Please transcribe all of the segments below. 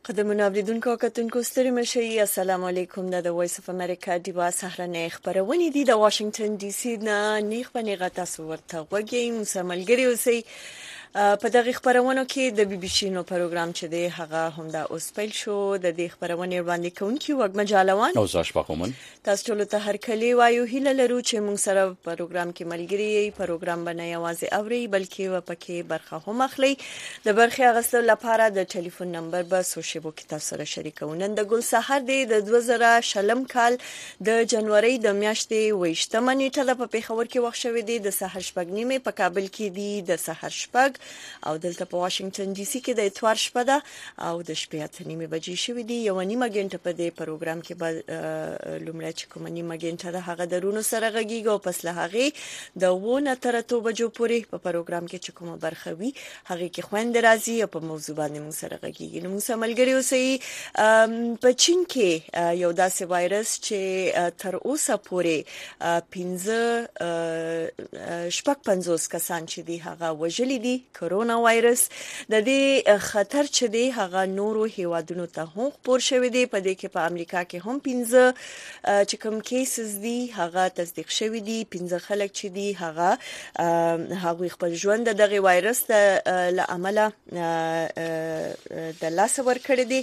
قدرمنو اوریدونکو او کتونکو ستړي مشئ، السلام علیکم. د وایس اف امریکا دیوا سهرنې خبرونه دي د واشنگټن ډي سي نه. نیغ باندې تاسو ورته وګورئ، مسملګری اوسئ. په دغه خبرونو کې د بي بي سي نو پروګرام چې دی هغه هم د اوس پیل شو. د دې خبرونه وړاندې کوونکی وګم جالوان او زاش پخومن. تاسو ټول ته هر کلی وایو هیله لرو چې موږ سره پروګرام کې ملګری یې. پروګرام باندې یوازې اوري بلکې وپکې برخه هم اخلي. د برخه اغستلو لپاره د ټلیفون نمبر به سوشيبو کې تاسو سره شریکو. نن د ګل سحر دی د 2000 کال د جنوري د میاشتې 28 نیټه د پیښور کې وخت شوی دی د سحر شپږ نیمه، په کابل کې دی د سحر شپږ او دلته په واشنگټن ډي سي کې د اتوار شپه ده او د شپې 8:30 بجې شوې دي. یو نیمه غنټه په دې پروګرام کې به لومړی چې کوم نیمه غنټه ده هغه درونو سره غږیږي او پس له هغه د 1 تر 2 بجو پورې په پروګرام کې چې کومه برخه وي هغه کې خوند راځي او په موضوع باندې موږ سره غږیږي. نو موږ ملګری اوسئ. په چین کې یو داسې وایرس چې تر اوسه پورې 50 کسان چې دي هغه وژلي دي، کرونا وایرس. د دې خطر چې دی هغه نورو هیوادونو ته هم خپور شوی دی. په دې کې په امریکا کې هم 15 چې کوم کیسز دي هغه تصدیق شوی دي. 15 خلک چې دي هغه خپل ژوند دغه وایرس له عمله د لاس ور کړی دي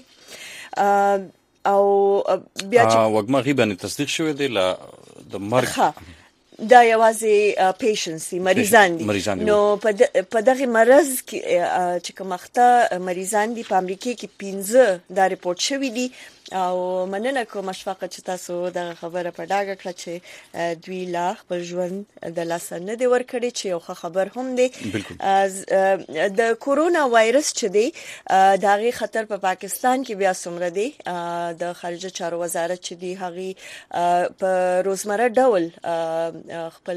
او بیا چې وګما غیبه تصدیق شوی دی ل د مرګ دا یوازې پیشنټس مریضان دي. نو په دغه مرض کې چې کومخته مریضان دي په امریکا کې 15 دا ریپورت شوی دي او مننه کوم اشفاق چې تاسو د خبره په ډاګه کړ چې دوی لا خپل ژوند د لاس نه دی ورکړي چې یو خبر هم دی. د کورونا وایرس چې دی دغه خطر په پاکستان کې بیا څومره دی. د خارجه چارو وزارت چې دی هغه په روزمره ډول خپل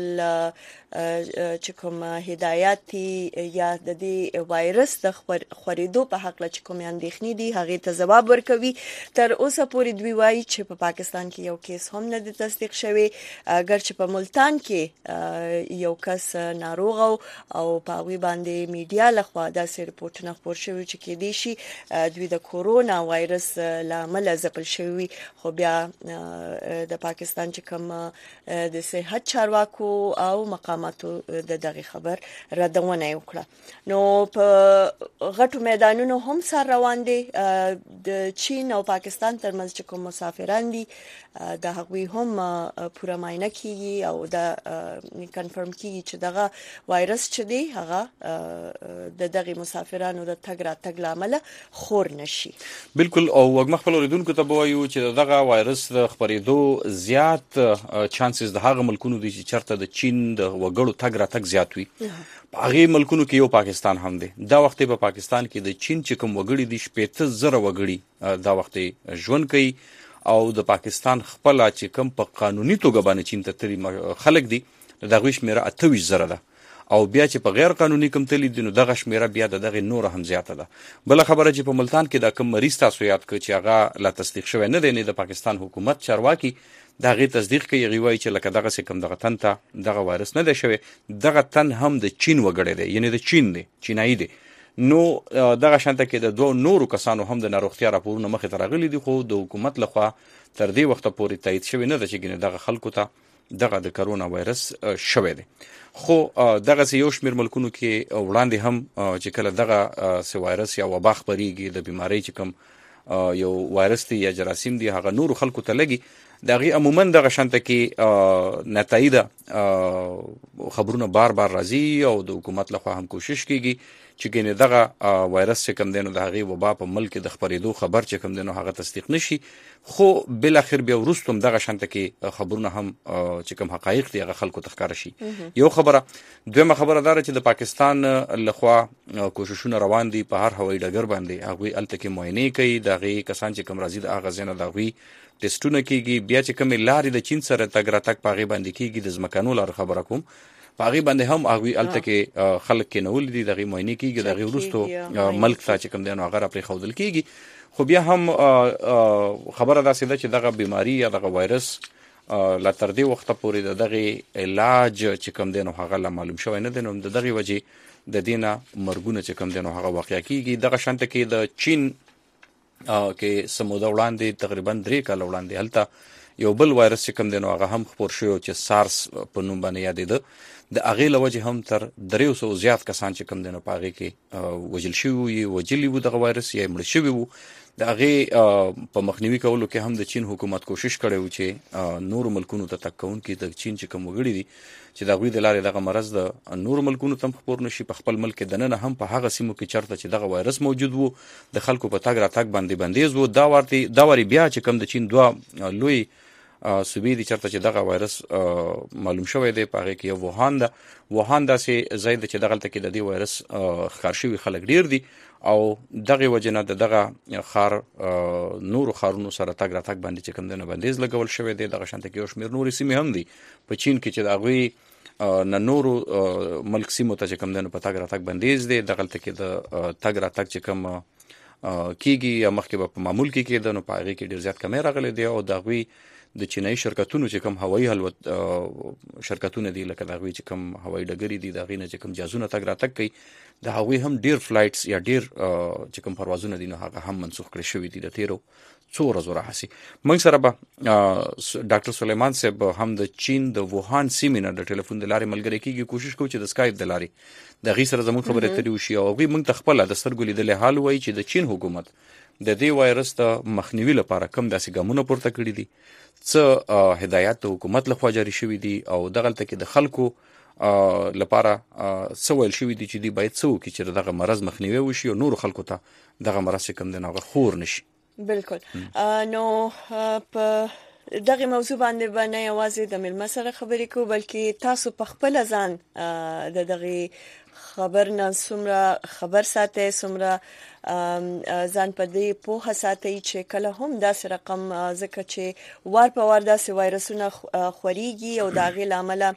چې کوم هدایت یا د دې وایرس د خورېدو په حق له کوم اندېښنې دي هغه ته جواب ورکوي. تر اوسه پورې دوی وایي چې په پاکستان کې یو کیس هم نه دی تصدیق شوی، اگر چې په ملتان کې یو کس ناروغ او په وی باندې میډیا لخوا داسې ریپورتونه خپور شوی چې کې دي شي دوی د کورونا وایرس لامل ځپل شوی. خو بیا د پاکستان چې کوم د صحت چارواکو او مقاماتو دغه خبر ردونه وکړه. نو په غټو میدانونو هم سره روان دي. د چین او پاکستان ترمنځ چې کوم مسافران دي د هغوی هم پوره معاینه کیږي او د کنفرم کیږي چې دغه وایرس چې دی هغه د دغه مسافرانو د تګ راتګ لامل خور نشي. بالکل. او وګمخ په لوریدونکو ته وایو چې دغه وایرس د خبرېدو زیات چانسز د هغه ملکونو دي چې چرته د چین د وګړو تګ راتګ زیات وي. هغه ملکونو کې یو پاکستان هم دی. دا وخت په پاکستان کې د چین چې کوم وګړي دي 15,000 وګړي دا وخت ژوند کوي او د پاکستان خپل چې کوم په قانوني توګه باندې چین ته تری خلک دي دغه شمیره 28,000 ده او بیا چې په غیر قانوني کوم تل دي نو دغه شمیره بیا دغه نور هم زیاته ده. بل خبره چې په ملتان کې دا کوم مریض تاسو یاد کړئ چې هغه لا تصدیق شوی نه دی. نه د پاکستان حکومت چارواکي دغه تصدیق کوي غوي چې لکه دغه څه کوم دغه تن ته دغه وایرس نه دی شوی. دغه تن هم د چین وګړی دی، یعنی د چین دی، چینایي دی. نو دغه شانته کې د دوه نورو کسانو هم د ناروغتیا راپورونه مخې ته راغلي دي، خو د حکومت لخوا تر دې وخته پورې تایید شوی نه ده چې دغه خلکو ته دغه د کرونا وایرس شوی دی. خو دغه یو شمیر ملکونو کې وړاندې هم چې کله دغه س وایرس یا وبا خبريږي د بیماری چې کوم یو وایرس دی یا جراثیم دی هغه نور خلکو ته لګي دغه عموما دغه شانته کې نتایج خبرونه بار راځي او د حکومت لخوا هم کوشش کیږي چې ګینه دغه وایرس چې کوم دینو د هغه وبا په ملک د خبرېدو خبر چې کوم دینو هغه تصدیق نشي. خو بل اخر بیا ورستم دغه شانته کې خبرونه هم چې کوم حقایق دي هغه خلکو تخکار شي. یو خبره. دویمه خبره دا چې د پاکستان لخوا کوششونه روان دي په هر هوایي ډګر باندې هغه الته کې معاینه کوي دغه کسان چې کوم راځي د هغه زنه دغه ټیسټونه کیږي. بیا چې کوم لارې د چین سره تګ راتګ پاغي باندې کیږي د ځمکنو لار خبره کوم پاغي باندې هم هغه الته کې خلک کې نول دي دغه معاینه کیږي دغه ورستو ملک ته چې کوم دینو هغه پر خودل کیږي. خو بیا هم خبره دا سیده چې دغه بیماری یا دغه وایرس لا تر دې وخت پورې دغه علاج چې کوم دینو هغه معلوم شوی نه دی. نو دغه وجه د دینه مرګونه چې کوم دینو هغه واقع کیږي. دغه شانته کې د چین کې سموده وړاندې تقریبا 3 کال وړاندې هلته یو بل وایرس چې کوم دی نو هغه هم خپور شو چې سارس په نوم باندې یادېده د هغې له وجې هم تر 300 زیات کسان چې کوم دی نو په هغې کې وژل شوي وجلي وو دغه وایرس یا مړه شوي وو د هغې په مخنیوي کولو کې هم د چین حکومت کوشش کړی و چې نورو ملکونو ته تګ کوونکي د چین چې کوم وګړي دي چې د هغوی د لارې دغه مرض د نورو ملکونو ته هم خپور نه شي په خپل ملک کې دننه هم په هغه سیمو کې چېرته چې دغه وایرس موجود وو د خلکو په تګ راتګ باندې بندیز وو دا وارې بیا چې کوم د چین 2 لوی صوبې دي چېرته چې دغه وایرس معلوم شوی دی په هغې کې یو ووهان داسې ځای دی چې دغلته کې د دې وایرس ښکار شوي خلک ډېر دي او دغې وجې نه د دغه ښار نورو ښارونو سره تګ راتګ باندې چې کوم دی نه بندیز لګول شوی دی دغه شانته کې یو شمېر نورې سیمې هم دي په چین کې چې د هغوی نه نورو ملک سیمو ته چې کوم دی نو په تګ راتګ بندیز دی دغلته کې د تګ راتګ چې کوم کېږي یا مخکې به په معمول کې کېده نو په هغې کې ډېر زیات کمی راغلی دی او د هغوی د چینایي شرکتونو چې کوم هوایي حلوت شرکتونه دي لکه د هغوی چې کوم هوایي ډګرې دي د هغوی نه چې کوم جهازونه تګ راتګ کوي د هغوی هم ډېر فلایټس یا ډېر چې کوم پروازونه دي نو هغه هم منسوخ کړی شوي دي د تیرو څو ورځو راهیسې. موږ سره به ډاکټر سلیمان صاحب هم د چین د ووهان سیمې نه د ټلیفون د لارې ملګری کېږي کوشش کوو چې د سکایپ د لارې د هغوی سره زموږ خبرې اترې وشي او هغوی موږ ته خپله د سترګو لیدلی حال وایي چې د چین حکومت د دې وایرس د مخنیوي لپاره کوم داسې ګامونه پورته کړي دي څه هدایات د حکومت لخوا جاري شوي دي او دغلته کې د خلکو لپاره څه ویل شوي دي چې دوی باید څه وکړي چې دغه مرض مخنیوی وشي او نورو خلکو ته دغه مرض چې کوم دی نو هغه خور نشي. بالکل نو په دغه موضوع باندې نه یوازې د ملما سره خبرې کوو بلکې تاسو په خپل ځان د دغه خبر نه څومره خبر ساتي څومره ځان په دې پوهه ساتي چې کله هم داسې رقم ځکه چې وار په وار داسې وایرسونه خوريږي او د هغې له امله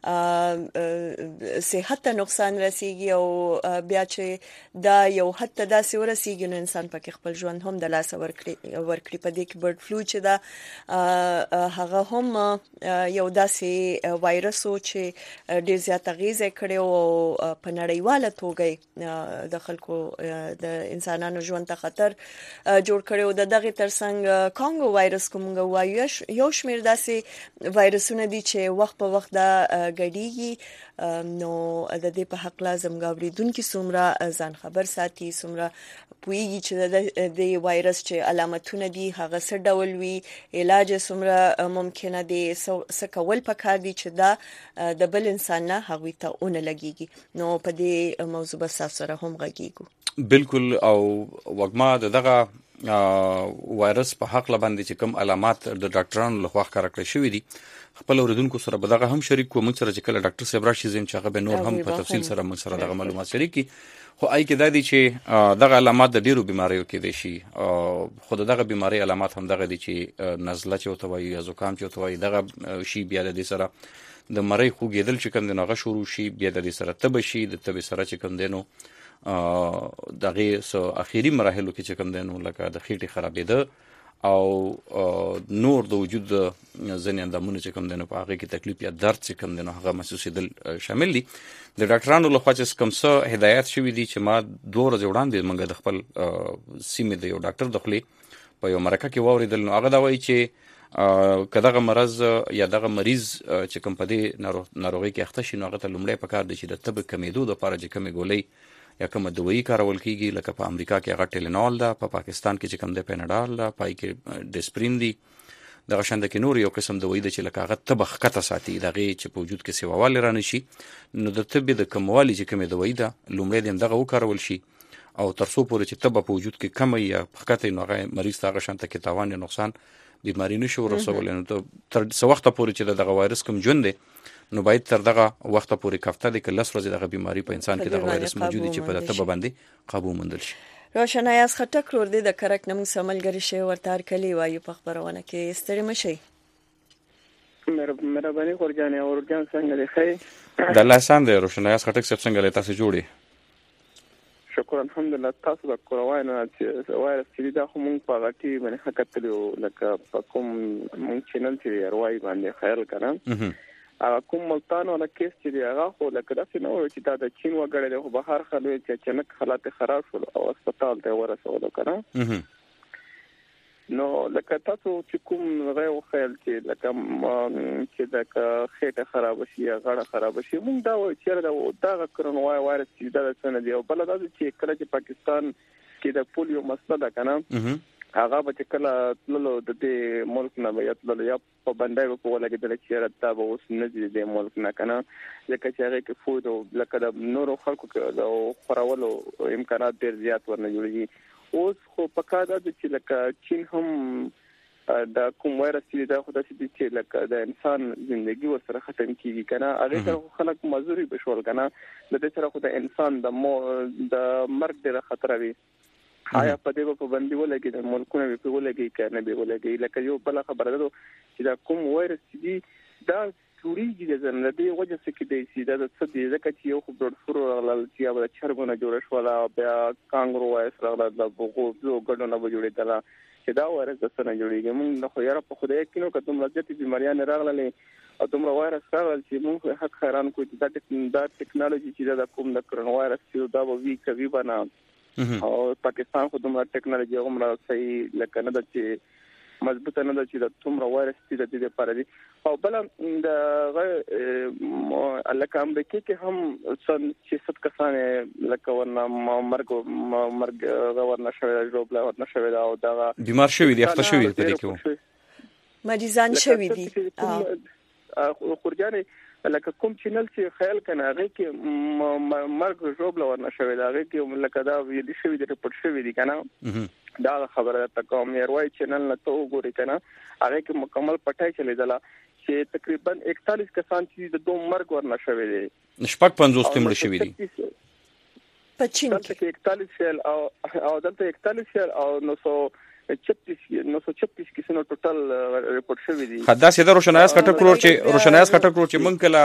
صحت ته نقصان رسیږي او بیا چې دا یو حد ته داسې ورسیږي نو انسان پکې خپل ژوند هم د لاسه ورکړي په دې کې برډ فلو چې دا هغه هم یو داسې وایرس و چې ډېر زیات اغیزه کړی او په نړیواله توګه د خلکو د انسانانو ژوند ته خطر جوړ کړی او دغه ترڅنګ کانګو وایرس کومه وایو یو شمېر داسې وایرسونه دي چې وخت په وخت دا ګډیږي نو د دې په حق لازم غوړیدونکو څومره ځان خبر ساتي څومره پوېږي چې د وایرس چې علامتونه دي هغه څه ډول وي علاج څومره ممکنه دي څه کول پکار دي چې دا د بل انسان نه هغوی ته اون لګيږي نو په دې موضوع به تاسو سره هم غږیږو. بالکل او وګما دغه وایرس په حق لباندې چې کوم علامات د ډاکټرانو لخوا ښکاره کړی شوي دي خپل اوریدونکو سره به دغه هم شریک کوو موږ سره چې کله ډاکټر صاحب راشي زم چې هغه به نور هم په تفصیل سره موږ سره دغه معلومات شریکي خو آی کې دا دي چې دغه علامات د ډیرو بیماریو کې دي شي خو دغه بیماری علامات هم دغه دي چې نزله چې وته وایي یا زکام چې وته وایي دغه شی بیا د دې سره د مری خوګېدل چې کوم دغه شروع شي بیا د دې سره تب شي د تب سره چې کوم دینو دغه سو اخیری مراحلو کې چې کوم دینو لکه د خېټې خرابېده او نور د وجود ځینې اندامونه چې کوم دینو په هغه کې تکلیف یا درد چې کوم دینو هغه محسوسېدل شامل دي د ډاکټرانو لخوا چې کوم څه هدایت شوي دي چې ما 2 ورځې وړاندې موږ د خپل سیمې د یو ډاکټر د خولې په یو مرکه کې واورېدل نو هغه دا وایي چې که دغه مرض یا دغه مریض چې کوم په دې ناروغۍ کې اخته شي نو هغه ته لومړی پکار دی چې د تب کمیدو دپاره چې کومې ګولۍ یا کومه دوایي کارول کیږي لکه په امریکا کې هغه ټیلینول ده په پاکستان کې چې کوم د پیناډال ده پای کې ډسپرین دي دغه شان د کې نور یو قسم دوایي ده چې لکه هغه تبخ کته ساتي دغه چې په وجود کې سیواوالی رانه شي نو د تب د کموالي چې کومه دوایي ده لومړی د دغه وکارول شي او تر څو پورې چې تب په وجود کې کم یا پخکته نو هغه مریض ته هغه شان ته کې تاوان یا نقصان بیماری نشو رسول نو تر څو وخت پورې چې دغه وایرس کوم ژوند دی نو باید تر دغه وخت پورې کافته دي که لس ورځې دغه بیماری په انسان کې دغه وایرس موجود دي چې په تبه باندې قابو موندل شي. روشنایاز خټک ور دي د کرک نمو سملګری شي ورتار کلی وایو په خبرونه کې ستړي مشي. مهرباني ورجانې اورجان څنګه دی خیر د الله سان دی روشنایاز خټک څنګه څنګه تاسو جوړي شکر الحمدلله تاسو د کورونا چې وایرس چې دا خو مونږ په غټي باندې حقیقت له لکه په کوم مونږ چینل چې اروای باندې خیال کړم هغه کوم ملتان ولا کیس چې هغه خو لکه داسې نه و چې دا د چین وګړي خو بهر خلوي چې اچانک حالات خراب شول او هسپتال ته ورسول کړه نو لکه تاسو چې کوم غو خیال چې لکه د خېټه خراب شي یا غاړه خراب شي موږ دا چې دا کرونا وایرس چې دا څنګه دی او بل دا چې کله چې پاکستان کې د پولیو مسله ده کنه هغه به کله تللو د دې ملک نه یا تللو یا په باندې په ولګي د لچې راته به اوس نه دي د ملک نه کنه ځکه چې هغه کې فود او لکه د نورو خلکو کې او خورولو امکانات ډیر زیات ورنه جوړيږي اوس خو پکا دا چې لکه چین هم دا کوم وایرس چې دا خو چې لکه د انسان ژوندۍ ورسره ختم کیږي کنه هغه سره خلک مزوري بشول کنه د دې سره خو د انسان د مرګ ډیر خطر وي آیا په دې په باندې ولګي د ملکونو په ولګي کنه به ولګي لکه یو بل خبره ده چې دا کوم وایرس دی دا جوړیږي د زنده وجه څخه کې دی چې دا څه دی ځکه چې یو خبر فرو غلل چې هغه چرګونه جوړ شول بیا کانګرو وایرس راغله د بوغو ګډونه به جوړېدل چې دا وایرس د څه نه جوړیږي موږ نه خو یاره په خدای کې نو کتم لږه بیماریاں راغله او دومره وایرس راغل چې موږ حق حیران کوی چې دا ټیکنالوژي چې دا کوم د کرونا وایرس چې دا به وی کوي بنا او پاکستان خو دومره ټیکنالوژي هم صحیح لکه نه د چې مضبوطه نه ده چې د تومره وایرس چې د دې لپاره دي او بل د لکه امریکا کې هم چې 7 کسان لکه ورنه مرګ ورنه شوی جوړ ورنه شوی او دا بیمار شوی دي اخته شوی په دې کې مریضان شوی دي خورجانې لکه کوم چینل چې خیال کنه هغه کې مرګ جوړ ورنه شوی دا هغه کې لکه دا ویل شوی د ریپورت شوی دي کنه دا خبره ده کوم یروي چینل نه ته وګورئ کنه هغه کې مکمل پټای چلیدله چې تقریبا 41 کسان چې د دوه مرګ ورنه شوی دي شپږ 50 مړ شوی دي په چین کې 41 شل او دلته 41 شل او 936 کسانو ټوټل ریپورت شوی دي خدا سي د روشنایس کټکرور چې مونږ کله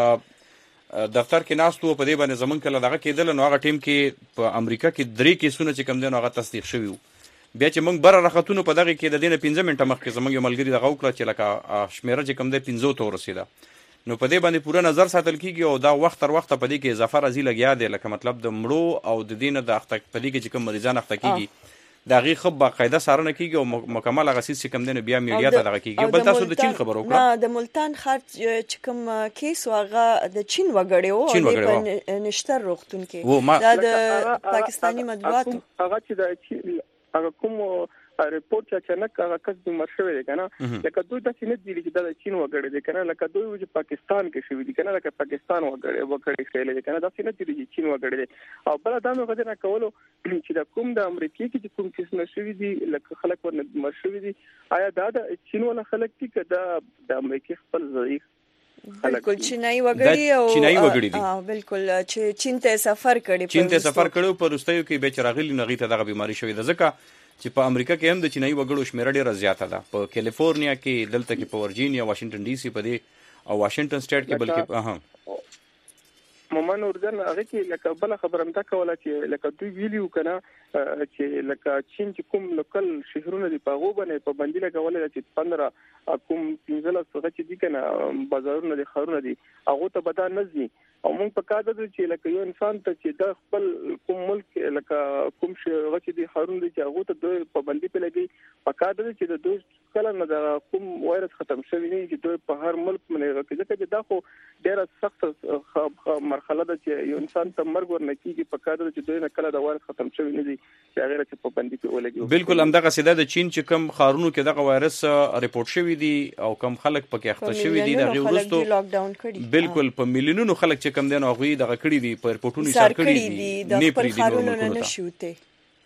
دفتر کې ناستو په دې باندې زمون کله دغه کېدل نو هغه ټیم کې په امریکا کې 3 کیسونه چې کم دي نو هغه تصدیق شوی بیا چې مونږ بره راختونو په دغه کې د دینه 15 منټه مخکې زمونږ یو ملګری دغه وکړه چې لکه شمیره چې کم دی 15 ته ورسیده نو په دې باندې پوره نظر ساتل کیږي او دا وخت تر وخت په دې کې اضافه راځي لګیا دی لکه مطلب د مړو او د دینه د اخته په دې کې چې کوم مریضان اخته کیږي دا غي خو باقاعده سارنه کیږي او مکمل غسیس چې کم دینه بیا میلیارډ دغه کیږي بل تاسو د چین خبر وکړه نه د ملتان خرج چې کوم کیس واغه د چین وګړیو په نشتر روغتون کې دا د پاکستانی مطبوعاتو هغه چې د هغه کوم ریپورت چې اچانک هغه کس بیمار شوی دی کنه لکه دوی د چین دی چې د چین وګړي دي کنه لکه دوی چې پاکستان کې شوی دي کنه لکه پاکستان وګړي شوی دي کنه دا چین دی چې چین وګړي دي او بل دا نو غوډه کولو چې د کوم د امریکا کې چې کوم کس نشوي دي لکه خلک ورنه بیمار شوی دي آیا دا د چین ولا خلک دي کدا د امریکا خپل ضعیف بالکل چینای وګړي دي بالکل چې چین ته سفر کړي په روستیو کې به چراغلی نغی ته دغه بیماری شوی ده ځکه چې په امریکا کې هم د چینای وګړو شمېر ډېر زیاته ده په کیلیفورنیا کې دلته کې په ورجینیا واشنگټن ډي سي په دې او واشنگټن سټیټ کې بلکې مومن اردن هغه کې لکه بل خبره متا کوله چې لکه دوی ویلیو کنه چې لکه چین چې کوم لوکل شهرونه دی په غوبنه په باندې لګولې چې 15 کوم 15 څخه چې دي کنه بازارونه دي خارونه دي هغه ته بدل نزي او موږ په کاده چې لکه یو انسان ته چې د خپل کوم ملک لکه کوم شهر چې دي خارونه دي چې هغه ته دوی په باندې په لګي په کاده چې د دوی کله نه د کوم وایرس ختم شوی نه چې دوی په هر ملک باندې راکې چې دا خو ډیره سخت مرحله ده چې یو انسان ته مرګ ورنه کیږي په کاده چې دوی نه کله د وایرس ختم شوی نه دي چې هغه چې په باندې په ولګي بالکل همدغه سیده د چین چې کم خارونو کې دغه وایرس ریپورت شوی دي او کم خلک پکې اخته شوی دي دغه ورستو لاک ډاون کړي بالکل په میلیونونو خلک چې کم دین هغه دغه کړي دي په ریپورتونو اشاره کړي دي نه پرې خارونو نه شوته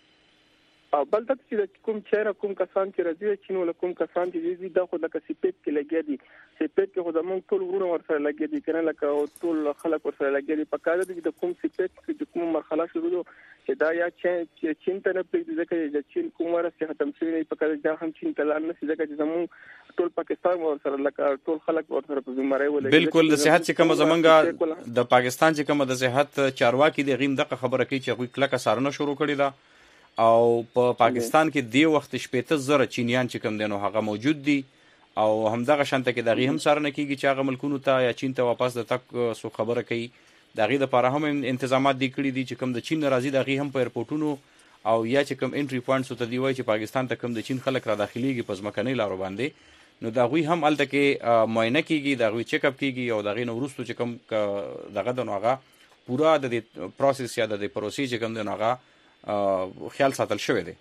او بل د چې کوم چیرې کوم کسان چې راځي چې نو کوم کسان چې دي دا خو د کسيپټ کې لګي دي سيپټ کې خو زموږ ټول ورونه ورسره لګي دي کنه لکه ټول خلک ورسره لګي دي په کار دي د کوم سيپټ کې کوم مرحله شروع چې دا یا چې چین ته نه پېږي ځکه چې چین کوم ورسره ختم شوی نه په کار دا هم چین ته لاندې نه ځکه چې زموږ ټول پاکستان ورسره لکه ټول خلک ورسره په بیماری ولګي بالکل د صحت چې کوم زمونږه د پاکستان چې کوم د صحت چارواکي د غیم دغه خبره کوي چې غوي کلکه سارنه شروع کړی دا او په پاکستان کې دی وخت شپېته زره چینیان چې کوم دي نو هغه موجود دي او همدغه شانته کې دغه هم سارنه کیږي چې هغه ملکونو ته یا چین ته واپس د تک سو خبره کوي دغه د لپاره هم تنظیمات دي کړی دي چې کوم د چین راځي دغه هم په ایرپورټونو او یا چې کوم انټری پوینټس ته دی وای چې پاکستان ته کوم د چین خلک را داخليږي په ځمکنۍ لارو باندې، نو دا غوي هم الته کې معاینه کیږي، دا غوي چیک اپ کیږي او دا غي نو ورستو چې کوم دغه د نوغه پورا د پروسس یا د پروسې چې کوم د نوغه خیال ساتل شوی دی.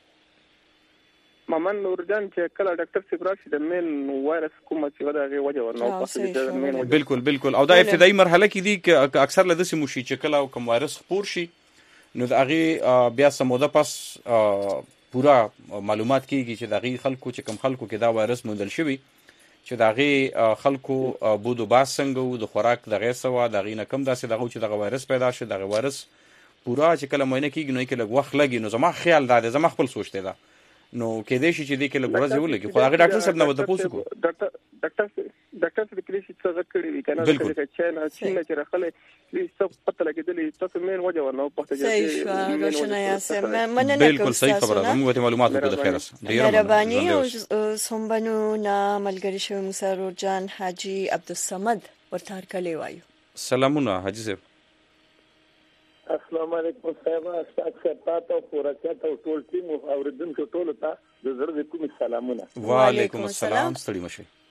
مامن نورجان چې کله ډاکټر سیبراشي د مین وایرس کومه چې دا غي وجه ورنو په د مین بالکل او دا ابتدایي مرحله کې دي چې اکثر لدسي مشي چې کله کوم وایرس خپور شي نو دا غي بیا سموده پس پورا معلومات کیږي چې دا غي خلکو چې کوم خلکو کې دا وایرس موندل شوی چې دا غي خلکو بودو باس څنګه د خوراک د غیر سوا دا غي نه کم داسې دغه چې دغه وایرس پیدا شي، دغه وایرس پورا چې کله معاینه کیږي نو کې لږ وخت لګي. نو زما خیال دا دی، زما خپل سوچ دی دا نو کې دې شي چې دې کې لږ ورځ ولګي، خو هغه ډاکټر صاحب نه وته پوښتنه کو ډاکټر صاحب کلی چې څه کړی وی کنه چې نه چې راخله څه پته لګیدلې تاسو مین وجه ورنو پته چې روشنه یاسم مننه بالکل صحیح خبره ده، موږ ته معلومات په خیر سره ډیر مهرباني او سومبنو نا ملګری شو مسرور جان حاجی عبدالصمد ورته کلی وایو. سلامونه حاجی صاحب. السلام علیکم صاحب، تاسو ته فورکات او ټول ټیم او اوریدونکو ټول ته د زړه کوم سلامونه. وعلیکم السلام، ستړي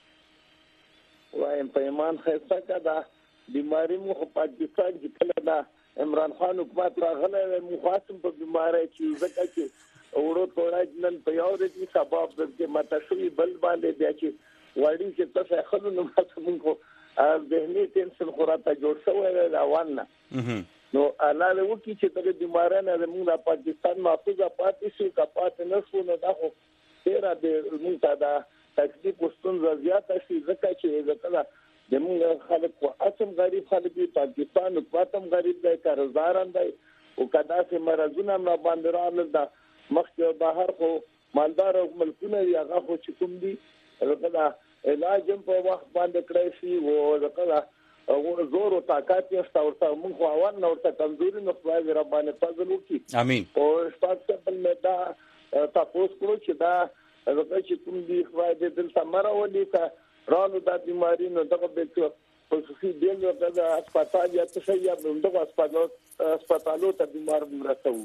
مشه. وایم په ایمان خیسته کده بیماری مو په پاکستان کې کله دا عمران خان حکومت راغله مخاصم په بیماری چې ځکه چې اورو توړای نن په یو ورځ سبب د متشوي بل باندې بیا چې وړي چې تاسو خلونو ماتم کو ذهني ټینشن خورته جوړ شوی روانه نو الله له وکی چې د بیمارانو د موږ د پاکستان محفوظه پاتې شو کا پاتې نه شو نو دا خو ډیره د موږ ته دا تکلیف وستون زیاته شي ځکه چې ځکه د موږ خلک په اصل غریب خلک په پاکستان او پاتم غریب دی قرضداران دی او کدا چې مرزونه نه باندې راغله دا مخکې بهر خو مالدار او ملکونه هغه خو چې کوم دي ځکه علاج په وخت باندې کړی شي او ځکه او زور او طاقت یې ستورته موږ خو اول نو ورته کمزوري نو خدای ربانه فضل وکړي امين. او شپږ بل مدا تاسو کړو چې دا هغه چې کوم دي خدای دې دل سمره ولي کا رانو دا بیماری نو دغه به خصوصي دی نو د هسپتال یا څه یا دغه هسپتالو ته بیمار مرسته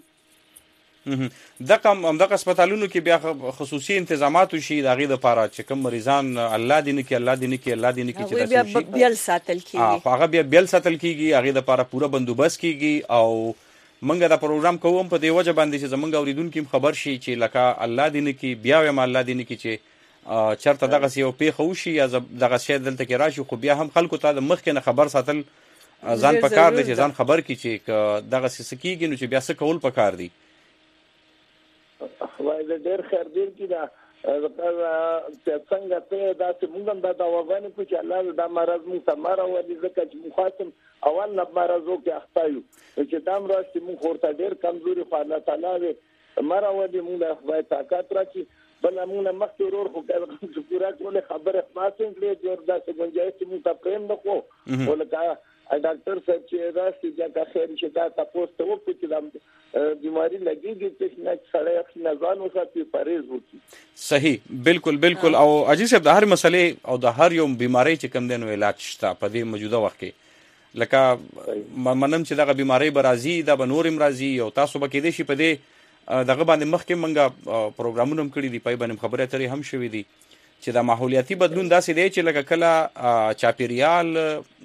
دغه هسپتالونو کې بیا خصوصي انتظامات شي د غي د لپاره چې کوم مریضان الله دې نه کې چې بیا بیل ساتل کیږي هغه بیا بیل ساتل کیږي، هغه د لپاره پورا بندوبست کیږي او منګه دا پروګرام کوم په دی وجه باندې چې زمونږ اوریدونکو خبر شي چې لکه الله دې نه کې بیا ویم الله دې نه کې چې چرته دغه یو پیښه وشي یا دغه شی دلته کې راشي، خو بیا هم خلکو ته د مخکې نه خبر ساتل ځان پکار دی چې ځان خبر کی چې دغه سکیږي نو چې بیا څه کول پکار دی. وای ډېر خیر دې کی دا څنګه ته دا چې موږ دا دواګانې کو چې الله دا مرز موږ سماره ولې ځکه چې مخاصم اول نه مرزو کې اخطایو چې دام راشي موږ ورته ډېر کمزوري خو الله تعالی دې مره ولې موږ له خدای طاقت راکړي بل موږ مخکې ورور خو چې پورا ټول خبره خلاصې کړې جوړ دا چې ګنجایش چې موږ ته پرېم نکو ولکه ډاکټر صاحب چې راشي دا خیر چې دا تاسو ته وکړي چې دا بیماری لګیږي چې نه سړی نه ځان وساتي پرهیز وکړي. صحیح بالکل او اجي صاحب د هر مسلې او د هر یو بیماری چې کوم دنو علاج شته په دې موجوده وخت کې لکه منم چې دغه بیماری برازي د بنورم راځي او تاسو به کې دې شي په دې دغه باندې مخکې منګه پروګرامونه هم کړی دي پای باندې خبره اترې هم شوې دي چې د ماحولیاتي بدلون داسې دی چې لکه کله چاپیریال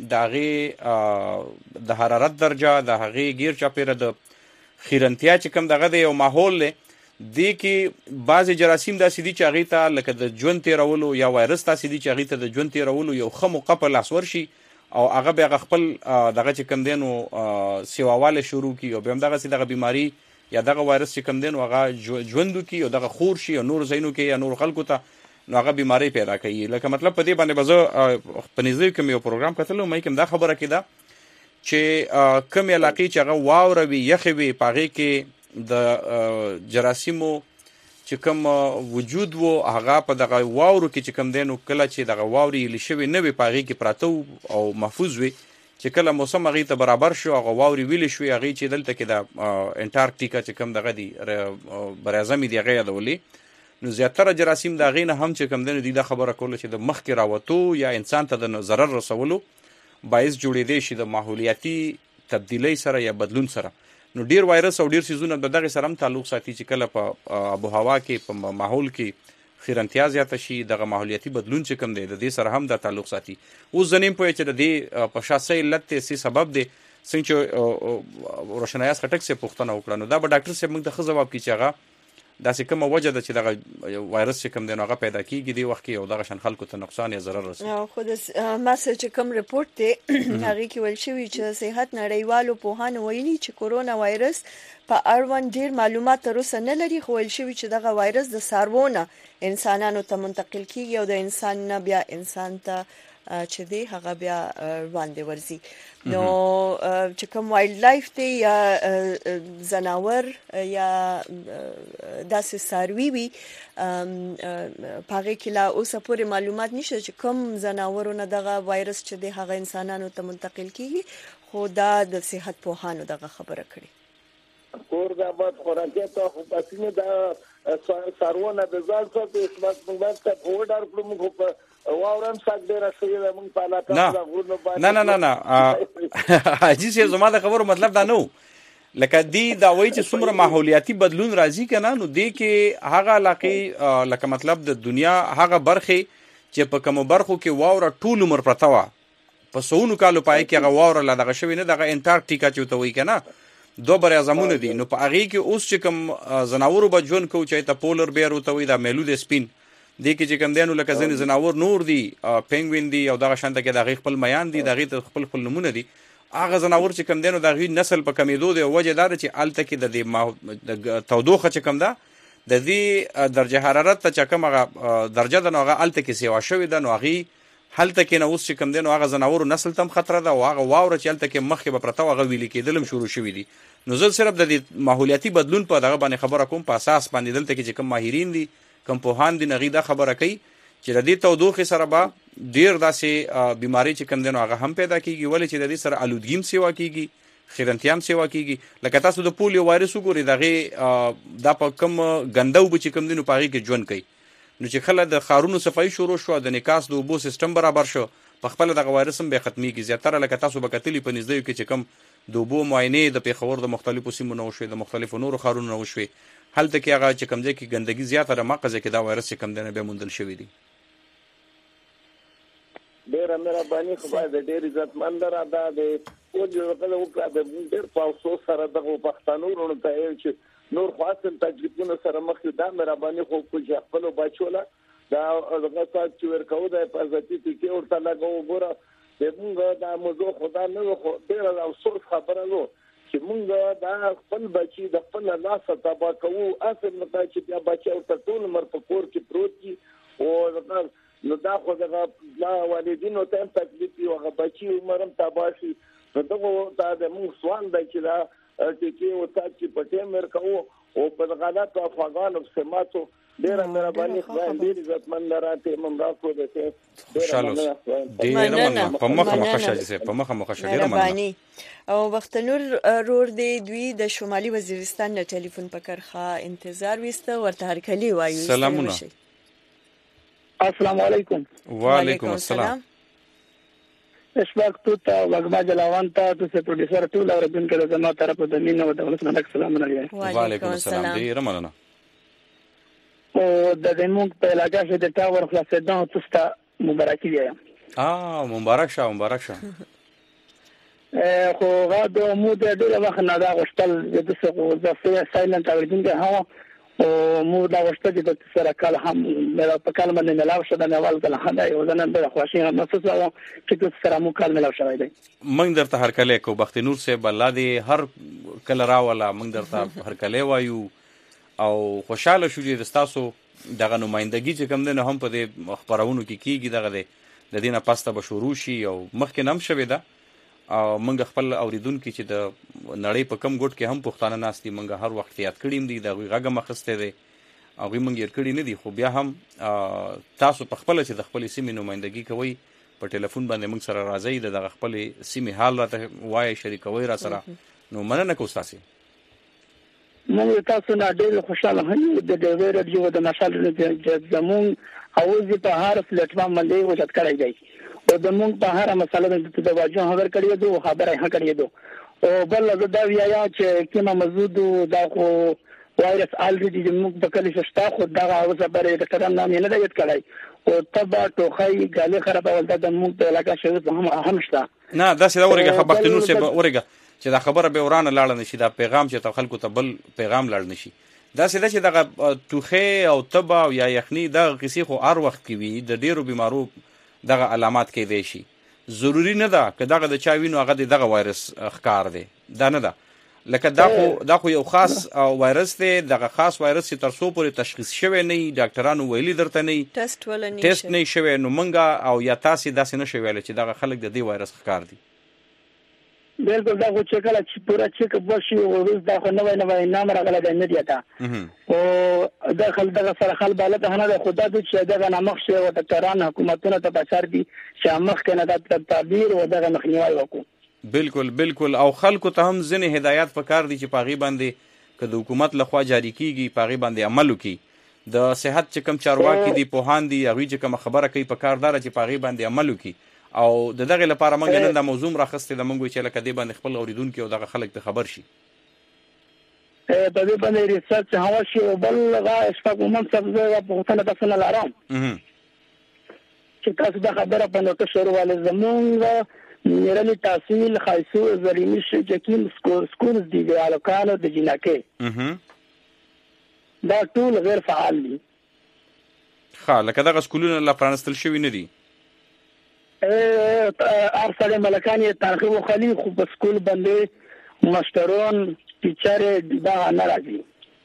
د حرارت درجه د هغې غیر چاپیره د خیرنتیا چې کوم دغه دی یو ماحول دی دی کې بعضې جراثیم داسې دي چې هغې ته لکه د ژوند تېرولو یا وایرس داسې دي چې هغې ته د ژوند تېرولو یو ښه موقع په لاس ورشي او هغه بیا هغه خپل دغه چې کوم دی نو سیواوالی شروع کړي او بیا هم دغسې دغه بیماري یا دغه وایرس چې کوم دی نو هغه ژوند وکړي او دغه خور شي او نور ځایونو کې یا نور خلکو ته نو هغه بیماری پیدا کوي. لکه مطلب په دې باندې به زه په نږدې کوم یو پروګرام کتلو مې کوم دا خبره کېده چې کوم علاقې چې هغه واوره وي یخې وي په هغې کې د جراثیمو چې کوم وجود و هغه په دغه واورو کې چې کوم دی نو کله چې دغه واورې ایلې شوې نه وي په هغې کې پراته او محفوظ وي چې کله موسم هغې ته برابر شو هغه واورې ویلې شوې هغې چې دلته کې د انټارکټیکا چې کوم دغه دي براعظمې دي هغې یادولې نو زیاتره جراثیم د هغې نه هم چې کوم دی دا خبره کوله چې د مخکې راوتو یا انسان ته د ضرر رسولو باعث جوړېدی شي د ماحولیاتي تبدیلۍ سره یا بدلون سره. نو ډیر وایرس او ډیر سيزونه د دغه سره هم تعلق ساتي چې کله په ابو هوا کې په ماحول کې خیرنتیا زیاته شي دغه ماحولیتي بدلون چې کوم دی د دې سره هم د تعلق ساتي. اوس زنیم په چې د دې په شاسې علت ته سبب دی څنګه روشنایاس خټک سه پوښتنه وکړه نو دا به ډاکټر صاحب موږ ته خو جواب کیږي هغه دا څه کومه وجه ده چې دغه وایرس چې کوم دی هغه پیدا کیږي دی وخت کې او دغه شان خلکو ته نقصان یا ضرر رسوي. خو د ماسه چې کوم ریپورت دی هغه کې ویل شوی چې صحت نړیوالو پوهانو ویلي چې کورونا وایرس په اړوند ډیر معلومات تر اوسه نه لري خو ویل شوی چې دغه وایرس د څاروونو انسانانو ته منتقل کیږي او د انسان نه بیا انسان ته چې دی هغه بیا باندې ورزي. نو چې کوم وایلډ لایف دی یا زناور یا داسې ساروي وي پاره کې لا اوسه پورې معلومات نشته چې کوم زناورونه دغه وایرس چې دی هغه انسانانو ته منتقل کیږي خو دا د صحت پوهانو دغه خبره کړي. کور دا بعد خوراکي ته خو پسینه دا سارونه د ځان څخه اسمت موږ ته وډار کړم خو په واورم سات ډیر شوی موږ په علاقه دا غوړنه باندې نه حاجی صاحب زما د خبرو مطلب دا نو لکه دی دا وایي چې څومره ماحولیاتي بدلون راځي کنه نو دی کې هغه علاقې لکه مطلب د دنیا هغه برخه چې په کوم برخو کې واوره ټول عمر پرته و په سونو کالو پای کې هغه واوره لا دغه شوی نه دغه انټارکټیکا چې وته وایي کنه دو بر اعظمونه دي نو په هغه کې اوس چې کوم زناورو بجون کو چې ته پولر بیر وته وي دا میلو د سپین دي کې چې کوم دینو لکه ځنې زناور نور دي پینګوین دي او دغه شانته کې دغه خپل میان دي دغه خپل نمونه دي هغه زناور چې کوم دینو دغه نسل په کمیدو دی وجه دار چې الته کې د تودوخه چې کوم ده د دې درجه حرارت ته چې کوم درجه ده نو هغه الته کې سیوا شوی ده نو هغه هلته کې نو اوس چې کوم دینو هغه زناور نسل تم خطر ده او هغه واوره چې الته کې مخې به پرته هغه ویل کېدلم شروع شوی دي. نو زه صرف د ماحولیاتي بدلون په دغه باندې خبره کوم په اساس باندې دلته کې چې کوم ماهرین دي کوم پوهان دي نغې دا خبره کوي چې د دې تودوخه سره به ډیر داسې بیماری چې کوم دینو هغه هم پیدا کیږي ولې چې د دې سره الودګیم سیوا کیږي خیرنتیام سیوا کیږي لکه تاسو د پولیو وایرس وګورئ دغه دا په کوم ګندو چې کوم دینو پاږي کې ژوند کوي نو چې خلک د خارونو صفای شروع شو د نکاس د اوبو سیستم برابر شو په خپل دغه وایرس هم به ختمي کی زیاتره لکه تاسو به کتلی په نږدې کې چې کوم د اوبو معاینه د پیښور د مختلفو سیمو نو شوي د مختلفو نورو خارونو نو شوي هلته کې هغه چې کوم ځای کې ګندګي زیاتره مقزه کې دا وایرس چې کوم دنه به موندل شوی دی. ډیر مهرباني خو باید ډیر عزت مند را ده د او جو کله وکړه د ډیر پاوسو سره دغه پښتنو ورونو ته چې نور خاصن تجربه سره مخ دا مهرباني خو په خپل بچوله دا دغه څه چې ورکو د پزتی کې ورته لګو ګوره دغه دا موضوع خدا نه خو ډیر افسوس خبره نو چې موږ دا خپل بچي د خپل لاس تبا کوو اصل نه چې بیا بچي او ټول عمر په کور کې پروت دي او نو دا خو دغه والدینو ته تکلیف یو هغه بچي عمرم تباشي نو دغه دا د موږ سوال دی چې دا چې او تاسو چې پټه مر کوو او په غلطو افغانو سماتو ډیر مهرباني خدای دې عزت مند راته ممرا کو دې ډیر مننه په مخه شاجسه په مخه ډیر مننه او وختنور رور دی دوی د شمالي وزیرستان نه ټلیفون پکرخه انتظار وسته ورته هرکلی وایو. سلامونه. السلام علیکم. وعلیکم السلام. اشفاق توتا وګما جلاوان ته تاسو پروډوسر ټول اوردونکو له زما طرف د مين او د ولسمنک سلام علیکم. وعلیکم السلام. ډیر مننه. او د دموږ په علاقه کې د ټاور خلاصېدو تاسو مبارکي دی. مبارک شه خو غاډو مو د ډېر وخت نه دا غشتل د څه ځفه سایلنت اوریدونکو هوا او مو دا غشتل د سره کال هم مې په کال باندې ملاو شو د اول کله هدا یو ځنه د خوښي محسوسه و چې سره مو کال ملاو شوی دی. موږ درته هر کله کو بخت نور سے بل دی هر کله راولا موږ درته هر کله وایو او خوشاله شو چې تاسو دغه نمائندګي چې کوم نه هم په دې خبرونو کې کیږي دغه د دینه پاسته به شروع شي او مخکې نم شوي ده او موږ خپل اوریدونکو چې د نړۍ په کم ګوټ کې هم پښتانه ناستي موږ هر وخت یاد کړیم دي د غږه مخسته دي او موږ یې کړی نه دي خو بیا هم تاسو په خپل چې د خپل سیمې نمائندګي کوي په ټلیفون باندې موږ سره راځي د خپل سیمې حال راته وایي شریکوي را سره نو مننه کوم تاسو موږ تاسو نه ډېر خوشاله یو د ډېر رادیو د نشال زمون اوځي په هر پلیټفارم باندې وځت کړی دی او د موږ په هر مسله د توجه خبر کړی دی او خبره کړی دی او بل دا ویایا چې کیما مزود دا خو وایرس الریډي د موږ په کلی شتا خو دا اوسه بره د کرام نام نه دی کړای او تبا ټوخی غالي خراب ول د موږ په علاقه شوه هم شته نه دا سې دا ورګه خبرت نور سه ورګه چې دا خبره به ورانه لاړ نشي دا پیغام چې خلکو ته بل پیغام لاړ نشي دا سې دا چې دا ټوخی او تبا او یا یخنی دا قصې خو هر وخت کې وي د ډیرو بیمارو دغه علامات کې دي شي ضروری نه ده که دغه د چا وینو هغه دغه وایرس ښکار دی دا نه ده لکه دا خو یو خاص وایرس دی دغه خاص وایرس چې تر څو پورې تشخیص شوی نه ډاکټرانو ویلي درته نه ټیسټ نه شوی نو منګه او یا تاسو داسې نه شوی چې دغه خلک د دې وایرس ښکار دي بالکل دا خو چې کله چې پورا چیک اپ وشي او روز دا خو نوې نام راغله د نه دیتا او داخل دغه سره خل بالا نه ده خدا د چې دغه نامخ شي او ډاکټران حکومتونه ته بشار دي چې مخ کنه د تعبیر او دغه مخنیوي وکړو بالکل او خلکو ته هم ځنې هدایت پکار دي چې پاغي باندې که د حکومت لخوا جاری کیږي پاغي باندې عمل وکړي د صحت چې کم چارواکي دي پوهان دي هغه چې کوم خبره کوي پکاردار چې پاغي باندې عمل وکړي او دغه لپاره موږ نن د موضوع راخسته د موږ چې لکه دې باندې خپل اوریدونکو او دغه خلک ته خبر شي په دې باندې ریسرچ هوا شي او بلغه اشفاق ومن سبزه په څنګه تاسو نه لارم چې تاسو د خبره په نوټه شروع ول زمونږ میرلی تحصیل خایسو زرینی شجکیم سکولز دی د الکانو د جنکه دا ټول غیر فعال دي ښه لکه دغه سکولونه لا پرانستل شوی نه دي ارسل ملکانی تاریخ خلی خو په سکول باندې ماسترون ټیچر دا ناراضي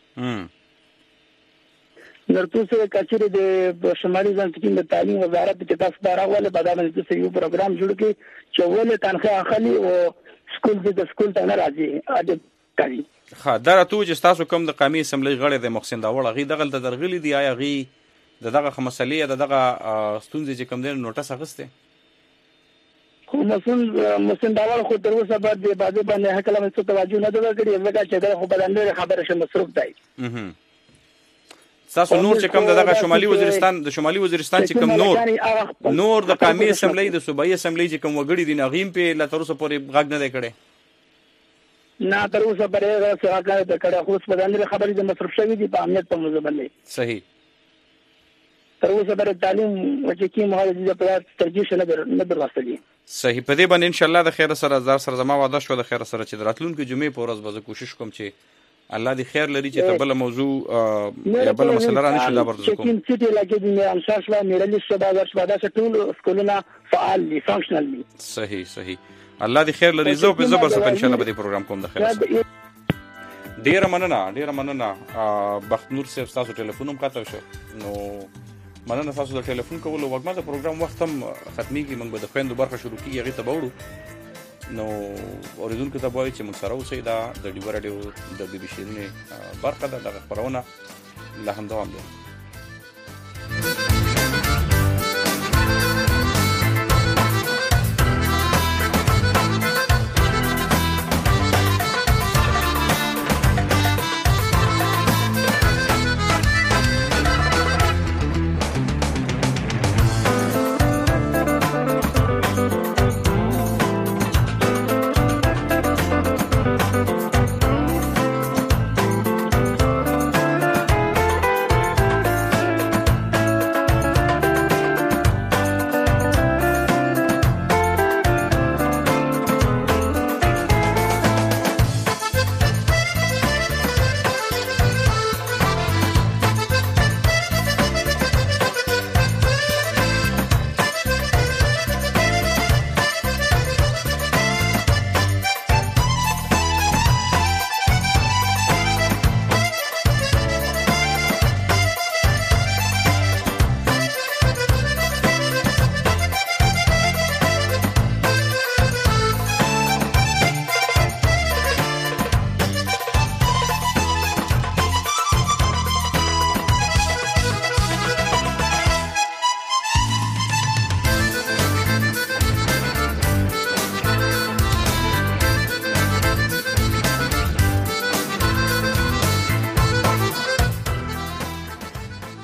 نرتوسه کچری د شمالي ځانګړي د تعلیم وزارت کې تاسو دا راغله په دغه د یو پروګرام جوړ کړي چې ولې تنخواه اخلي او سکول د سکول ته ناراضي اده کوي ښه دا راته چې تاسو کوم د قومي اسمبلی غړي د محسن داوړ غي دغه د درغلي دی آیا غي دغه مسلې دغه ستونزې چې کوم د نوټس اغسته خو مسن داوړ خو تر اوسه باندې باندې هکله مې توجه نه ده کړې ځکه چې دا خو بدلنه خبره شم مصروف دی تاسو نور چې کوم دغه شمالي وزیرستان چې کوم نور د قومي اسمبلی د صوبایي اسمبلی چې کوم وګړي دي نغیم په لاتروسه پورې غږ نه دی کړي نه تر اوسه پرې څنګه دا کړه خو څه بدلنه خبرې د مصروف شوی دي په امنیت په موضوع باندې صحیح تر اوسه پرې تعلیم چې کی مهاجرت په ترجیح نه درواستلی صحیح په دې باندې ان شاء الله د خیر سره زما وعده شو د خیر سره چې راتلونکو جمعې په ورځ به کوشش کوم چې الله دې خیر لري چې ته بل موضوع یا بل مسله را نشي دا ورته کوم چې ته لکه دې ان شاء الله میرلی شباب ټول سکولونه فعال دي فنکشنل دي صحیح الله دې خیر لري زه په زبر سره ان شاء الله به دې پروګرام کوم د خیر سره ډیر مننه بخت نور صاحب تاسو ټلیفون هم قطع شو نو مننه تاسو د ټلیفون کولو وګما د پروګرام وخت هم ختميږي موږ به د خويندو برخه شروع کیږي هغه ته وړو نو اوریدونکو ته وایي چې موږ سره اوسئ دا د ډیو رادیو د بي بي شيرینه برخه ده د خبرونه له هم دوام دي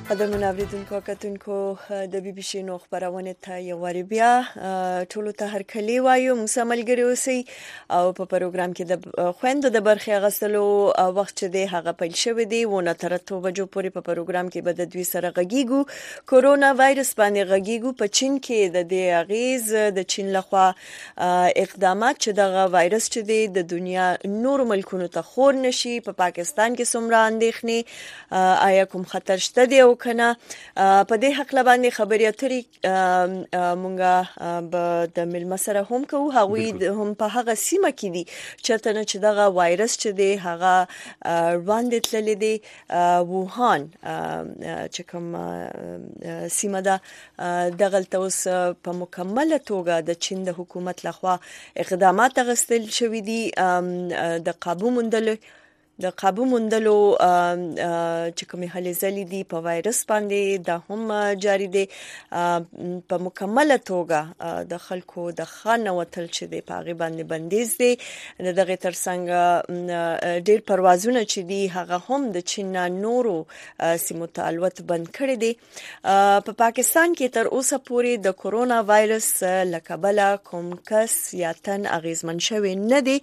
قدرمن اوریدونکو کتونکو د بي بي سي نو خبرونه ته یو وری بیا ټولو ته هر کلی وایو موږ ملګری اوسئ او په پروګرام کې د خويندو د برخې غسلو وخت چې دی هغه پیل شوی دی ونه تر 2 بجو پورې په پروګرام کې به د دوی سره غږیږو کورونا وایرس باندې غږیږو په چین کې د دې اغیز د چین لخوا اقدامات چې د وایرس چې دی د دنیا نور ملکونو ته خور نشي په پاکستان کې څومره اندېښنې آیا کوم خطر شته دی او کنه په دې حق باندې خبرې اترې مونږه د ملما سره هم کوو هغوی هم په هغه سیمه کې دي چې دغه وایرس چې دی هغه وړاندې تللی دی ووهان چې کوم سیمه ده دغلته اوس په مکمله توګه د چین د حکومت لخوا اقدامات اخیستل شوي دي د قابو موندلو چې کومې هلې ځلې دي په وایرس باندې دا هم جاری دي په مکمله توګه د خلکو د خانه وتل چې دی په هغه باندې بندیز دي دغه ترڅنګ ډېر پروازونه چې دي هغه هم د چین نورو سیمو ته الوت بند کړي دي په پاکستان کې تر اوسه پورې د کورونا وایرس لکبله کوم کس یا تن اغیزمن شوی نه دی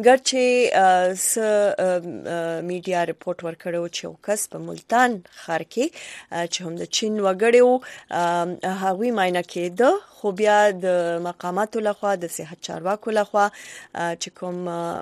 ګرچې میډیا ریپورت ورکړو چې یو کس په ملتان ښار کې چې هم د چین وګړی وو هغوی معاینه کېده خو بیا د مقاماتو لخوا د صحت چارواکو لخوا چې کوم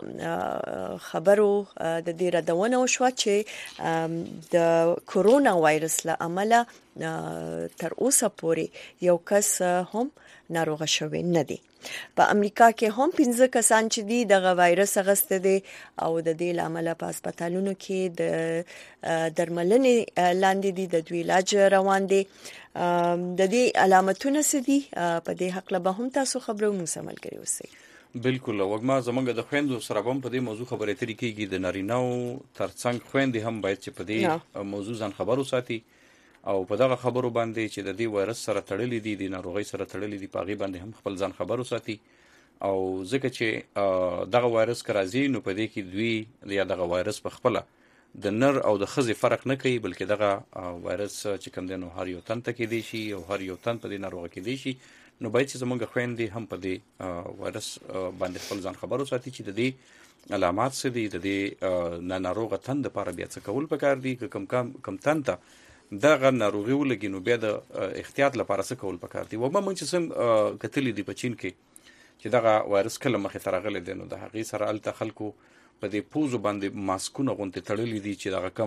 خبرو د دې ردونه وشوه چې د کورونا وایرس له امله تر اوسه پورې یو کس هم ناروغه شوی نه دی په امریکا کې هم 15 کسان چې دي دغه وایرس اغسته دي او د دې لامل په هسپتالونو کې د درملنې لاندې دي د دوی علاج روان دي د دې علامتونه څه دي په دې حق له هم تاسو خبرو موږ ملګری اوسئ بالکل وګما زمونږ د خويندو سره هم په دې موضوع خبرې ترې کېږي د نارینهو ترڅنګ خويندې هم باید چې په دې موضوع ځان خبرو ساتي او په دغه خبرو باندې چې د دې وایرس سره تړلې دي د ناروغي سره تړلې دي په غي باندې هم خپل ځان خبرو ساتي او ځکه چې دغه وایرس کرازي نو په دې کې دوی یا دغه وایرس په خپل د نر او د خزي فرق نه کوي بلکې دغه وایرس چې کوم دنو هر یو تن ته کې دي شي او هر یو تن په دې ناروغي کې دي شي نو باید چې زمونږ خويندې هم په دې وایرس باندې خپل ځان خبرو ساتي چې د دې علامات څه دي د دې ناروغه تن لپاره بیا څه کول پکار دي کم تن ته دغه ناروغي ولګي نو بیا د احتیاط لپاره څه کول پکار دي و ما موږ چې سم کتلې دي په چین کې چې دغه وایرس کله مخې ته راغلی دی نو د هغې سره هلته خلکو په دې پوزو باندې ماسکونه غوندې تړلي دي چې دغه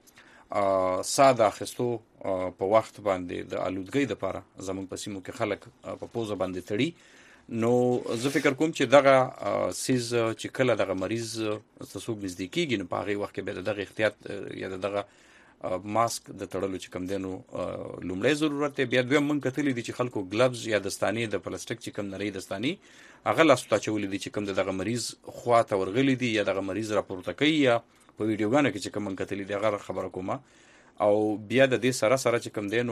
کم ساه د اخیستو په وخت باندې د آلودګۍ دپاره زموږ په سیمو کې خلک په پوزه باندې تړي نو زه فکر کوم چې دغه سیز چې کله دغه مریض ته څوک نږدې کېږي نو په هغې وخت کې بیا د دغه احتیاط یا د دغه ماسک د تړلو چې کم دینو لومړی ضرورت دی بیا دویم من کتلی دي چې خلکو گلوز یا دستانی د پلاستیک چې کم نری دستانی هغه لاس ته چولې دي چې کم دغه مریض خوا ته ورغلي دي یا دغه مریض راپورته کوي یا په ویډیوګانو کې چې کم من کتلی دي هغه خبره کومه او بیا د دې سره چې کم دینو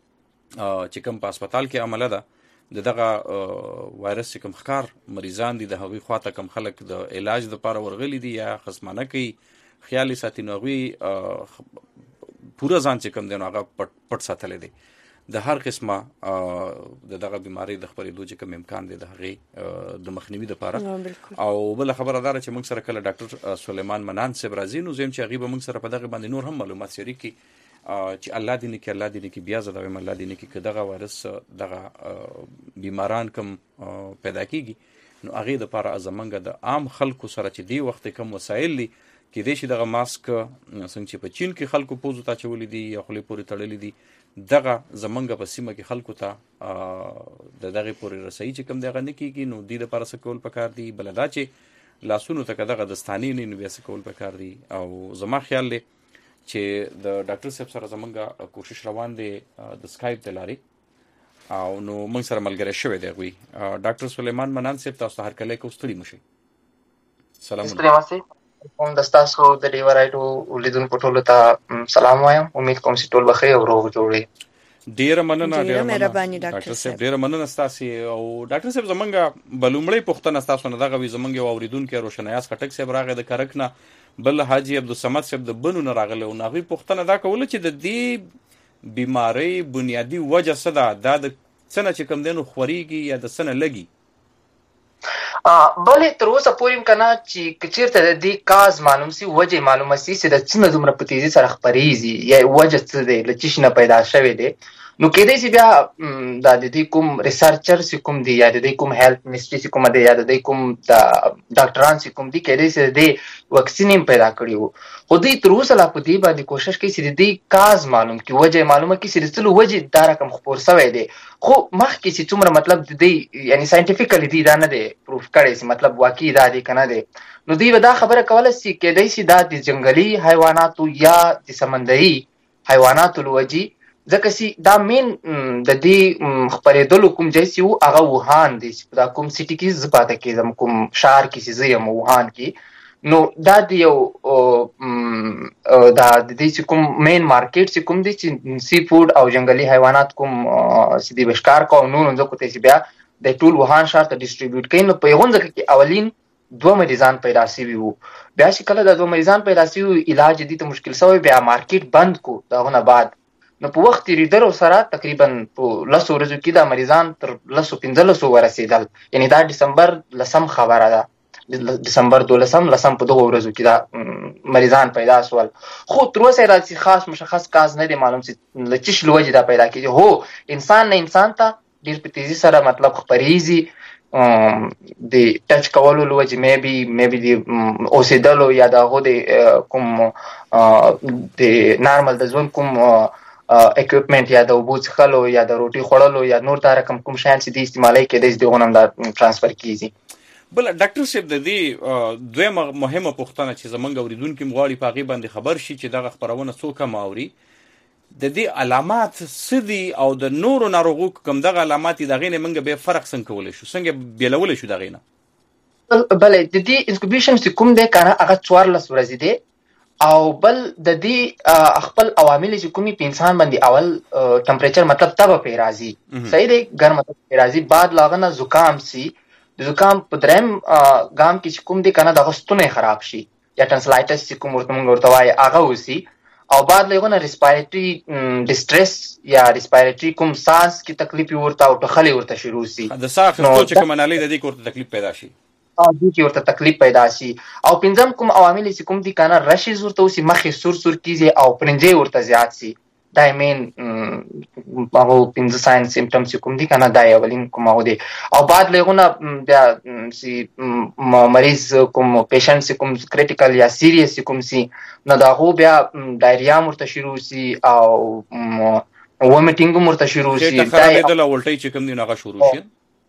چې کم په هسپتال کې عمله ده دغه وایرس چې کم ښکار مریضان دي د هغوی خوا ته کم خلک د علاج لپاره ورغلي دي یا خصمانه کوي خیال ساتي نو هغوی پورا ځان چې کم دینو هغه پټ ساتلی دی د هر قسمه دغه بیماری د خپرېدو چې کوم امکان دی د هغې د مخنیوي دپاره او بله خبره داره چې موږ سره کله ډاکټر سلیمان منان صاحب راځي نو زه یم چې هغې به موږ سره په دغه باندې نور هم معلومات شریک کړي چې الله دې نه کړي بیا زه دا وایم الله دې نه کړي که دغه وایرس دغه بیماران کم پیدا کېږي نو هغې دپاره زمونږ د عام خلکو سره چې دې وخت کم وسایل دي کېدای شي دغه ماسک څنګه چې په چین کې خلکو پوزو ته اچولي دي یا خولې پورې تړلي دي دغه زمونږ په سیمه کې خلکو ته د دغې پورې رسایي چې کوم دی هغه نه کېږي نو دې دپاره څه کول پکار دي بله دا چې لاسونو ته که دغه دستانې نه نو بیا څه کول پکار دي او زما خیال دی چې د ډاکټر صاحب سره زمونږ کوشش روان دی د سکایپ د لارې او نو موږ سره ملګری شوی دی هغوی ډاکټر سلیمان منان صاحب تاسو ته هر کلی که ستړي مو شئ سلام کوم د ستاسو د دې ورایټو لیدونکو ټولو ته سلام وایم امید کوم چې ټول به ښه او روغ جوړ وي ډیره مننه ډاکټر صاحب ډیره مننه ستاسو او ډاکټر صاحب زمونږ بلومړی پوښتنه ستاسو نه دغه وي زمونږ یو اوریدونکی روشنیاز خټک صاحب راغی د کرک نه بل حاجی عبدالصمد صاحب د بنو نه راغلی او هغوی پوښتنه دا کوله چې د دې بیماری بنیادی وجه څه ده؟ دا د څه نه چې کوم دی نو خورېږي یا د څه نه لګي؟ بلې تر اوسه پورې هم که نه چې که چېرته د دې کاز معلوم سي، وجه معلومه سي چې د څه نه دومره په تیزي سره خپرېږي یا وجه څه دی، له څه شي نه پیدا شوی دی، نو کېدای شي بیا دا د دې کوم ریسرچر چې کوم دی یا د دې کوم هیلث منسټري چې کومه دی یا د دې کوم ډاکټران چې کوم دي، کېدای شي د دې واکسین هم پیدا کړي وو، خو دوی تر اوسه لا په دې باندې کوشش کوي چې د دې کاز معلوم کړي، وجه معلومه کړي چې د څه له وجې دا رقم خپور شوی دی. خو مخکې چې څومره مطلب د دې یعنې ساینټیفیکلی دی دا نه دی پروف کړی چې مطلب واقعي دا دی که نه دی، نو دوی به دا خبره کوله چې کېدای شي دا د جنګلي حیواناتو یا د سمندري حیواناتو له وجې، ځکه چې دا مین د دې خپرېدلو کوم ځای چې و هغه ووهان دی، چې دا کوم سیټي کې زه پاته کېدم، کوم ښار کې چې زه یم ووهان کې، نو دا د یو دا د دې چې کوم مین مارکیټ چې کوم دی چې سی فوډ او جنګلي حیوانات کوم چې دوی به ښکار کوو او نورو ځمکو ته چې بیا د ټول ووهان ښار ته ډسټریبیوټ کوي، نو په یغو ځکه کې اولین 2 مریضان پیدا شوي وو، بیا چې کله دا 2 مریضان پیدا شوي وو علاج دې ته مشکل شوی، بیا مارکیټ بند کو د هغه نه بعد، نو په وخت تېرېدلو سره تقریبا په 10 ورځو کې دا مریضان تر 1500 ورسېدل، یعنې دا ډسمبر 10 خبره ده، دسمبر 12 په دغو ورځو کې دا مریضان پیدا شول. خو تر اوسه داسې خاص مشخص کاز نه دی معلوم چې له څه شي له وجې دا پیدا کېږي. هو انسان نه انسان ته ډېر په تیزي سره مطلب خپرېږي، د ټچ کولو له وجې میبي د اوسېدلو یا د هغو د کوم د نارمل د ژوند کوم اکوپمنټ یا د اوبو څښلو یا د روټۍ خوړلو یا نور دا رقم کوم شیان چې دې استعمالوي کېدای شي دغو نه هم دا ټرانسفر کېږي. بل ډاکټر صاحب د دې دویمه مهمه پوښتنه چې زمونږ اورېدونکي هم غواړي په هغې باندې خبر شي چې دغه خپرونه څوک هم اوري، د دې علامات څه دي او د نورو ناروغو کوم دغه علامات دي د هغې نه موږ بیا فرق څنګه کولی شو، څنګه بیلولی شو د هغې نه؟ بله د دې انکوبیشن چې کوم دی که نه هغه 14 ورځې دی، او بل د دې خپل عوامل چې کومي په انسان باندې اول ټمپریچر مطلب تبه پرې راځي، صحیح دی، ګرمه تبه پرې راځي، بعد له هغه نه زکام سي، د زکام په دریم ګام کې چې کوم دی که نه دغه ستونی خراب شي یا ټنسلایټس چې کوم موږ ورته وایي هغه وسي، او بعد له هغه نه ریسپایرټري ډسټرس یا ریسپایرټري کوم سانس کې تکلیف ورته او ټخلې ورته شروع سي، د ساه اخیستو چې کومه نالۍ د دې کې ورته تکلیف پیدا شي، دې کې ورته تکلیف پیدا شي، او پنځم کوم عوامل چې کوم دي که نه رشز ورته وسي، مخې سور کېږي او پرنجې ورته زیات سي، دا یې مین هغو 5 ساین سیمټمز چې کوم دي که نه دا یې اولین کوم هغو دی، او بعد له هغو نه بیا چې مریض کوم پیشنټ چې کوم کریټیکل یا سیریس چې کوم سي، نو د هغو بیا ډایریا هم ورته شروع سي او ومیټینګ هم ورته شروع سي، خېټه خرابېدل او الټۍ چې کوم دي نو هغه شروع شي،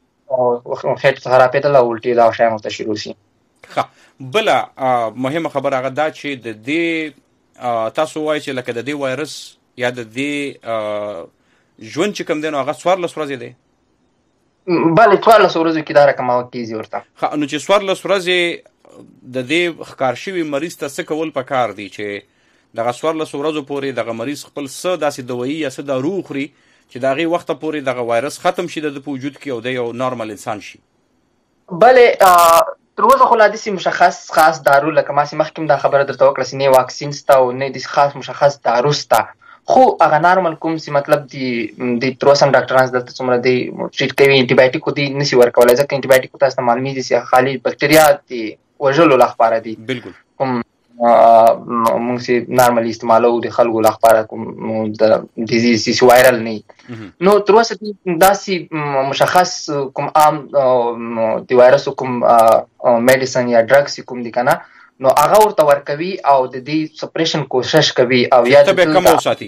خېټه خرابېدل او الټۍ دا شیان ورته شروع شي. ښه، بله مهمه خبره هغه دا چې د دې تاسو وایئ چې لکه د دې وایرس یا د دې ژوند چې کوم دی نو هغه 14 ورځې دی؟ بله 14 ورځو کې دا رقم هغه کېږي ورته. ښه، نو چې 14 ورځې د دې ښکار شوي مریض ته څه کول پکار دي چې دغه 14 ورځو پورې دغه مریض خپل څه داسې دوایي یا څه دارو وخوري چې د هغې وخته پورې دغه وایرس ختم شي د ده په وجود کې او د یو نارمل انسان شي؟ بله تر اوسه خو لا داسې مشخص خاص دارو لکه ماسې مخکې هم دا خبره درته وکړه چې نه واکسین شته او نه داسې خاص مشخص دارو شته، خو هغه نارمل کوم چې مطلب د تر اوسه هم ډاکټران دلته څومره دی ټریټ کوي، انټي بایوټیک دوی نشي ورکولی ځکه انټي بایوټیک تاسو ته معلومېږي چې خالي بکټریا د وژلو لپاره دي، بالکل کوم مونږ چې نارملی استعمالوو د خلکو لپاره کوم د ډیزیز چې وایرل نه وي، نو تر اوسه داسې مشخص کوم عام د وایرسو کوم میډیسن یا ډرګس کوم دي که نه نو هغه ورته ورکوي او د دې سپریشن کوشش کوي او یا تبه کمه وساتي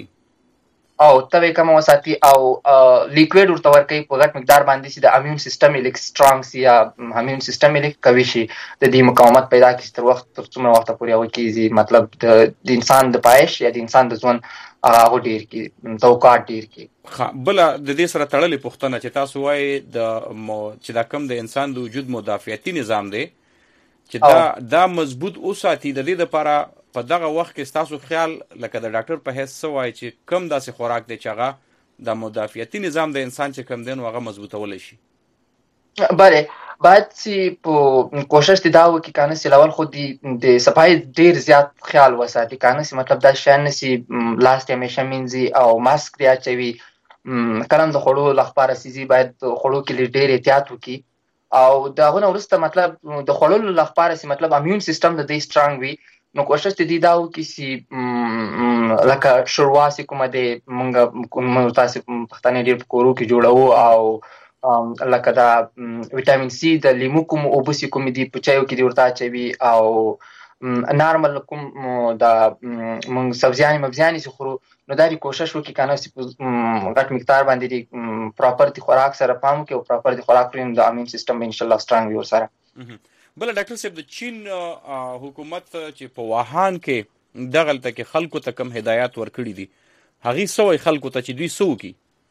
او لیکویډ ورته ورکوي په غټ مقدار باندې چې د امیون سیستم یې لږ سټرانګ سي یا امیون سیستم یې لږ قوي شي، د دې مقاومت پیدا کړي تر څومره وخته پورې هغه کېږي، مطلب د انسان د پایش یا د انسان د ژوند هغه ډېر کړي توقعات ډېر کړي. بله د دې سره تړلې پوښتنه چې تاسو وایئ چې دا کوم د انسان د وجود مدافعتي نظام دی چې دا مضبوط وساتي، د دې دپاره په دغه وخت کې ستاسو خیال لکه د ډاکټر په حیث څه وایي چې کوم داسې خوراک دی چې هغه د مدافعتي نظام د انسان چې کوم دی نو هغه مضبوطولی شي؟ بله باید چې په کوشش دی دا وکړي کنه چې لول خو د صفای ډیر زیات خیال وساتي کنه چې مطلب دا شان نسی لاست همیشه مینځي او ماسک دی اچوي کلم د خړو لخبار سيزي باید خړو کې ډیر احتیاط وکړي او داغه ورسته مطلب د خړو لخبار سي مطلب امیون سیستم د دې سترونګ وي نو کوشش دی دا وکړي چې لکه شروع سي کومه د مونږ تاسو پښتنې ډیر کورو کې جوړو او لکه دا وټامین سي د لیمو کوم او بوسي کوم دي په چایو کې دی ورته چوي او نارمل کوم دا مونږ سبزیانې مبزیانې سي خورو نو دا کوشش وکړي کنه چې غټ مقدار باندې دی پراپر دی خوراک سره پام کوي او پراپر دی خوراک لري د امین سیستم ان شاء الله سترونګ وي ورسره. بل ډاکټر صاحب د چین حکومت چې په ووهان کې دغلته کې خلکو ته کم هدایت ورکړي دي هغه سوې خلکو ته چې دوی سو کی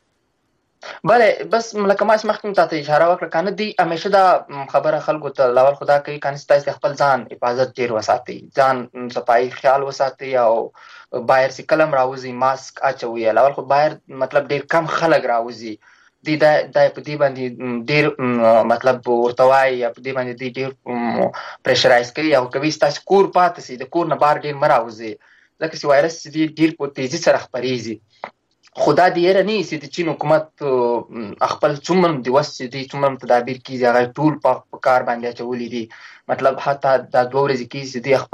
بله بس لکه ما مخکې ته اشاره وکړه کنه دی همیشه دا خبره خلکو ته لاول خدا کوي کنه ستاسو خپل ځان حفاظت ډیر وساتي ځان صفای خیال وساتي او باهر سي کلم راوځي ماسک اچوي لاول خو باهر مطلب ډیر کم خلک راوځي دی دا په دې باندې ډیر مطلب ورتوای یا په دې باندې ډیر پریشرایز کوي او کوي ستاسو کور پاتې سي د کور نه بار ډیر مراوځي لکه چې وایرس دی ډیر په تیزی سره خپريږي خدا دې یې نه سي د چین حکومت خپل څومره د وسې دي څومره تدابیر کیږي هغه ټول په کار باندې چولې دي مطلب حتی دا 2 ورځې کیږي د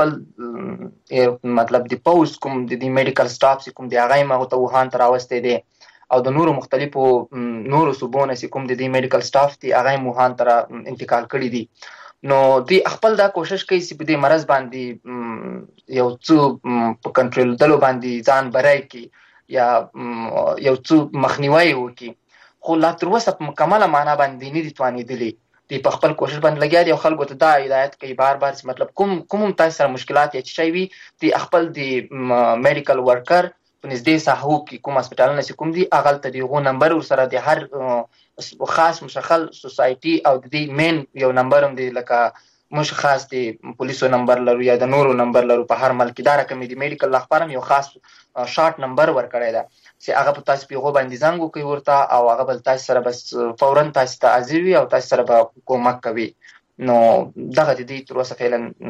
خپل مطلب د پوز کوم د میډیکل سټاف کوم دی هغه ما ته وهان تر اوسته دي او د نورو مختلفو نورو صوبونو کوم د میډیکل سټاف دی هغه وهان تر انتقال کړی دي نو دی خپل دا کوشش کوي چې په دې مرز باندې یو څه په کنټرول دلو باندې ځان برای کی یا یو څه مخنیوي وکي خو لا تر اوسه په مکمله معنا باندې نه دي توانېدلي دی په خپل کوشش باندې لګیا دي او خلکو ته دا هدایت کوي بار چې مطلب کوم تاسو سره مشکلات یا شي وي دی خپل دی میډیکل ورکر په نږدې ساحو کې کوم هسپتالونه چې کوم دي هغه ته دیغه نمبر سره د هر خاص مشخص سوسايټي او د دې مین یو نمبر هم دی لکه مشخص دی پولیسو نمبر لرو یا د نورو نمبر لرو په هر ملک دا رقم دی میډیکل لخبارم یو خاص شارټ نمبر ورکړی دا چې هغه په تاسو پیغو باندې زنګ وکي ورته او هغه بل تاسو سره بس فورا تاسو ته عزیوي او تاسو سره به کومک کوي نو دغه دې تر اوسه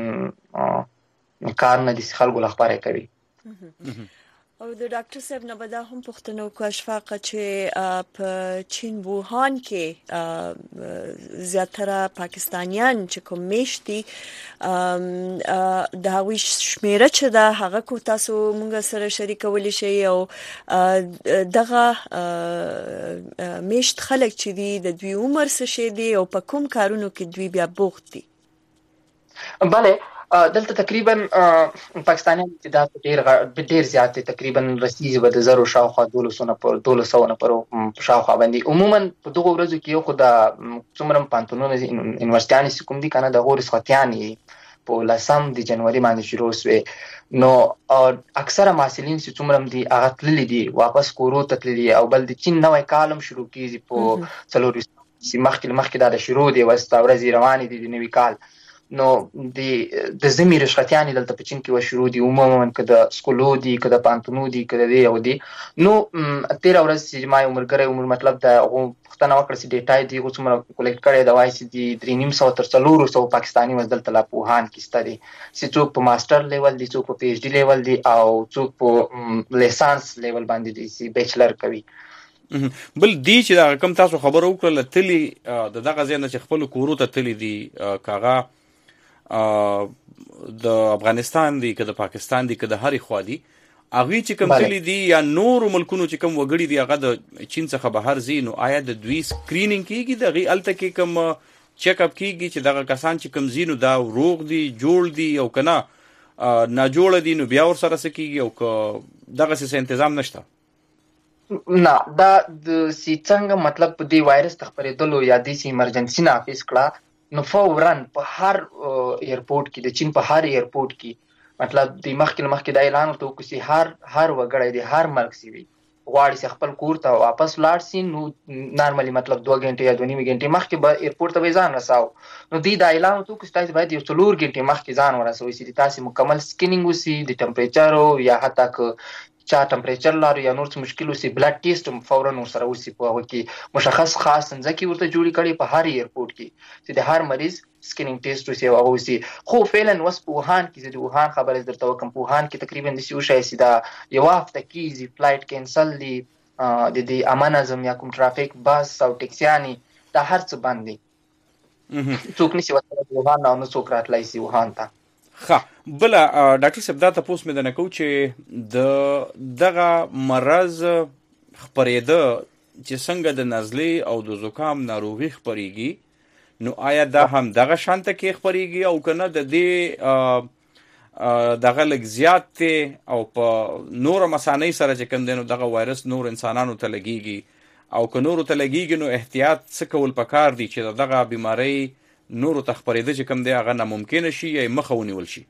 فعلا کار نه دي خلکو لخباره کوي او د ډاکټر صاحب نه بدا هم پښتنو کو اشفاق چې په چین ووهان کې زیاتره پاکستانیان چې کوم میشتي د هغوی شمیره چې دا هغه کو تاسو مونږ سره شریکول شي او دغه میشت خلک چې دی د دوی عمر څه شي دی او په کوم کارونو کې دوی بیا بوخت دي بله دلته تقریبا پاکستانیان چې دا ډیر زیات تقریبا رسیږي به د زرو شاوخوا 1200 نه پر شاوخوا باندې عموما په دغه ورځو کې خو د څومره پانتونونه یونیورسيټیان چې کوم دي کنه د غور سختياني په لسم د جنوري باندې شروع شوه نو اکثره محصلین چې څومره دي هغه تللي دي واپس کورو ته تللي او بل د چین نوې کالم شروع کیږي په څلور مخکې دا شروع دی وستا ورځ روانې دي د نوې کال نو د زمي رشتيانې دلته په چین کې و شروع دي عموما کده سکولو دي کده پانتونو دي کده دی او دي نو 13 ورځ چې ما عمر مطلب دا پښتنه وکړه چې ډیټا دی څومره کولیکټ کړي دا وایي چې 300 تر 400 پاکستاني وزدلته لا پوهان کې ستدي چې څوک په ماستر لیول دي څوک په پی ایچ ډي لیول دي او څوک په لیسانس لیول باندې دي چې بیچلر کوي بل دی چې دا کوم تاسو خبرو وکړه تلی دغه ځای نه چې خپل کورو ته تلی دي کاغه د افغانستان دی که د پاکستان دی که د هرې خوا دی هغوی چې کوم تللی دي یا نورو ملکونو چې کوم وګړي دي هغه د چین څخه بهر ځي نو آیا د دوی سکرینینګ کیږي د هغې هلته کې کوم چیک اپ کیږي چې دغه کسان چې کوم ځي نو دا روغ دي جوړ دي او که نه ناجوړه دي نو بیا ورسره څه کیږي او که دغسې تنظام نشته نه دا د څنګه مطلب په دې وایرس د خپرېدلو یا داسې ایمرجنسي نافذ کړه نو فورن په هر ایرپورټ کې د چین په هر ایرپورټ کې مطلب د مخکې دا اعلان وکړو چې هر وګړی د هر ملک سی وي غواړي چې خپل کور ته واپس لاړ شي نو نارمالي مطلب 2 غنټې یا 2.5 غنټې مخکې به ایرپورټ ته ځان رساو نو دا اعلان وکړو چې تاسو باید یو 4 غنټې مخکې ځان ورسوي چې تاسو مکمل سکینینګ وسی د ټمپریچر یا حتی که چا ټمپریچر لري یا نور څه مشکل وسی بلډ ټیسټ فورا ور سره وسی په هغه کې مشخص خاص ځکه ورته جوړی کړي په هر ایرپورټ کې چې د هر مریض سکینینګ ټیسټ وسی او وسی خو فعلا وس په وهان کې د وهان خبره درته وکم په وهان کې تقریبا د سیو شای سیدا یو هفته کې فلایټ کینسل دي د دې امان اعظم یا کوم ټرافیک بس او ټیکسیانی دا هر څه باندې څوک نشي وته وهان او نو څوک راتلای سی وهان ته ښه بل ډاکټر صاحب دا تاسو مې نه کو چې د دغه مرض خپرېده چې څنګه د نزلې او د زکام ناروغي خپرېږي نو آیا دا هم دغه شانته کې خپرېږي او کنه د دې دغه لږ زیات ته او په نور مسانې سره چې کوم دینو دغه وایرس نور انسانانو ته لګيږي او که نور ته لګيږي نو احتیاط څه کول پکار دي چې دغه بیماری نورو ته خپرېده چې کوم دی هغه ناممکن شي یا مخه ونیول شي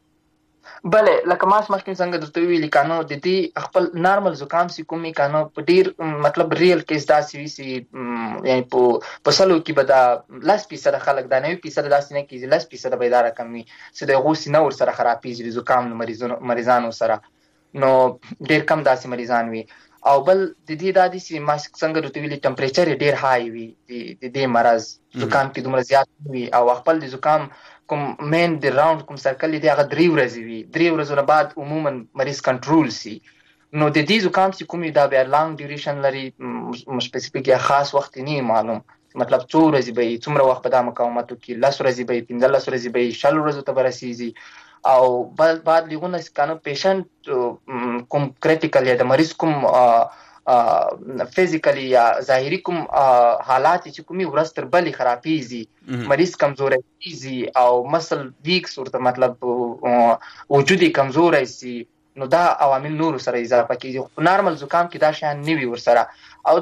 بله لکه ما مخکې څنګه درته ویلي کانو د دې خپل نارمل زکام سي کومي کانو په ډیر مطلب ریل کیس داسې وي سي یعنی په سلو کې به دا 10% خلک دا 90% داسې نه کیږي 10% به دا رقم وي چې د غوسی نور سره خرابېږي زکام مریضانو سره نو ډیر کم داسې مریضان وي او بل د دې د دې چې ما څنګه درته ویلي ټمپریچر ډیر هاي وي د دې مرز زکام کې دومره زیات وي او خپل د زکام کوم مین د راوند کوم سرکل دی هغه 3 ورځې وي 3 ورځې بعد عموما مریض کنټرول سي نو د دې زکام چې کومي دا بیا لانګ ډیوریشن لري سپیسیفیک یا خاص وخت نه معلوم مطلب 2 ورځې به څومره وخت په دا مقاومت کې 10 ورځې به 15 ورځې به 40 ورځې ته برسيږي او بعد لغونه کانو پیشنت کوم کریټیکل یا د مریض کوم فزیکلی یا ظاهری کوم حالات چې کومي ورستر بلی خرابېږي مریض کمزوري کیږي او مسل ویکس ورته مطلب وجودي کمزوري سي نو دا عوامل نور سره اضافه کیږي نارمل زکام کې دا شان نیوي ور سره او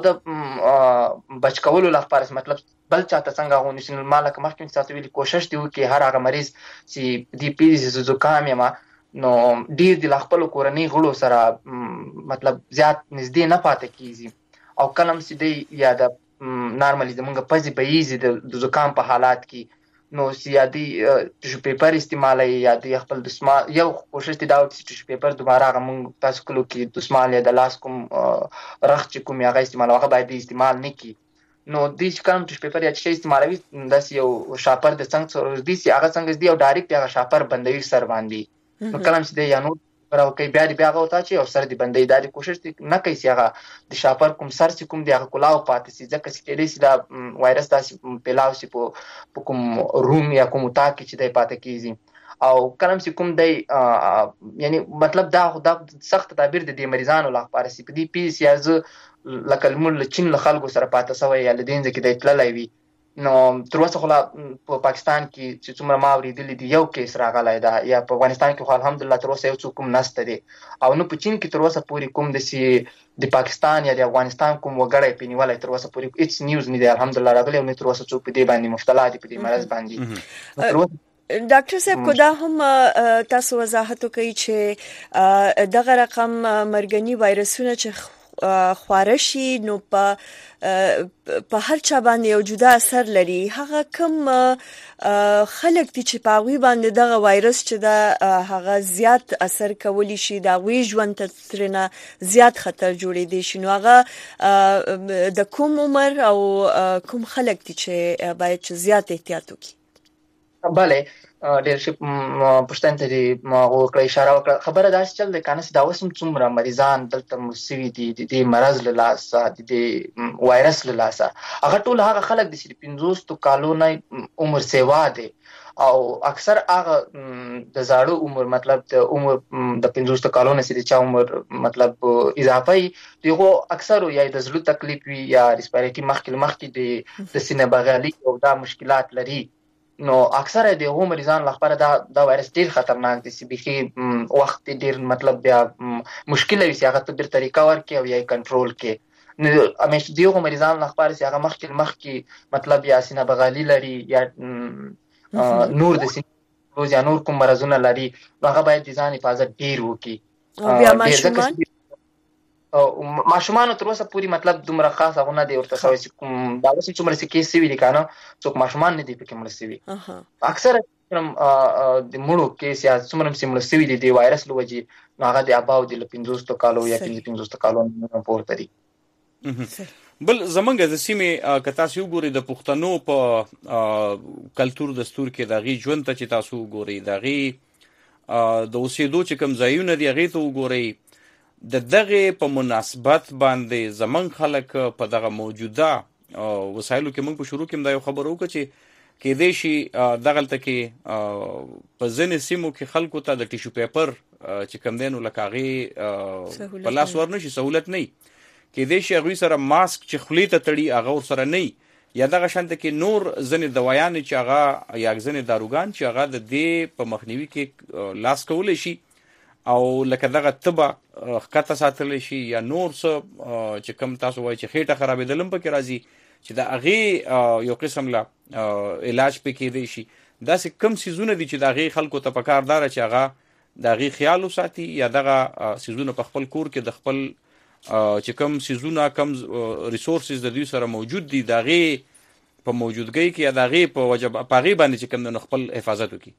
د بچکولو لپاره مطلب بل چاته څنګه غو نشنل مالک مخکې تاسو ویلي کوشش دی وکي هر هغه مریض چې دی پیز زکام یما نو ډیر د خپل کورنۍ غړو سره مطلب زیات نږدې نه پاتې کیږي او کلم سیدی یا د نارملی زمونږ پزي بېزي د زکام په حالات کې نو سیادي ټیشو پیپر استعمالي یا د خپل دسمال یو کوشش دی دا چې ټیشو پیپر دوباره غمون تاسو کلو کې دسمال یا د لاس کوم رخ چې کوم هغه استعمال هغه باید استعمال نه کی نو د کوم ټیشو پیپر یا چې استعمالوي داس یو شاپر د څنګه سره دي چې هغه څنګه دی او ډایرکټ هغه شاپر بندوي سر باندې نو کلم چې دی یا نو راو کوي بیا غوتا چې او سر دی بندي د کوشش نه کوي چې هغه د شاپر کوم سر چې کوم دی هغه کلاو پاتې سي ځکه چې کېدې سي دا وایرس داسې پیلاو سي په کوم روم یا کوم تا کې چې دی پاتې کیږي او کلم چې کوم دی یعنی مطلب دا سخت تعبیر د دې مریضانو لپاره سي په دې پی سي از لکه المل چین له خلکو سره پاتې سوی یا لدین ځکه د تللای وي نو تر اوسه خو په پاکستان کې چې څومره ما اوریدلې دي یو کیس راغلی دا یا په افغانستان کې خو الحمدلله تر اوسه یو څوک هم نشته دی او نو په چین کې تر اوسه پورې کوم د پاکستان یا د افغانستان کوم وګړی پنیولای تر اوسه پورې هیڅ نیوز نه دی الحمدلله راغلی او نه تر اوسه څوک په دې باندې مبتلا دي په دې مرض باندې ډاکټر صاحب کو دا هم تاسو وضاحت کوي چې دغه رقم مرګنی وایرسونه چې خوارشي نو په هر چا باندې یو جدا اثر لري هغه کوم خلک چې پاوی باندې دغه وایرس چې دا هغه زیات اثر کولی شي دا وی ژوند ترنه زیات خطر جوړې دي شنو هغه د کوم عمر او کوم خلک چې باید زیات احتیاط وکړي بله ډېر شي پښتنه دي ما وکړه اشاره وکړه خبره داسې چل د کانس دا وسم څومره مریضان دلته مسوي دي د مرز له لاسه د وایرس له لاسه هغه ټول هغه خلک دي چې 50 کالو نه عمر سیوا دي او اکثر هغه د زاړو عمر مطلب د عمر د 50 کالو نه چې چا عمر مطلب اضافه دیغه اکثر یا د زړه تکلیف وي یا ریسپیریټي مخکې د سینې بغالي او دا مشکلات لري نو اکثر د هغو مریضان لپاره دا وایرس ډیر خطرناک دی چې بخي وخت ډیر مطلب بیا مشکل وي چې هغه ته ډیر طریقه ورکړي او یا کنټرول کړي نو همیشه د هغو مریضان لپاره چې هغه مخکې مطلب یا سینه بغالي لري یا نور د سینې یا نور کوم مرزونه لري هغه باید د ځان حفاظت ډیر وکړي او بیا ماشومان ماشومان تر اوسه پوری مطلب دومره خاص هغه نه دی ورته سوي چې دا اوس څومره کې سی وی دي کنه څوک ماشومان نه دی پکې مرسي وي اکثر کوم د مړو کیس یا څومره سیمل سوي دي د وایرس لوجي نو هغه د اباو د 15 کالو یا 15 کالو نه پورته دي. بل زمونږ د سیمې که تاسو وګورئ د پښتنو په کلتور دستور کې د غي ژوند ته چې تاسو وګورئ د غي د اوسېدو چې کوم ځایونه دي هغې ته وګورئ د دغې په مناسبت باندې زمونږ خلک په دغه موجوده وسایلو کې موږ په شروع کې هم دا یو خبر وکړه چې کېدای شي دغلته کې په ځینې سیمو کې خلکو ته د ټیشو پیپر چې کوم دی نو لکه هغې په لاس ورنشي سهولت نه کېدای شي هغوی سره ماسک چې خولې ته تړي هغه ورسره نه یا دغه شانته کې نور ځینې دوايانې چې هغه یا ځینې داروګان چې هغه د دې په مخنیوي کې لاس کولی شي او لکه دغه تبه ښکته ساتلی شي یا نور څه چې کوم تاسو وایي چې خېټه خرابېدل هم پکې راځي چې د هغې یو قسم له علاج پې کېدی شي. داسې کم څیزونه دي چې د هغې خلکو ته پکار داره چې هغه د هغې خیال وساتي یا دغه څیزونه په خپل کور کې د خپل چې کم سیزونه کم ریسورسز د دوی سره موجود دي د هغې په موجودګۍ کې یا د هغې په هغې باندې چې کم د خپل حفاظت وکړي.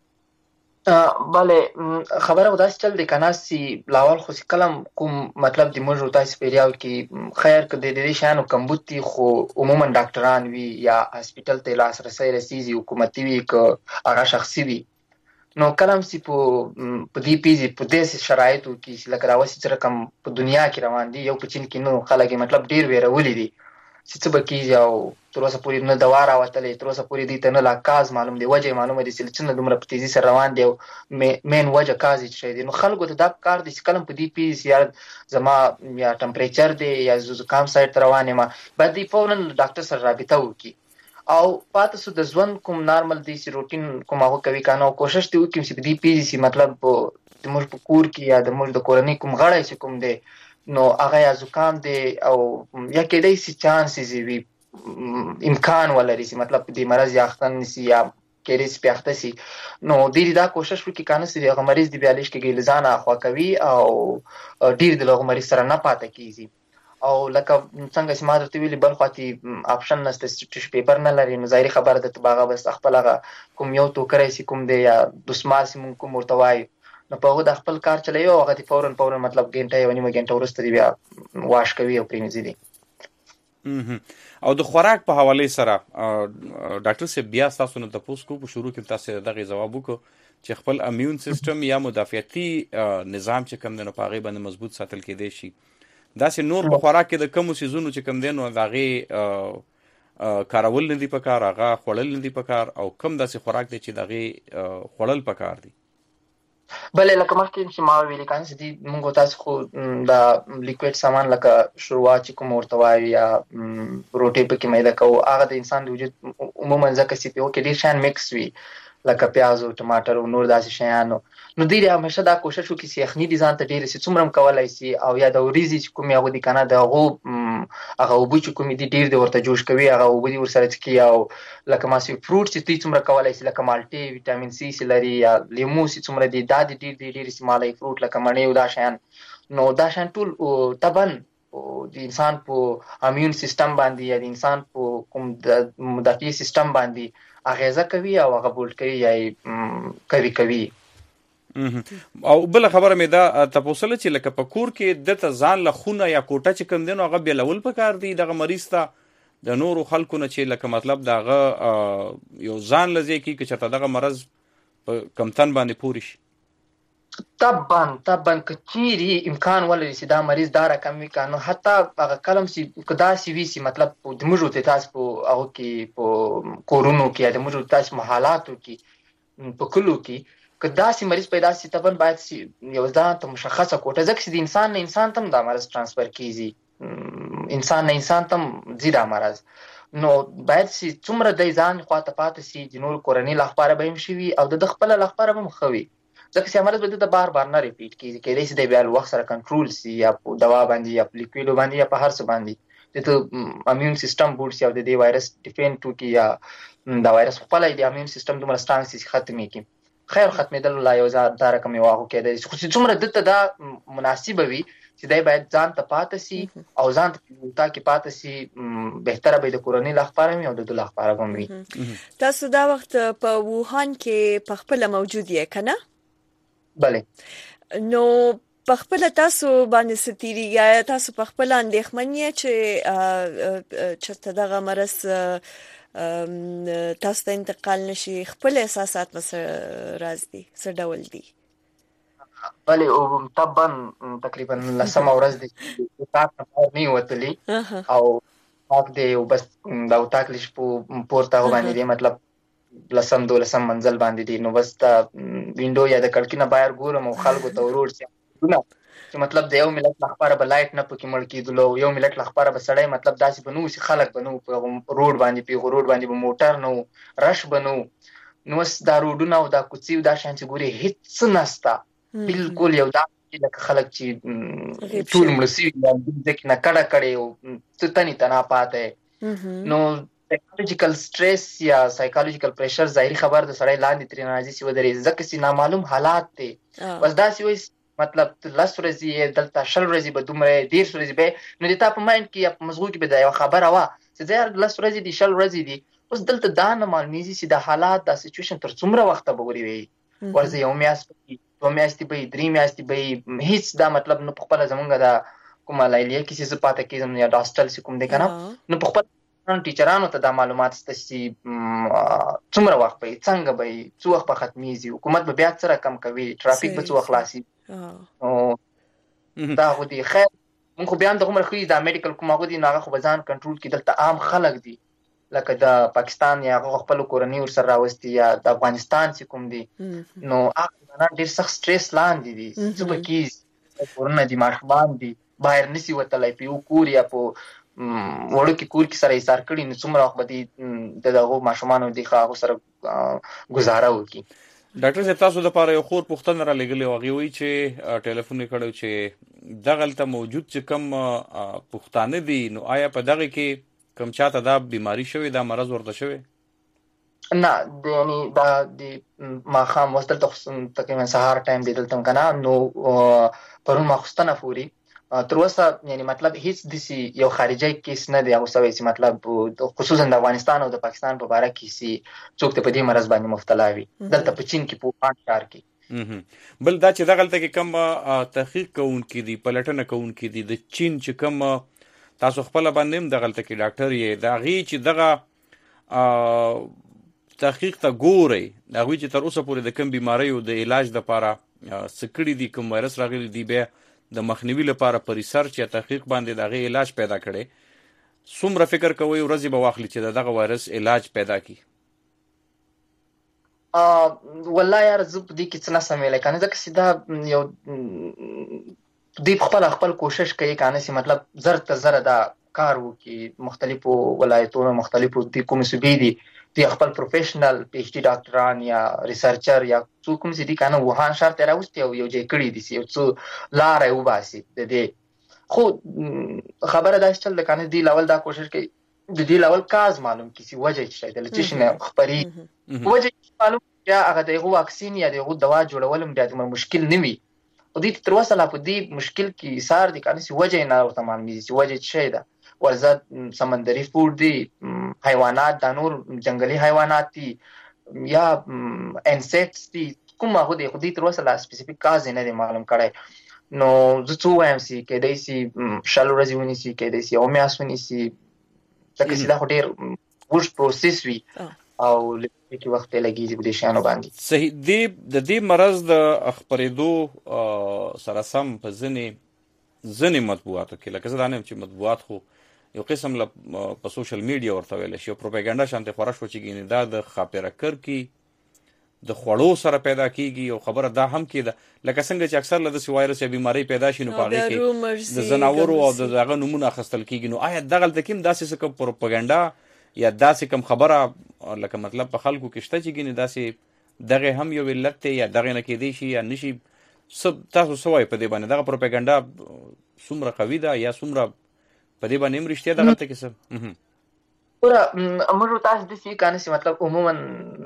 بله خبره خو داسې چل دی که نه چې لاول خو چې کله کوم مطلب د موږ تاسې په ایریاو کې خیر که د دې شیانو کمبود دي خو عموما ډاکټران وي یا هسپیټل ته لاسرسی رسیږي حکومتي وي که هغه شخصي وي نو کله هم چې په دې پیزي په داسې شرایطو کې چې لکه راوسې چې رقم په دنیا کې روان دي یو په چین کې نو خلک مطلب ډېر ویرولي دي چې څه به کېږي او تر اوسه پورې نه دوا راوتلی تر اوسه پورې دوی ته نه لا کاز معلوم دی وجه یې معلومه دي چې څنګه دومره په تیزي سره روان دی او مین وجه کاز یې څه دی نو خلکو ته دا کار دی چې کله په دې پیزي یا زما یا ټمپریچر دی یا زکام سایډ ته روان یم باید دوی فورا ډاکټر سره رابطه وکړي او پاتې سو د ژوند کوم نارمل دی چې روټین کوم هغه کوي کنه کوشش دی وکړي چې په دې پیزي چې مطلب د موږ په کور کې یا د موږ د کورنۍ کوم غړی چې کوم دی نو هغه یا زکام دی او یا کېدای شي چانسز وي امکان ولري چې مطلب دې مرض یا اخته نشي یا کېدای شي اخته شي نو ډېر دا کوشش وکړي کنه چې هغه مریض دی بیا لږ کې له ځانه اخوا کوي او ډېر د هغه مریض سره نه پاتې کېږي او لکه څنګه چې ما درته ویلي بل خواته آپشن نشته ټیشو پیپر نه لري نو ظاهري خبره ده ته هغه بس خپل هغه کوم یو توکری چې کوم دی یا دسمال چې مونږ کوم ورته وایو نو په هغه د خپل کار چلوي او هغه فورا مطلب ګنټه یو نیمه ګنټه وروسته دی بیا واش کوي او پرېمځي دي. او د خوراک په حواله سره ډاکټر صاحب بیا تاسو نه تاسو کو په شروع کې تاسو دغه جواب وکړو چې خپل امیون سیستم یا مدافعتي نظام چې کوم د پاغي باندې مضبوط ساتل کېدی شي داسې نور په خوراک کې د کومو سیزونو چې کوم دی نو د هغې کارول نه دي په کار هغه خوړل نه دي په کار او کوم داسې خوراک دی چې د هغې خوړل په کار دي. بله لکه مخکې چې ما ویلي کنه چې دي مونږ تاسو خو د لیکویډ سامان لکه شوروا چې کوم ورته وایو یا روټۍ پکې میده کوو هغه د انسان د وجود عموما ځکه چې په هغو کې ډېر شیان مکس وي لکه پیاز او ټماټر او نور داسې شیانو نو دوی همیشه دا کوشش وکړي چې یخني دي ځان ته ډېرې شي څومره هم کولی شي او یا د وریځې چې کومې هغه دي که نه د هغه اوبه چې کومې دي ډېر د ورته جوش کوي هغه اوبه دي ورسره څکي او لکه ماسې فروټ چې دوی څومره کولی شي لکه مالټې ویټامین سی چې لري یا لیمو چې څومره دي دا د ډېر استعمالوي فروټ لکه مڼې او دا شیان نو دا شیان ټول طبعا د انسان په امیون سیستم باندې یا د انسان په کوم د مدافعي سیستم باندې اغیزه کوي او هغه بولټ کوي یا کوي. او بل خبره مې دا تاسو له چې لکه په کور کې د ځان له خونه یا کوټه چې کوم دین هغه بیلول پکار دی دغه مریض ته د نورو خلکو نه چې لکه مطلب دغه یو ځان لږه کې چې ته دغه مرض په کمتن باندې پوری شي. طبعا کچيري امکان ولري چې دا مریض دا رقم وي کنه حتی هغه کلم چې کدا سی وی سي مطلب د موږ ته تاسو په هغه کې په کورونو کې د موږ تاسو محالاتو کې په کلو کې کدا سی مریض پیدا سي طبعا باید یو ځان ته مشخصه کوټه ځکه چې د انسان نه انسان ته دا مرض ترانسفر کیږي انسان نه انسان ته زیاده مرض نو باید چې څومره د ځان خواته پاتې سي د نور کورنۍ لخباره به هم شي او د خپل لخباره هم خوي ځکه چې مرض به د بار نه ریپیټ کیږي کېدای شي د بیا وخت سره کنټرول سي یا په دوا باندې یا په لیکویډ باندې یا په هر څه باندې د امیون سیستم بوټ سي او د وایرس ډیفینډ ټوکی یا د وایرس خپل د امیون سیستم دومره سترانګ سي ختمي کی خیر ختمېدل لا یو ځار دا رقم یو واغو کېدای شي خو چې څومره دته دا مناسب وي چې دای باید ځان ته پاتې سي او ځان ته تا کې پاتې سي بهتره به د کورنۍ لپاره او د دوه لپاره هم وي. تاسو دا وخت په ووهان کې په خپل موجود یې کنه؟ بله. نو په خپل تاسو باندې ستيري یا تاسو په خپل اندېښمن یې چې دغه مرض تاسو ته انتقال نشي، خپل احساسات مسر راز دي څه ډول دي؟ بله او طبعا تقریبا لسمه ورځ دي تاک نه وتلی او پاک دی او بس دا تاکلیش پورته باندې دی، مطلب لسم دولسم منزل باندې دی. نو بس دا وینډو یا د کړکۍ نه بهر ګورم او خلکو ته ورور چې مطلب د یو ملت لخوا به لایټ نه پکې مړ کېدلو، یو ملت لخوا به سړی مطلب داسې بنو چې خلک بنو په روډ باندې په روډ باندې به موټر نو رش بنو. نو دا روډونه او دا کوڅې او دا شان چې ګوري هیڅ نستا، بالکل یو دا لکه خلک چې ټول مړسي ځکه نه کړه کړي او ستنی تنا پاته. نو سایکولوژیکل سټریس یا سایکولوژیکل پریشر ظاهري خبر د سړی لاندې ترې راځي چې ودرې ځکه چې نامعلوم حالات دي. بس دا سی وایي مطلب لس ورځې دلته شل ورځې به دومره 10 ورځې به نو د تا په مایند کې یا په مزغو کې به دا یو خبره وا چې ځای لس ورځې دي شل ورځې دي. اوس دلته دا نه معلومیږي چې د حالات د سچويشن تر څومره وخت به وي ورځي یو میاشت دوه میاشتې به 3 میاشتې به هیڅ دا مطلب نو په خپل زمونږ د کومه لایلیه کې چې پاتې کېږم یا د هاستل چې کوم دی کنه نو په خپل ټیچرانو ته د معلومات ستاسي څومره وخت به څنګه به څو وخت به ختميږي، حکومت به بیا سره کم کوي، ټرافیک به څو خلاصي او دا خو دي خیر مونږ خو بیان د عمر خو د میډیکل کومه غو دي ناغه خو بزان کنټرول کې دلته عام خلک دي لکه د پاکستان یا خپل کورنۍ ور سره راوستي یا د افغانستان چې کوم دي نو هغه ډېر سخت سټریس لاندې دي څه پکې کورونه دي ماشومان دي بهر نسی وتلای په کور یا په وړو کې کور کې سره ایثار کړي نو څومره وخت به دغه ماشومان دي خو سره گزاره وکړي. ډاکټر صاحب تاسو د پاره یو خور پوښتنه را لګلې او غوي چې ټلیفون کړو چې دغلته موجود چې کم پښتانه دي نو آیا په دغه کې کم چاته دا بیماری شوی دا مرض ورته شوی؟ نه یعنی دا د ماخام وستل تقریبا سهار ټایم دی دلته کنه نو پرون ماخستانه فوري تر اوسه یعنی مطلب هیڅ دسی یو خارجي کیس نه دی او سوي چې مطلب خصوصا د افغانستان او د پاکستان په اړه کیسي څوک ته په دې مرض باندې مبتلا وي دلته په چین کې په پان شهر کې بل دا چې دغلته کې کم تحقیق کوونکې دي پلټنه کوونکې دي د چین چې کم تاسو خپل باندې دغلته کې ډاکټر یې دا غي چې دغه تحقیق ته ګوري دا غوي چې تر اوسه پورې د کم بیماری او د علاج لپاره سکړی دي کوم وایرس راغلی دی به د مخنیوي لپاره په ریسرچ یا تحقیق باندې دغه علاج پیدا کړي څومره فکر کوي ورځي به واخلي چې دغه وایرس علاج پیدا کی؟ والله یار زه په دې کې څه نه سمېلای کنه ځکه چې دا یو دی خپل کوشش کوي کنه چې مطلب زر ته زر دا کار وکي مختلفو ولایتونو مختلفو د کوم صوبې دي دی خپل پروفیشنل پی ایچ ډی ډاکټران یا ریسرچر یا څوک کوم چې دي کنه وهان شهر ته راوستي او یو ځای کړی دي یو څو لارې وباسي د دې خو خبره دا چې کنه دی لاول دا کوشش کوي د دې لاول کاز معلوم کیسي وجه چې د لچشن خبري وجه معلوم یا هغه دغه واکسین یا دغه دوا جوړول هم ډېر مشکل نه وي او دې تر اوسه لا په دې مشکل کې ایثار دي کنه چې وجه نه ورته معلومي چې وجه څه ده ورزه سمندري فود دي حیوانات د نور جنگلي حیوانات دي یا انسیکټس دي کومه هو دي خو دې تر اوسه لا سپیسیفیک کاز نه دی معلوم کړی نو زه څو وایم چې کېدای شي شل ورځې ونیسي کېدای شي او میاشت ونیسي ځکه چې دا ډېر وښ پروسس وي او لکه وخت لګیږي د شانو باندې صحیح دی د دې مرض د خبرېدو سره سم په ځنې مطبوعاتو کې لکه زه دا نه چې مطبوعات خو یو قسم په سوشل میډیا ورته ویل شي پروپاګاندا شانته خورا شو چې ګینه دا د خاپیرکر کې د خوړو سره پیدا کیږي او خبره دا هم کېده لکه څنګه چې اکثر له دې وایرس یا بیماری پیدا شي نو پاره کې د زناورو او دغه نمونه اخستل کیږي نو آیا دغه تکیم داسې څه پروپاګاندا یا داسې کوم خبره لکه مطلب په خلکو کې شته چې ګینه داسې دغه هم یو علت یا دغه نه کېدی شي یا نشي سب تاسو سوای په دې باندې دغه پروپاګاندا څومره قوي ده یا څومره په دې باندې مرشته دغه ته کې څه پورا امر تاسو د سی کانه سي مطلب عموما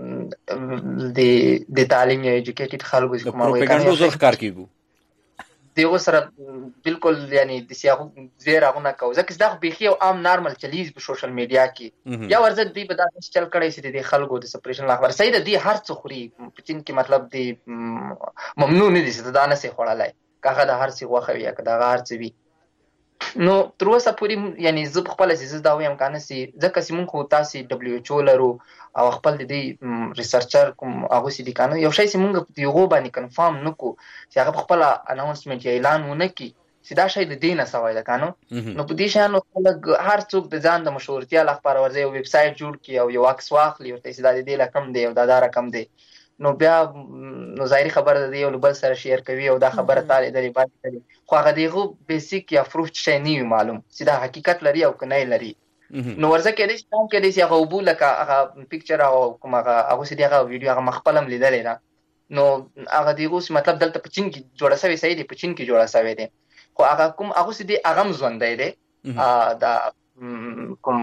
د تعلیم یا ایجوکیټډ خلکو کومه وایي پروپاګاندا زور کار کیږي دیغه سره بالکل یعنی د سیاغو زیرغونه کو ځکه دا بيخي او عام نارمل چلیز په سوشل میډیا کې یا ورزه دی په داسې چل کړي چې د خلکو د سپریشن لغور سید دی هر څه خوري په چین کې مطلب دی ممنوع نه دي چې دا نه سي خړلای کاغه د هر څه واخوي یا دا هر څه وي نو تر اوسه پوری یعنی زه خپل سیس دا وایم کنه سي ځکه چې مونږ خو تاسو WHO لرو او خپل د ریسرچر کوم هغه سي دي کنه یو شی چې مونږ دیغه باندې کنفرم نکو چې هغه خپل اناونسمنت یا اعلان ونه کی چې دا شی د دینه سوای ده کنه نو په دې شان خلک هر څوک د ځان د مشهورتیا لپاره ورځي ویب سټ جوړ کی او یو عکس واخلي او ته دا دې رقم دی او دا رقم دی نو بیا نو ظاهري خبره ده یو بل سره شیر کوي او دا خبره تعالی درې باندې خو هغه دیغه بیسیک یا فروټ شي نه معلوم چې دا حقیقت لري او کنه لري نو ورځه کې دې څنګه کې دې هغه وبو لکه هغه پکچر او کوم هغه سړي هغه ویډیو هغه مخپلم لیدلې ده نو هغه دیغه مطلب دلته پچین کې جوړه شوی صحیح دی پچین کې جوړه شوی دی خو هغه کوم هغه سړي هغه ژوند دی دا کوم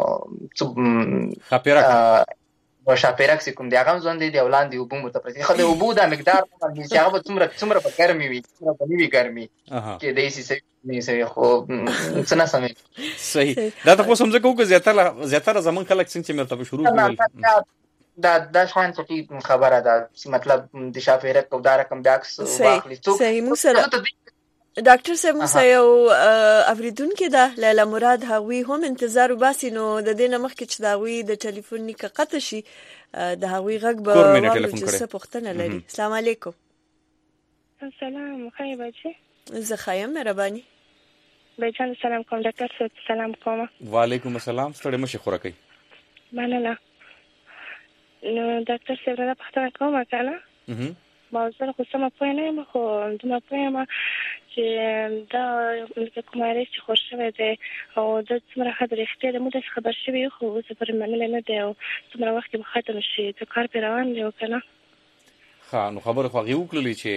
خاپیرک شاپیرک کوم دی هغه ځوان دی اولان دی وبو متپرسي خو د وبو د مقدار چې هغه څومره په ګرمي وي څومره په نیوي ګرمي کې د سي نه سي خو څنګه سمې صحیح دا تاسو سمجه کوو چې زیاتره زمون خلک څنګه مرتبه شروع کول دا شان چې خبره ده مطلب د شاپیرک او دا رقم بیاکس واخلي صحیح موږ سره ډاکټر صاحب موږ یو اوریدونکو ده لیلا مراد هغوی هم انتظار وباسي نو د دې نه مخکې چې دا هغوی د ټلیفون نیکه قطع شي د هغوی غږ به څه پوښتنه لري السلام علیکم السلام خیر بچي زه خایم مهرباني بچان سلام کوم ډاکټر صاحب سلام کوم وعلیکم السلام ستړي مشه خوراکي مننه نو ډاکټر صاحب را پښتنه کومه کنه موضوع خو سم په نه ما خو دمه پېما چې دا کومه رئیس خوشاله ده او د څومره خبرې اختیار مو د خبر شوی خو څه پر منل نه ده او څومره وخت به ختم شي ته کار پیروان دی وکنه ها نو خبره خو غو کړلې چې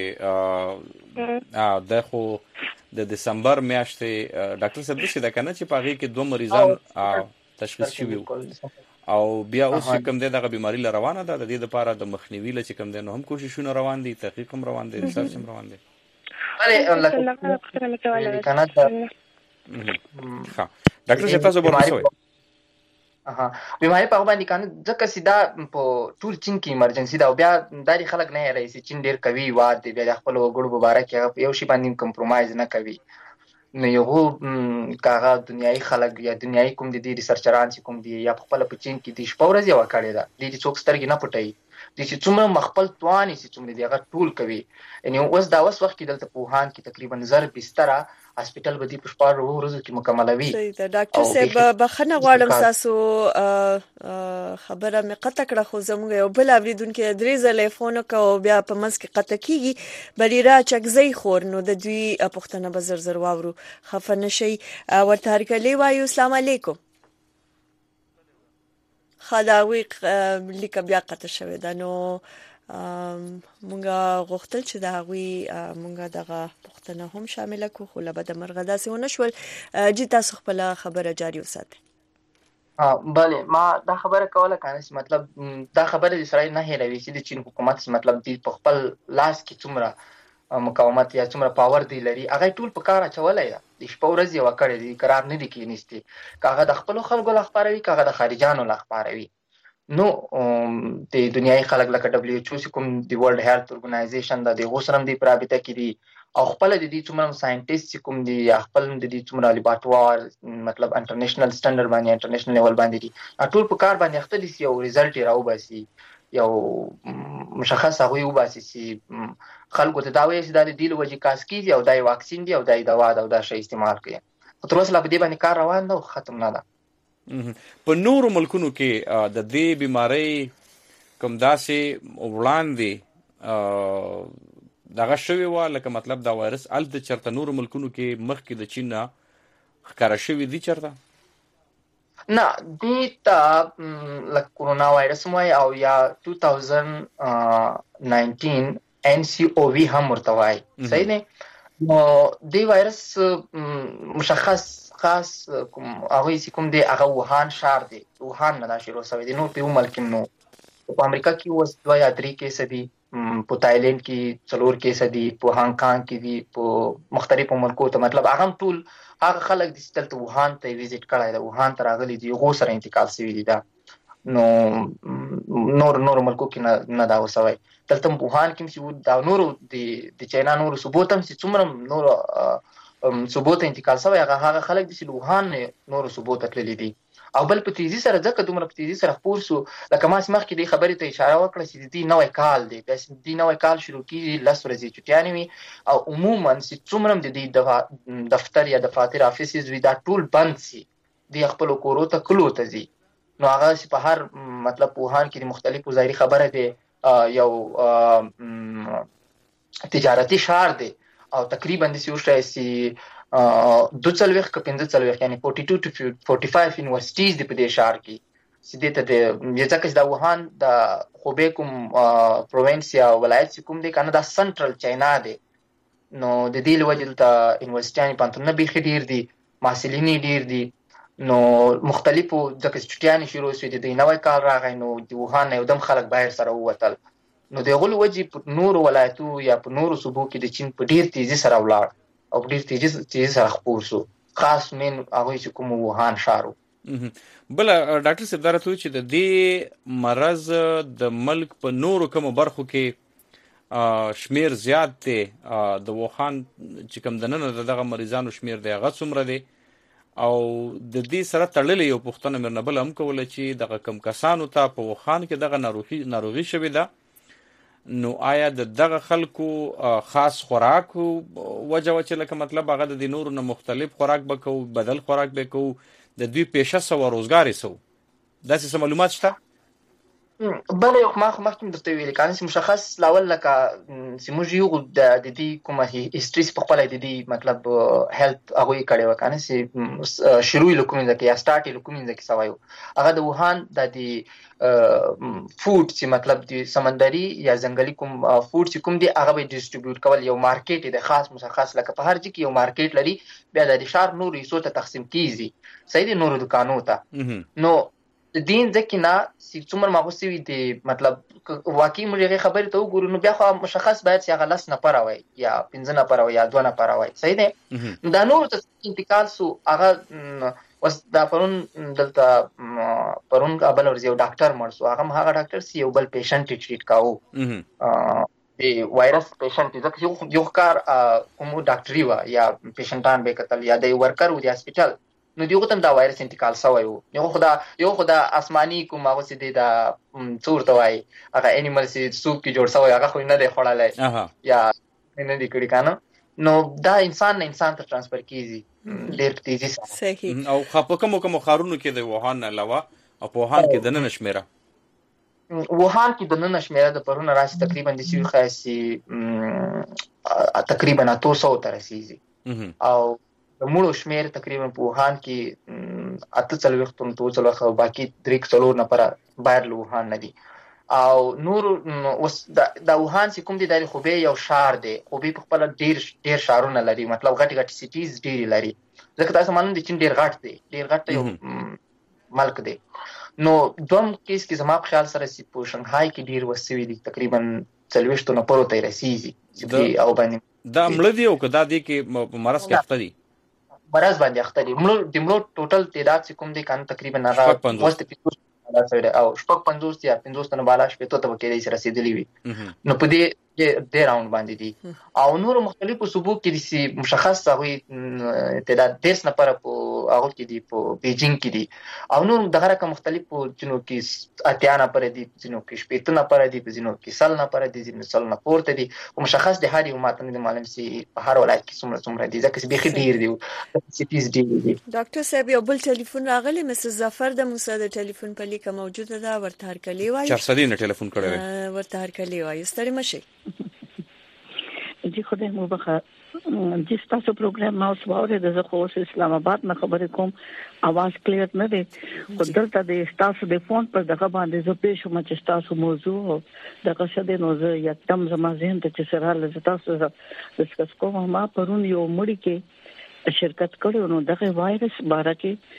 د خو د دسمبر میاشتې ډاکټر صاحب څه دا کنه چې پاغي کې دوه مریضان تشخیص شوی او بیا اوس کوم دغه بیماری روانه ده د دې لپاره د مخنیوي لچ کوم دنه هم کوششونه روان دي تحقیق هم روان دي ریسرچ هم روان دي کنه ها ډاکټر صاحب تاسو ورسوي بیماری په باندې کنه ځکه سیدا په ټول چین کې ایمرجنسي دا بیا داري خلک نه راځي چې چین ډیر کوي واد دی بیا خپل وګړو مبارک یو شی باندې کمپرمایز نه کوي نو یو کاغه دنیاي خلک یا دنیاي کوم دي ریسرچران چې کوم دي یا خپل په چین کې د شپورز یو کړی دا د څوک سترګې نه پټي د چې څومره مخبل تواني چې څومره دی هغه ټول کوي یعنی اوس دا وخت کې دلته په وهان کې تقریبا 1000 بستر هسپټال بدی په شپږ ورځو کې مکملوي صحیح ده ډاکټر صاحب بخنه غواړم تاسو خبره مې قطع کړه خو زموږ یو بل اوریدونکو درې ځله فون وکاو بیا په منځ کې قطع کیږي بریرا چکزی خور نو د دوی پښتنه بزر زر واورو خفه نشي ورته هرکلی وایو السلام علیکم خداوی لیک بیا قطع شوی ده نو مونږه غوښتل چې دا غوي مونږه دغه پښتنه هم شامل کو خو له بده مرغه داسې ونه شول چې تاسو خپل خبره جاری وساتئ بله ما دا خبره کوله کنه مطلب دا خبره د اسرائیل نه هېروي چې د چین حکومت مطلب دی په خپل لاس کې څومره مقاومت یا څومره پاور دی لري هغه ټول په کار اچولای دا د شپه ورځ یو کړی دی قرار نه دی کېنيستي کاغه د خپل خلکو لخباروي کاغه د خارجانو لخباروي نو د دنیاي خلک لکه WHO کوم دی ورلد هیلث اورګنایزیشن د غوسرم دی پرابطه کې دی او خپل د دې څومره ساينټیست کوم دی خپل د دې څومره لیبارټوار مطلب انټرنیشنل سټانډرډ باندې انټرنیشنل لیول باندې دي ټول په کار باندې خپل یو ریزلټ راو باسي یو مشخص هغه یو باسي چې خلکو ته دا وایي چې د دې لوجې کاس کیږي او دای واکسین دی او دای دوا او دا شی استعمال کوي خو تر اوسه لا په دې باندې کار روان نه ختم نه ده په نورو ملکونو کې د دې بیماری کوم داسې وړاندې دغه شوی و لکه مطلب دا وایرس ال د چرته نورو ملکونو کې مخکې د چین نه ښکارا شوی دی چرته نه دې ته لکه کورونا وایرس موي او یا 2019 NCOV هم ورته وایي صحیح نه نو دی وایرس مشخص خاص کوم هغه چې کوم دی هغه ووهان شهر دی ووهان نه شروع شوی دی نو په ملک نو په امریکا کې اوس 2 یا 3 کیسه دي، په تایلند کې 4 کیسه دي، په هانګ کانګ کې دي، په مختلفو ملکو ته مطلب هغه ټول هغه خلک دي چې دلته ووهان ته ویزیټ کړی دی، ووهان ته راغلي دي، هغو سره انتقال شوي دي. دا نو نور ملکو کې نه دا وسوی. دلته ووهان کې چې دا نورو د چاینا نورو صوبو ته چې څومره نورو صوبو ته انتقال شوی هغه خلک دي چې ووهان نورو صوبو ته تللي دي. او بل په تیزی سره ځکه دومره په تیزی سره خپور شو، لکه ما مخکې دې خبرې ته اشاره وکړه چې د دې نوی کال دی، بس دې نوی کال شروع کېږي 10 ورځې چټیانې وي، او عموما چې څومره د دې دفتر یا دفاتر افیسز وي دا ټول بند سي، د خپل کورو ته کلو ته ځي. نو هغه چې په هر مطلب ووهان کې د مختلفو ظاهري خبره دی یو تجارتي ښار دی، او تقریبا داسې وښایي چې 42 که 45 یعنی 42 to 45 یونیورسټیز دي په دې ښار کې، چې دې ته د ځکه چې دا ووهان د خوبې کوم پروینس یا ولایت چې کوم دی که نه دا سنټرل چاینا دی، نو د دې له وجې دلته یونیورسټیانې پوهنتونونه بیخي ډېر دي، محصلین یې ډېر دي. نو مختلفو ځکه چې چټیانې شروع شوې د دې نوی کال راغی، نو د ووهان نه یودم خلک بهر سره ووتل. نو د هغو له وجې په نورو ولایتو یا په نورو صوبو کې د چین په ډېر تیزي سره ولاړ او په ډېر تیزي سره خپور شو، خاص مین هغوی چې کوم ووهان ښار و. بله ډاکټر صاحب دا راته وایي چې د دې مرض د ملک په نورو کومو برخو کې شمیر زیات دی، د ووهان چې کوم دننه د دغه مریضانو شمیر دی هغه څومره دی، او د دې سره تړلې یو پوښتنه مې نه بله هم کوله چې دغه کم کسانو ته په ووهان کې دغه ناروغي شوې ده، نو آیا د دغه خلکو خاص خوراک وجه وه چې لکه مطلب هغه د دې نورو نه مختلف خوراک به کوو، بدل خوراک به کوو، د دوی پیشه څه وه، روزګار یې څه و، داسې څه معلومات شته؟ بله یو مخکې درته ویلي که چې مشخص لاول لکه چې موږ یو د دې کومه هسټري چې پخپله د دې مطلب هیلت هغوی یې کړې وه که نه چې شروع یې له کومې ځای کې یا سټارټ یې له کومې ځای کې سوی و، هغه د ووهان د فوډ چې مطلب د سمندري یا ځنګلي کوم فوډ چې کوم دی هغه به یې ډسټریبیوټ کول، یو مارکیټ یې د خاص مشخص لکه په هر ځای کې یو مارکیټ لري، بیا د ښار نورو حصو ته تقسیم کېږي، صحیح دی، نورو دوکانو ته. نو د دې ځکه نه چې څومره مغوسي وي د مطلب واقعي موږ هغې خبرې ته وګورو، نو بیا خو مشخص باید چې هغه 10 نفره وای یا 15 نفره وای یا 2 نفره وای، صحیح دی. نو دا نورو ته انتقال سو، هغه اوس دا پرون دلته پرون بله ورځ یو ډاکټر مړ سو، هغه هم هغه ډاکټر چې یو بل پیشنټ یې ټریټ کاوه، د وایرس پیشنټ، ځکه یو کار کوم ډاکټري وه یا پیشنټان به یې کتل یا د یو ورکر و د هسپټل، نو د هغو ته هم دا وایرس انتقال شوی و. یو خو دا آسماني کوم هغسې دی دا څه ورته وایي هغه انیمل چې سوپ کې جوړ شوی هغه خو یې نه دی خوړلی یا نه دی کړي که نه، نو دا انسان نه انسان ته ټرانسفر کېږي ډېر په تیزي سره. صحیح. او په کومو ښارونو کې د ووهان نه علاوه او په ووهان کې دننه شمېره؟ ووهان کې دننه شمېره د پرونه راشي تقریبا داسې وښایي چې تقریبا 800 ته رسېږي، او د مړو شمېر تقریبا په ووهان کې 48 او باقي 3-4 نفره بهر له ووهان نه دي. او نور اوس د ووهان چې کوم دی دا د خوبې یو ښار دی، خوبې په خپله ډېر ښارونه لري، مطلب غټې سیټیز ډېرې لري، ځکه تاسو معلوم دی چین ډېر غټ دی، ډېر غټ یو ملک دی. نو دوم کیس کې زما په خیال سره چې په شنګهای کې ډېر وسوي دي، تقریبا 40 نفرو ته یې رسېږي او باندې دا مړه دي او که دا دی کې په مرض کې اخته دي؟ مرض باندې اخته دي. د مړو ټوټل تعداد چې کوم دی که نه تقریبا هغه او 50 یا 50 تنه بالا 50 ته به کېدای شي رسېدلي وي، نو په دې راوند باندې دي. او نورو مختلفو صوبو کې داسې مشخص هغوی تعداد 10 نفره په هغو کې دي، په بیجینګ کې دي، او نور دغه رقم مختلفو ځینو کې 80 نفره دي، ځینو کې 60 نفره دي، په ځینو کې 100 نفره دي، ځینو 100 نه پورته دي، خو مشخص د هر یو ماته نه دي معلوم چې په هر ولایت کې څومره دي، ځکه چې بیخي ډېر دي، سیټیز ډېر دي. ډاکټر صاحب یو بل ټلیفون راغلی، مسز ظفر د موسی د ټلیفون په لیکه موجوده ده، ورته هرکلی وایي. 400 نه ټلیفون کړی دی، ورته هرکلی وایي. ستړي مشئ. جی خدای مو بخیر. جی تاسو پروګرام ما اوس واورېد، زه خو اوس اسلام آباد نه خبرې کوم، اواز کلیر نه دی، خو دلته د تاسو د فون پر دغه باندې زه پېښ شوم چې تاسو موضوع دغه څه دی، نو زه یکدم زما ذهن ته چې سره زه تاسو سره ډسکس کوم. ما پرون یو مړی کې شرکت کړو، نو دغه وایرس باره کې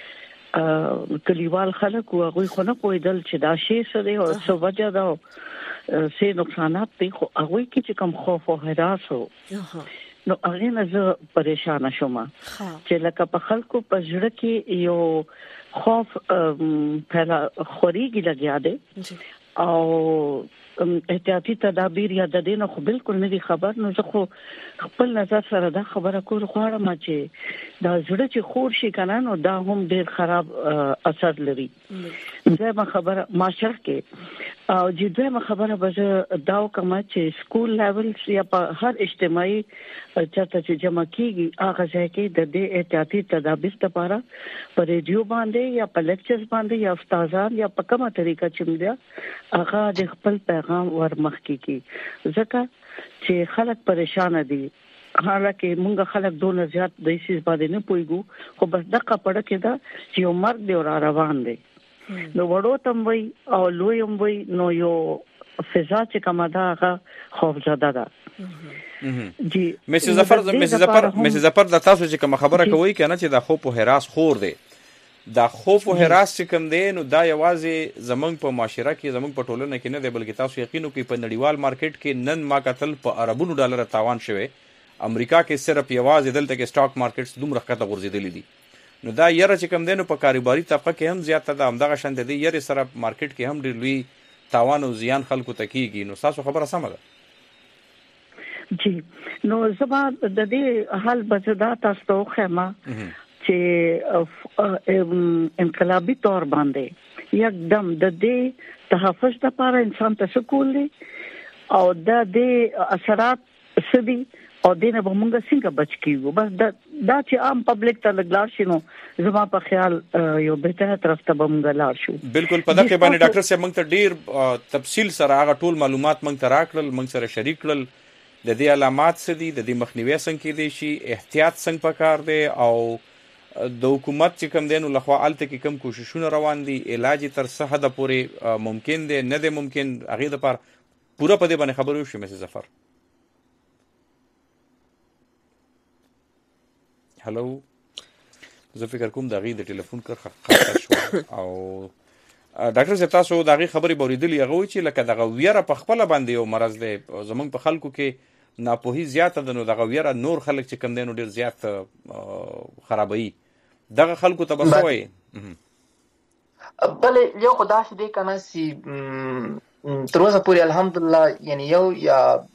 کلیوال خلک او هغه خو نه پوهیدل چې دا شی سره او څه وجه دا سه نقصانات دي خو هغه کې چې کوم خوف او هراس وو نو هغه نه زه پریشان شوم چې لکه په خلکو په ژړه کې یو خوف پهلا خوريږي لګیا دي او احتیاطي تدابیر یا د دینه خو بالکل نه دي خبر نو زه خو خپل نظر سره دا خبره کول غواړم چې دا زړه چې خور شي کنه نو دا هم ډیر خراب اثر لري زما خبره معاشره کې او جدي خبره به دا کوم چې سکول لیول یا په هر اجتماعي چاته چې جمع کیږي هغه ځای کې د دې احتیاطي تدابیر لپاره په ریډیو باندې یا په لیکچرز باندې یا استادان یا په کومه طریقه چې ملي هغه د خپل پیغام ورمخ کی ځکه چې خلک پریشان دي حالکه مونږ خلک دونه زیات د هیڅ باندې نه پويګو خو بس دغه پړه کې دا چې یو مرګ دی او روان دی نو وړو تم وي او لوی هم وي نو یو فضا چې کومه دا هغه خوف زده ده جی مسز ظفر د تاسو چې کوم خبره کوي کنه چې د خوف او هراس خور دی دا خوف او هراس چې کوم دی نو دا یوازې زمنګ په معاشره کې زمنګ په ټولنه کې نه دی بلکې تاسو یقینو کې په نړیوال مارکیټ کې نن ما قتل په اربونو ډالر تاوان شوی امریکا کې صرف یوازې دلته کې سٹاک مارکیټس دومره ښکته غورځېدلې دي نو دا یره چې کوم دی نو په کاروباري طبقه کې هم زیاته ده همدغه شان دی یره سره مارکیټ کې هم ډېر لوی تاوان او زیان خلکو ته کیږي نو تاسو خبره سمه ده جی نو زما د دې حل بزدا تاسو خمه چې انقلابي تور باندې یکدم د دې تحفظ لپاره انسان ته سکول دي او د دې اثرات سدي او دینه به موږ څنګه بچ کیږو بس دا چې عام پبلک ته لګلار شنو زما په خیال یو بهتره طرف ته به موږ لار شو بالکل په دغه باندې ډاکټر صاحب موږ ته ډیر تفصیل سره هغه ټول معلومات موږ ته راکړل موږ سره شریک کړل د دې علامات څه دي د دې مخنیوي څنګه کېدای شي احتیاط څنګه پکار دی او د حکومت چې کوم دینو لخوا الته کې کوم کوششونه روان دي علاج تر څه حد پورې ممکن دی نه دی ممکن هغه د پر پورا په دې باندې خبرو شو مسز ظفر هلو زه فکر کوم دغه د ټلیفون کرخه خاطر شو او ډاکټر صاحب تاسو دغه خبرې بوریدلې هغه چې لکه دغه ویره په خپل باندې یو مرز دی زمونږ په خلکو کې ناپوهي زیاته ده نو دغه ویره نور خلک چې کم دي نو ډیر زیات خرابوي دغه خلکو ته بسوي بل یو خدای دې کنه سي تر اوسه پورې الحمدلله یعنی یو یا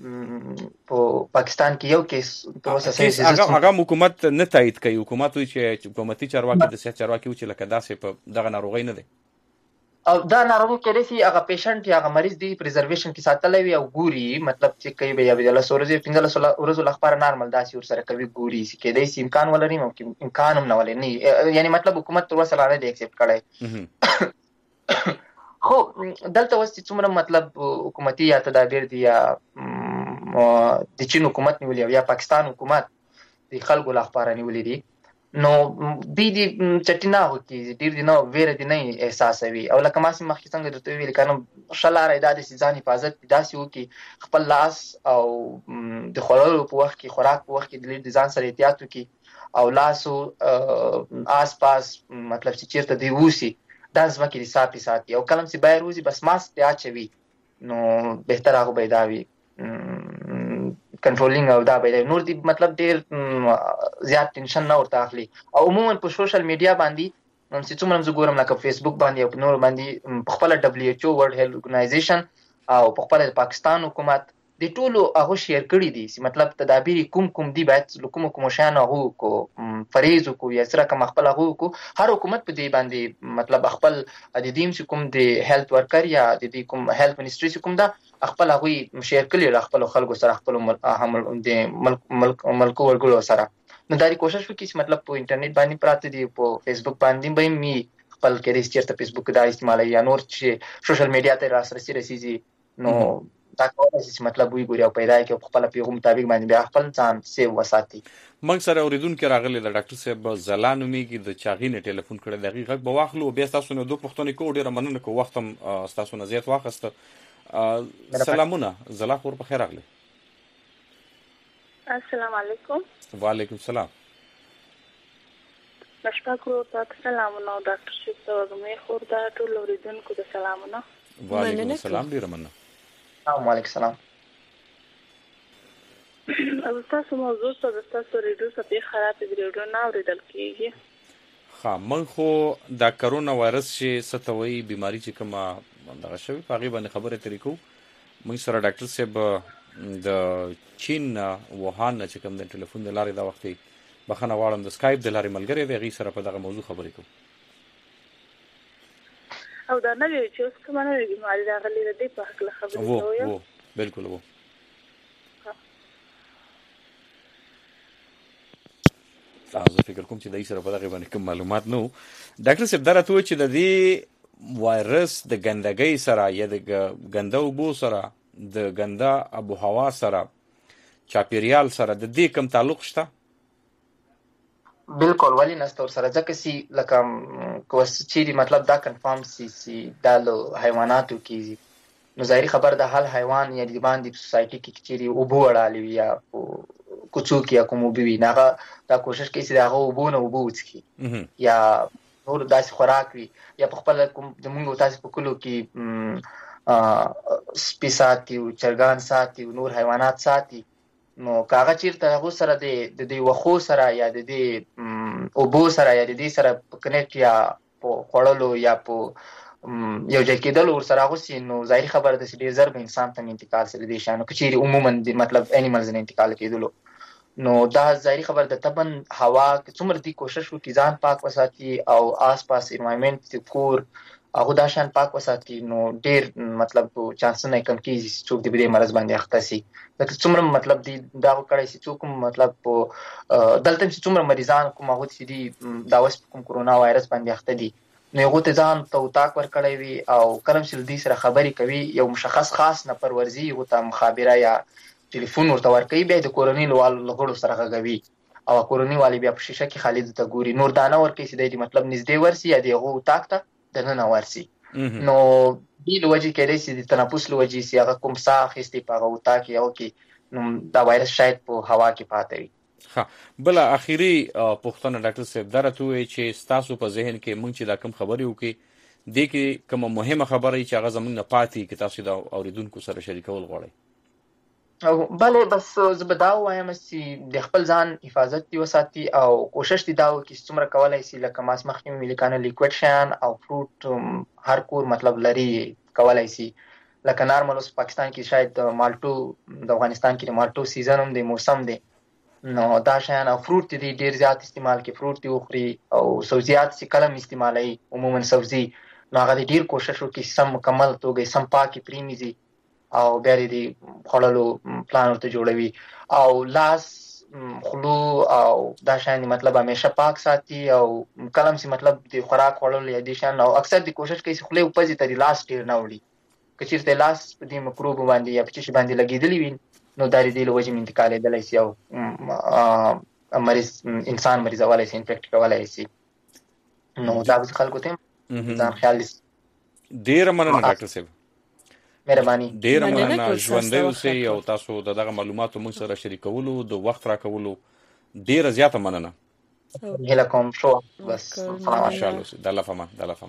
په پاکستان کې یو کیس تر اوسه صحیح هغه حکومت نه تایید کوي حکومت وی چې حکومتي چارواکي د سیاست چارواکي و چې لکه داسې په دغه ناروغي نه دي او دا ناروغي کې رسي هغه پیشنټ یا هغه مریض دی پریزرویشن کې ساتلای وي او ګوري مطلب چې کوي به یا د سورځي 15 ورځې لخبار نارمل داسي ور سره کوي ګوري چې د دې امکان ولري ممکن امکان هم نه ولري یعنی مطلب حکومت تر اوسه نه دی ایکسپټ کړی خو دلته وست څومره مطلب حکومتي یا تدابیر دي یا د چین حکومت نیولې یا پاکستان حکومت د خلکو لخبار نیولې دي نو دې چټینا هو کې ډیر دي نو ویره دي نه احساسوي او لکه ما سم مخکې څنګه درته ویل کنه شلاره د ځان حفاظت داسې وو کې خپل لاس او د خوړلو په وخت کې خوراک په وخت کې د ځان سره احتیاط وکي او لاسو آس پاس مطلب چې چیرته دی ووسی دا ځکه چې صافي ساتي او کلم چې بهر وځي بس ماسک ته اچوي نو بهتر هغه پیداوي کنټرولینګ او دا به نور دی مطلب ډیر زیات ټینشن نه ورته اخلي او عموما په سوشل میډیا باندې نن چې څومره زه ګورم لکه فیسبوک باندې او نور باندې خپل WHO ورلد هیلث اورګنایزیشن او خپل پاکستان حکومت د ټولو هغه شیر کړی دي چې مطلب تدابیر کوم دي باید کوم شان هغه کو فریض کو یا سره کوم خپل هغه کو هر حکومت په دې باندې مطلب خپل د دې چې کوم د هیلث ورکر یا د دې کوم هیلث منیسټری کوم دا خپل هغه شیر کړي خپل خلکو سره خپل د ملک ورګلو سره نو دا کوشش وکړي چې مطلب په انټرنیټ باندې پراته دي په فیسبوک باندې به می خپل کې چیرته فیسبوک دا استعمال یا نور چې سوشل میډیا ته راسرسي رسیږي نو دا کومه چې مطلب وی ګوري او پیدا کوي په خپل پیغام مطابق باندې بیا خپل ځان سیو وساتي موږ سره اوریدونکو راغلي د ډاکټر صاحب زلانو میږي د چاغینه ټلیفون کړه دقیقه به واخلو بیا تاسو نو دوه پښتنې کو ډیره مننه کو وخت هم تاسو نه زیات واخسته سلامونه زلا خور په خیر راغلی السلام علیکم وعلیکم السلام نشپا کړو تاسو سلامونه ډاکټر شیخ توګمې خور دا ټول اوریدونکو د سلامونه. وعلیکم السلام ډیر مننه. وعلیکم السلام. او تاسو موضوع څه د تاسو ریډیو صفحه خراب دی ریډیو نه اوریدل کیږي. ها من خو دا کرونا وایرس چې ستوي بیماری چې کومه دغه شوی په غیبه باندې خبره ترې کو موږ سره ډاکټر صاحب د چین ووهان چې کوم د ټلیفون د لارې دا وخت بخنه واړم د سکایپ د لارې ملګری دی غي سره په دغه موضوع خبرې کوم. او دا نه وی چې اوس کومه نه بیماری راغلي دی په حق خبرې کوو. وو بالکل وو. زه فکر کوم چې دای سره په دغه باندې کوم معلومات نو. ډاکټر صاحب دا راته چې د دې وایرس د ګندګۍ سره یا د ګنده اوبو سره د ګنده ابو هوا سره چاپیریال سره د دې کوم تعلق شته؟ بالکل ولی نستور سره ځکه چې لکه کوس چې مطلب دا کنفرم سي دا له حیواناتو کیږي نو ظاهري خبر د حل حیوان یا د باندې سوسایټي کې چې اوبو وړالي یا کوڅو کې کوم وبوي نه دا کوشش کوي چې دا اوبو نه وبو وڅکي یا نور داسې خوراک وي یا په خپل کوم د موږ تاسو په کلو کې سپي ساتي او چرګان ساتي او نور حیوانات ساتي نو کاغه چیرته هغه سره د دې وخو سره یا د دې اوبو سره یا د دې سره کنیکټ یا په خړلو یا په یو ځای کېدل ور سره غوسي نو ظاهري خبره ده چې ډیر ضرب انسان ته انتقال سره دي شانو کچيري عموما مطلب انیملز نه انتقال کېدلو نو دا ظاهري خبره ده تبن هوا څومره دي کوشش وکړي ځان پاک وساتي او آس پاس انوایرنمنت کور هغه دا شان پاک وساتي نو ډیر مطلب چانسونه کم کیږي چې څوک دې مرز باندې اخته سي لکه څومره مطلب دی دا کړی چې څوک مطلب دلته چې څومره مریضان کوم هغه چې دی دا اوس کوم کرونا وایرس باندې اخته دي نو هغه ته ځان توتاک ورکړی وي او کلم چې دې سره خبرې کوي یو مشخص خاص نه پرورزي او ته مخابره یا ټلیفون ورته ورکوي بیا د کورونی لغړو سره غږوي او کورونی والی بیا په شیشه کې خالد ته ګوري نور دانه ورکوي چې د مطلب نږدې ورسي یا دغه تاک ته دنه ورسي نو دی لوجي کې چې د تنفس لوجي سي هغه کوم ساه خستې په وتا کې او کې نو دا وایرس شاید په هوا کې پاتې وي. ها بل اخیری پوښتنه ډاکټر صاحب درته وي چې تاسو په ذهن کې مونږ چې دا کوم خبرې وکي د کې کوم مهمه خبره چې هغه زمونږ نه پاتې کې تاسو دا اوریدونکو سره شریکول غواړئ؟ او بله بس زبدا وایم چې د خپل ځان حفاظت دی وساتي او کوشش دی دا وکړي چې څومره کولای شي لکه ماس مخکې ملکانه لیکوډ شان او فروټ هر کور مطلب لري کولای شي لکه نارمل اوس پاکستان کې شاید مالټو د افغانستان کې مالټو سیزن هم دی موسم دی نو دا شان او فروټ دی ډیر زیات استعمال کې فروټ دی خوري او سبزیات چې کلم استعمالي عموما سبزي نو هغه ډیر کوشش وکړي سم مکمل توګه سم پاکي پریمیزي او بیا دې خړلو پلان ورته جوړوي او لاس خلو او دا شان مطلب همیشه پاک ساتي او کلم سي مطلب د خوراک خړلو یا دي شان او اکثر د کوشش کوي چې خله په دې طریقې لاس ډیر نه وړي کچیرته لاس په دې مکروب باندې یا په چش باندې لګیدلی وي نو دا دې له وجې انتقال دی شي او مریض انسان مریضولای شي انفیکټ کولای شي نو دا به خلکو ته ځان خیال ډیر مننه ډاکټر صاحب مهرباني ډیر مننه ژوندۍ اوسئ او تاسو دغه معلوماتو موږ سره شریکولو د وخت راکولو ډیر زیاته مننه هله کوم شو بس ماشاءالله د الله فمان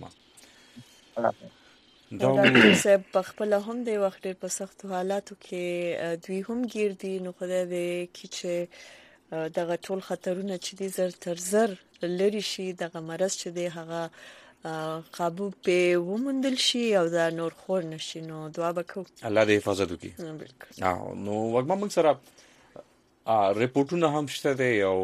ډاکټر صاحب په خپل هم د وخت ډیر په سخت حالاتو کې دوی هم ګیر دي نو خدای دې چې دغه ټول خطرونه چې دي زر تر زر لري شي دغه مرض چې دی هغه قابو په ومندل شي او دا نور خور نشي نو دعا وکړو الله دې حفاظت وکړي. نو وګما موږ سره ریپورتونه هم شته دی او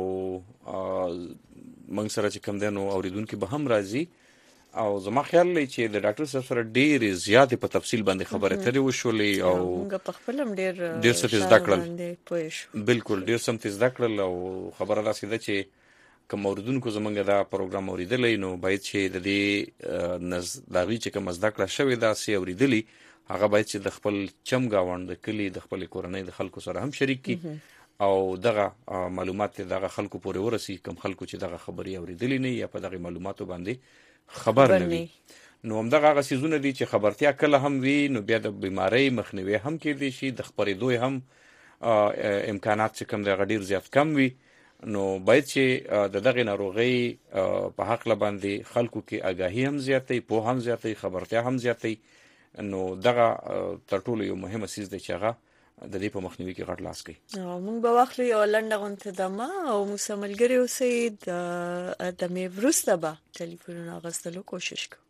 موږ سره چې کوم دی نو اوریدونکو به هم راځي او زما خیال لري چې د ډاکټر صاحب سره ډېر زیاتې په تفصیل باندې خبره ترې وشولې او موږ په خپل هم ډېر څه زده کړل بالکل ډېر څه زده کړل او خبره داسې ده چې کوم اوریدونکو زمونږ دا پروګرام اوریدلی نو باید چې د دې دغه چې کوم زده کړه شوې ده سي اوریدلی هغه باید چې د خپل چم گاوند د کلی د خپل کورنۍ د خلکو سره هم شریک کی او دغه معلومات دغه خلکو پورې ورسي کوم خلکو چې دغه خبري اوریدلی نه یا په دغه معلوماتو باندې خبر نه وي نو هم دغه غسیزونه دي چې خبرتیا کله هم وي نو بیا د بیماری مخنیوي هم کېدی شي د خبرېدو هم امکانات چې کوم د غډیر زیات کم وي نو باید چې د دغه ناروغي په حق باندې خلکو کې آگاهي هم زیاتې، په هم زیاتې، خبرتیا هم زیاتې. نو دغه تر ټولو یو مهمه سیز دی چې هغه د دې په مخنیوي کې غټ لاس کوي. موږ به واخلو یو لنډه غونډه دمه او موږ ملګری اوسئ د مې وروسته به ټلیفونونه اخیستلو کوشش کوو.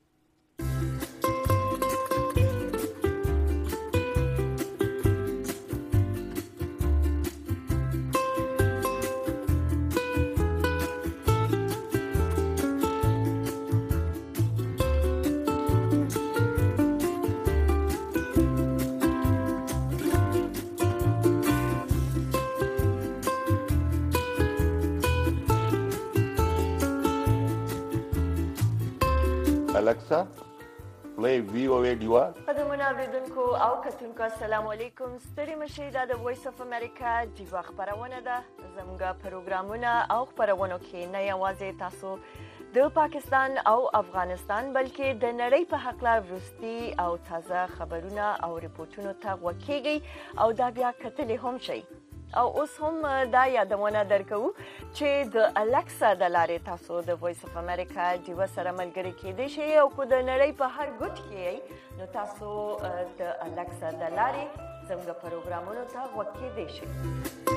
Alexa, play VOA Diwan. قدمونه اوریدونکو او کتونکو السلام علیکم. ستړي مشئ، دا د وایس اف امریکا ډیوا خبرونه ده. زموږ پروګرامونه او خبرونه کې نه یوازې تاسو د پاکستان او افغانستان بلکې د نړۍ په حق لا وروستي او تازه خبرونه او ریپورتونو ته وکیږي او دا بیا کتلې هم شي. او اوس هم دا یادونه درکو چې د الکسا د لارې تاسو د وایس اف امریکا ډیوا سره ملګری کېدئ شئ او کو د نړۍ په هر ګوټ کې نو تاسو د الکسا د لارې زموږ پروګرامونو ته وکیدئ شئ.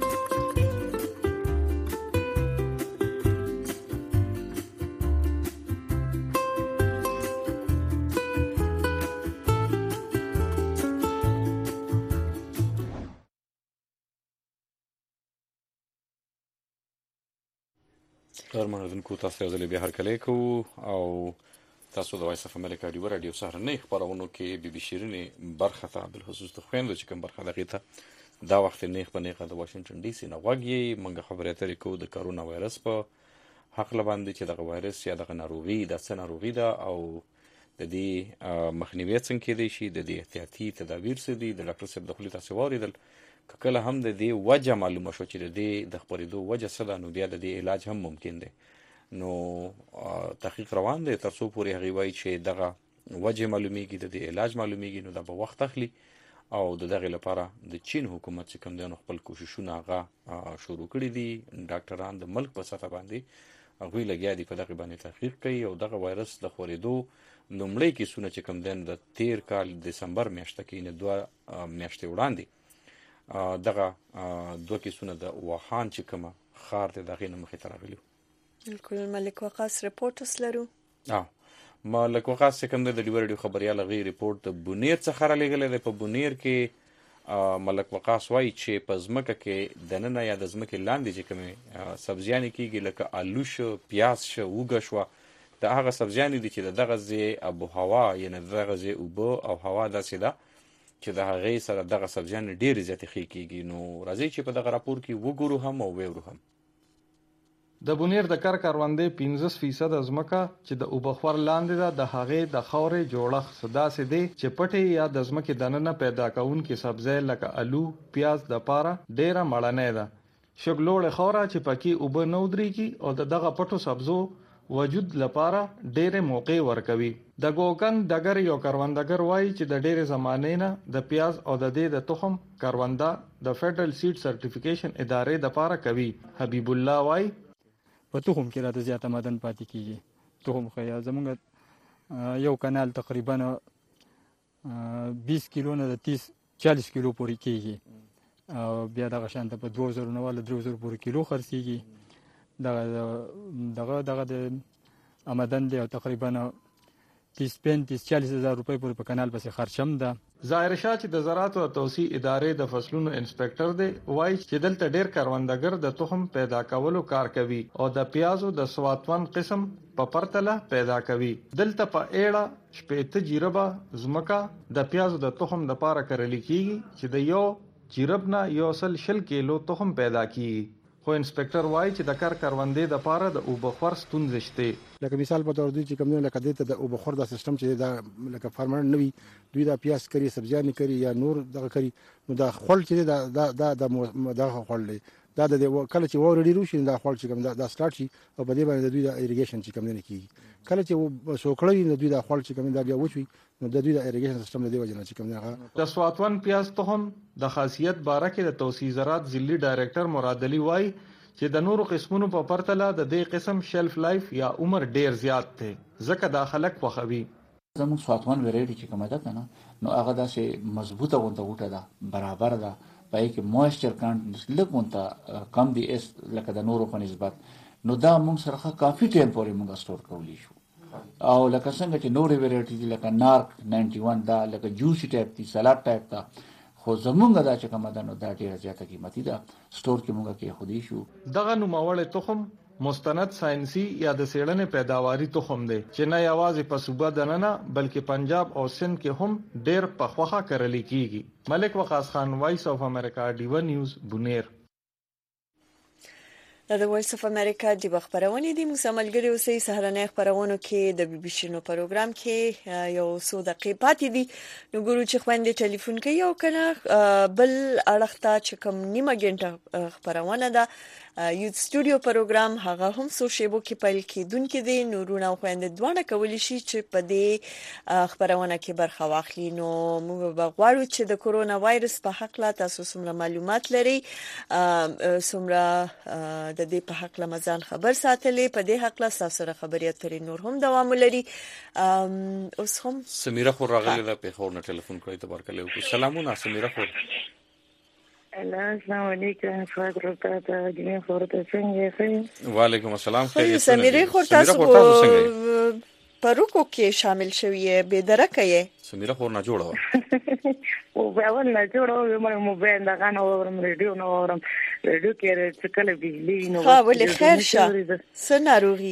منوردونکو تاسو یو ځل بیا هرکلی کوو او تاسو د وایس اف امریکا ډیوا رادیو سهارنۍ خبرونو کې بي بي شیرینې برخه ته بالخصوص د خویندو چې کوم برخه دغې ته دا وخت نیغ په نیغه د واشنګټن ډي سي نه غوږ یې موږ خبرې اترې کوو د کرونا وایرس په حق باندې چې دغه وایرس یا دغه ناروغي د څه ناروغي ده او د دې مخنیوي څنګه کېدای شي، د دې احتیاطي تدابیر څه دي. د ډاکټر صاحب د خولې تاسو واورېدل کله هم د دې وجه معلومه شو چې د دې د خپرېدو وجه څه ده، نو بیا د دې علاج هم ممکن دی. نو تحقیق روان دی تر څو پورې هغې وایي چې دغه وجه معلومیږي، د دې علاج معلومیږي، نو دا به وخت اخلي او د دغې لپاره د چین حکومت چې کوم دی نو خپل کوششونه هغه شروع کړي دي. ډاکټران د ملک په سطح باندې هغوی لګیا دي په دغې باندې تحقیق کوي او دغه وایرس د خپرېدو لومړی کیسونه چې کوم دی د تیر کال دسمبر میاشته کې نه 2 میاشتې وړاندې دغه 2 کیسونه د ووهان چې کومه ښار دی د هغې نه مخې ته راغلي وو. بالکل. ملک وقاص رپورټ اوس لرو. ملک وقاص چې کوم دی د ډیوا رادیو خبریال هغې رپورټ د بونیر څخه رالیږلی دی. په بونیر کې ملک وقاص وایي چې په ځمکه کې دننه یا د ځمکې لاندې چې کومې سبزیانې کېږي لکه الو شو، پیاز شو، اوږه شوه، د هغه سبزیانې دي چې د دغه ځای ابو هوا یعنې د دغه ځای اوبه او هوا داسې ده چې د هغې سره دغه سبزیانې ډېرې زیاتې ښې کېږي. نو راځئ چې په دغه راپور کې وګورو هم او ویورو هم. د بونیر د کروندې 15% ځمکه چې د اوبخور لاندې ده د هغې د خاورې جوړښت داسې دی چې پټې یا د ځمکې دننه پیدا کوونکې سبزی لکه الو، پیاز د پاره ډیره مړنۍ ده. شګلوړې خاوره چې پکې اوبه نه ودرېږي او دغه پټو سبزو وجود لپاره ډېرې موقع ورکوي. د ګوګن ډګر یو کروندګر وایي چې د ډېرې زمانې نه د پیاز او د دې د تخم کرونده د فیډرل سیډ سرټیفیکیشن ادارې د پاره کوي. حبیب الله وایي په تخم کې راته زیاته مدن پاتې کیږي. تخم خو زمونږ یو کانال تقریبا 20 کیلو نه 30-40 کیلو پورې کیږي او بیا دغه شانته په 2000 نه ولا 3000 پورې کیلو خرڅيږي. دغه د آمدن دی تقریبا 30-40 هزار روپۍ پورې په کانال پسې خرچم ده. ظاهر شاه چې د زراعت او توسيع ادارې د فصلونو انسپکټر دی وایي چې دلته ډېر کروندګر د تخم پیدا کولو کار کوي او د پیازو د سواتون قسم په پرتله پیدا کوي. دلته په ایړه شپېته جیربه ځمکه د پیازو د تخم د پاره کرل کیږي چې د یو جیرب نه 100 کیلو تخم پیدا کیږي. خو انسپکټر وایي چې د کروندې د پاره د اوبخور ستونزې شته. لکه مثال په تور دوی چې کوم نه لکه دته د اوبخور د سیستم چې دا لکه فارمر نوي دوی دا پیاز کری، سبزیان کری یا نور دغه کری، نو دا خل چې دا خل دی دا د کله چې وور ډیرو شي دا خل چې کوم دا سٹارټ شي او په دې باندې دوی د ایریګیشن چې کوم نه کیږي. کله چې سوکړی نو دوی د خل چې کوم دا بیا وچوي نو د دوی د ایریګیشن سیستم د دې وجه نه چې کوم نه. د سواتون پیاز تخم د خاصیت باره کې د توسيع زراعت ضلعي ډایریکټر مراد علي وایي چې د نورو قسمونو په پرتله د دې قسم شلف لایف یا عمر ډیر زیات دی ځکه دا خلک خوښوي. زموږ سواتوان ویرایټي چې کومه ده کنه نو هغه داسې مضبوطه غونډه ده برابر ده پای کې موئسچر کانټنټ لږ مونته کم دی اس لکه د نورو په نسبت نو دا موږ سره کافي ټایم پورې موږ سٹور کولی شو او لکه څنګه چې نورې ویرایټي لکه نارک 91 دا لکه جوسي ټایپ دی سلاد ټایپ دا خو زمونږ دا چې کومه ده نو دا ډیره زیاته قیمتي ده سٹور کې موږ کې خودي شو. دغه نوموړی تخم مستند ساينسي یا د سیړنې پیداواري تخم دی چې نه یوازې په صوبه دننه بلکې پنجاب او سند کې هم ډیر په خوخه کرل کیږي. ملک وقاص خان، وایس اف امریکا، ډیو نیوز، بونیر. د وایس اف امریکا د خبرونه دي مسملګری اوسې سهارنې خبرونه کې د بي بي سي نو پروګرام کې یو څو دقیقې پاتې دي نو ګورو چې خويندې ټلیفون کوي او کنه بل اړخته چې کوم نیمه غنټه خبرونه ده یوت سټوډیو پروګرام هغه هم سو شیبو کې پیل کېدونکې دي نورونه خويندې دوانه کولی شي چې په دې خبرونه کې برخه واخلي. نو موږ به غواړو چې د کورونا وایرس په حق لا تاسو څومره معلومات لري څومره د دې په حق لمزان خبر ساتلې په دې حق لا تاسو سره خبرې اترې نور هم دوام لري. اوس هم سمیره خور راغله د پیښور نه ټلیفون کړی تبارکله وکړه. سلامونه سمیره خور. السلام علیکم فاطمه ته دې خورته څنګه وعلیکم السلام. خیر سمیره خور تاسو پروکو کې شامل شوی به درکه یې سمیره خور نه جوړه او باور نه جوړه مې موبایل دا غنه اورم ریډیو نو اورم ریډیو کې چې کله بجلی نو ها ولې خیر شه سناروغي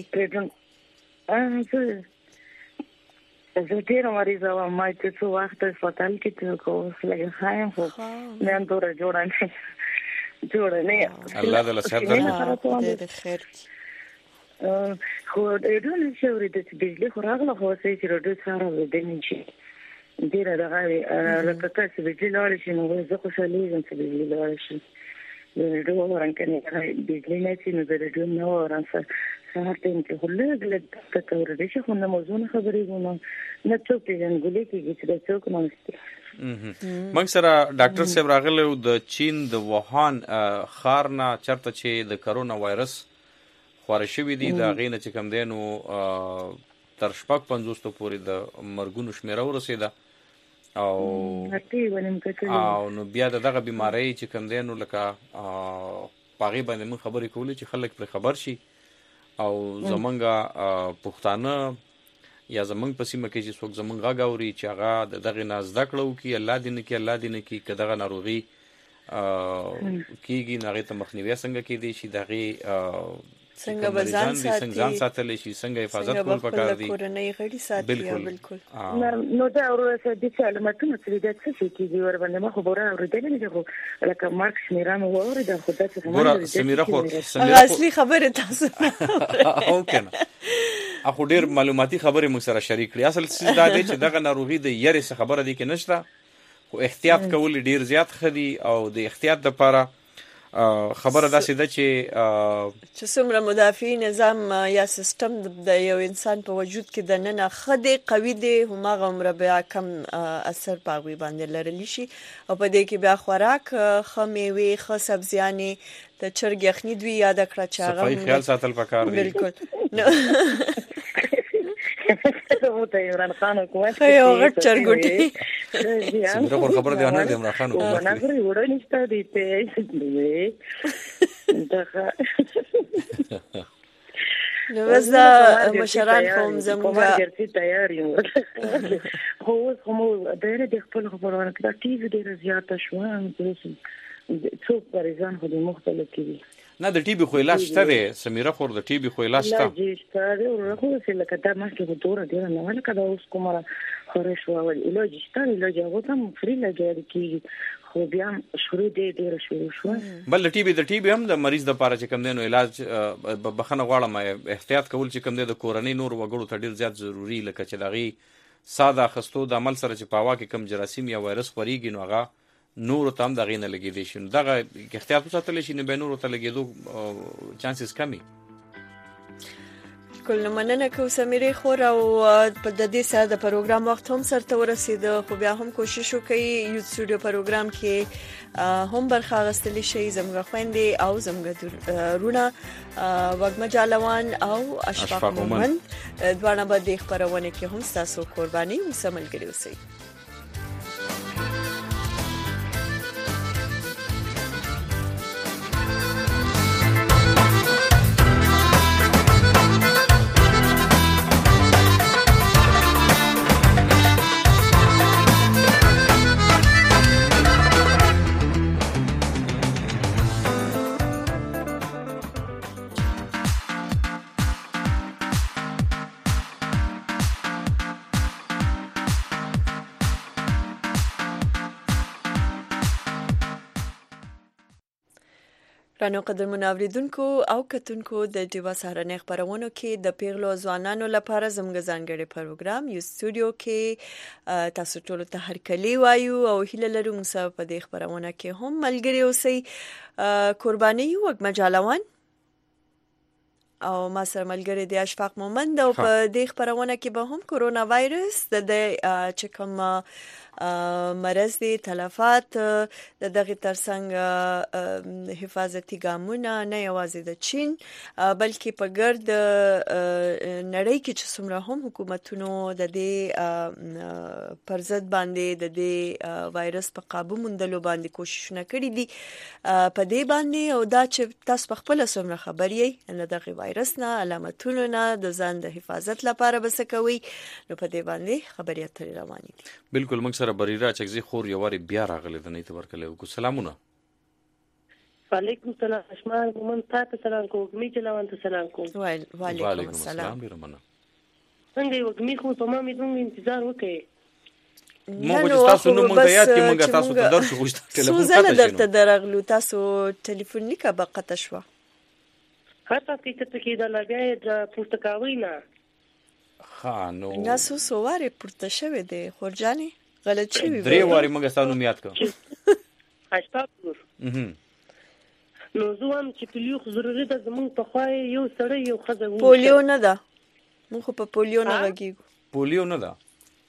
زه ډیر مریضه وم ما چې څو وخت هسپتال کې تیر کوم لږ خایم خو مې اندوره جوړه نه الله دې له صحت درکړي دې خیر خو ډېر نه شوري د بجلی خو راغله خو چې ډېر سره ودني شي ډېر دغه لکه چې بجلی لاړ شي نو زه خوشاله یم چې بجلی لاړ شي ډېر ورانکنه بجلی نه شي نو ډېر نو ورانسه سهار ټیم کې هله د تور دې شي خو نه موضوع خبرې غوونه نه څوک پیژن ګولې کې چې څوک نه موږ سره ډاکټر صاحب راغله د چین د ووهان ښار نه چرته چې د کرونا وایرس خوري شوی دی دا غینه چې کم دینو تر شپږ 50 پورې د مرګونو شمیره ورسېده او نو بیا دغه بیماری چې کم دینو لکه پاغي باندې موږ خبرې کولې چې خلک پر خبر شي او زمونږه پښتانه یا زمونږ په سیمه کې چې څوک زمونږ غاوري چې هغه دغه ناز دکړو کې الله دې نه کې کداغه ناروغي کیږي ناغه ته مخنیوي څنګه کې دي شي دغه څنګه بزان ساتل شي څنګه حفاظت کول پکار دي کورنۍ غړي ساتي بالکل نو دا ورسره د علامتونو چې د څه کیږي ور باندې ما خبره اوریدلې نه خو لکه مارک شمیرانو ووري د خدای څخه ګوره سمیره خور اصلي خبره تاسو او کنه اخو ډیر معلوماتي خبره مو سره شریک کړی اصل څه دا دی چې دغه ناروغي د یری څخه خبره دي کې نشته خو احتیاط کول ډیر زیات خدي او د احتیاط لپاره خبره دا سیده چې څومره مدافعي نظام یا سیستم د یو انسان په وجود کې د نن خدي قوي دي همغه عمر بیا کم اثر پاوي باندې لرلی شي او په دې کې بیا خوراک خمیوي خو سبزياني د چرګ یخني دوی یاد کړه چې هغه صفای خیال ساتل پکار دي بالکل ته عمران خان حکومت یو غټ چرګوټي څنګه خبر دی نه عمران خان حکومت نه غوړي وړو نشته دي ته نو وزدا مشران قوم زموږه تیار یم خو کومو د خپل خبرونه کړه ټي وی ډیر زیاته شو څوک پریزان خو د مختلف کیږي نه د ټي بي خو علاج شته دی سمیره خور د ټي بي خو علاج شته شته دی ورغو چې لکه دا مخکې د دوره دی نه ولا کدا اوس کومه خورش او علاج شته علاج هغه هم فری لګیږي کیږي خو بیا شروع دی ډیر شو بل ټي بي هم د مریض د پاره چې کم دینو علاج بخنه غواړم احتیاط کول چې کم دی د کورنۍ نور وګړو ته ډیر زیات ضروری لکه چې دغه ساده خستو د عمل سره چې پاوا کې کم جراثیم یا وایرس خوريږي نو هغه نور ته هم دغه نه لګیدي شي دغه احتیاط وساتل شي نه به نور ته لګیدو چانسز کمی بالکل نو مننه کوم سمیرې خور او په د دې سره د پروګرام وخت هم سره ورسید خو بیا هم کوشش وکړئ یو سټوډیو پروګرام کې هم برخه غستلی شي زموږ خويندې او زموږ رونه وګما جالوان او اشفاق مومند دوانه به د خبرونه کې هم تاسو قرباني وسملګری اوسئ. رانو قدرمن اوریدونکو او کتونکو د دیوا سهارنې خبرونو کې د پیغلو ځوانانو لپاره زموږ ځانګړي پروګرام یو سټوډیو کې تاسو ټول ته هرکلی وایو او هیله لرو موږ په دې خبرونه کې هم ملګری اوسئ. قرباني وګما جالوان او ما سره ملګری دی اشفاق مومند او په دې خبرونه کې به هم کرونا وایرس د چې کوم مرض دی تلفات د دغه ترڅنګ حفاظتي ګامونه نه یوازې د چین بلکې په ګرد نړۍ کې چې څومره هم حکومتونو د دې پر ضد باندې د دې وایرس په قابو موندلو باندې کوششونه کړي دي په دې باندې او دا چې تاسو په خپل څومره خبر یې نه دغه وایرس نه علامتونو نه د ځان د حفاظت لپاره بس کوي نو په دې باندې خبرې اترې روانې دي. بالکل موږ سره بریرا چکزي خور یو واری بیا راغله د نه تبرکله کو سلامونه. وعلیکم السلام اشمار مومن تاسو سلام کوم می جلوان ته سلام کوم. وعلیکم السلام بیرمنه. څنګه یو می خو ته ما می دوم انتظار وکړي. موږ تاسو نو موږ یاد کې موږ تاسو ته درشو غوښته ټلیفون سوزنه درته درغلو تاسو ټلیفون لیکه بقته شو. هڅه کوي چې دا لګای د پورتکاوي نه خانو ناسو سواره پورته شوه دی خورجاني غلط شوی درې واری موږ ستاسو میاد کو اشتاق نو زوام چې پولیو ضروري ده زموږ په خوای یو سړی یو خزه وو پولیو نه ده موږ په پولیو نه غږیږو پولیو نه ده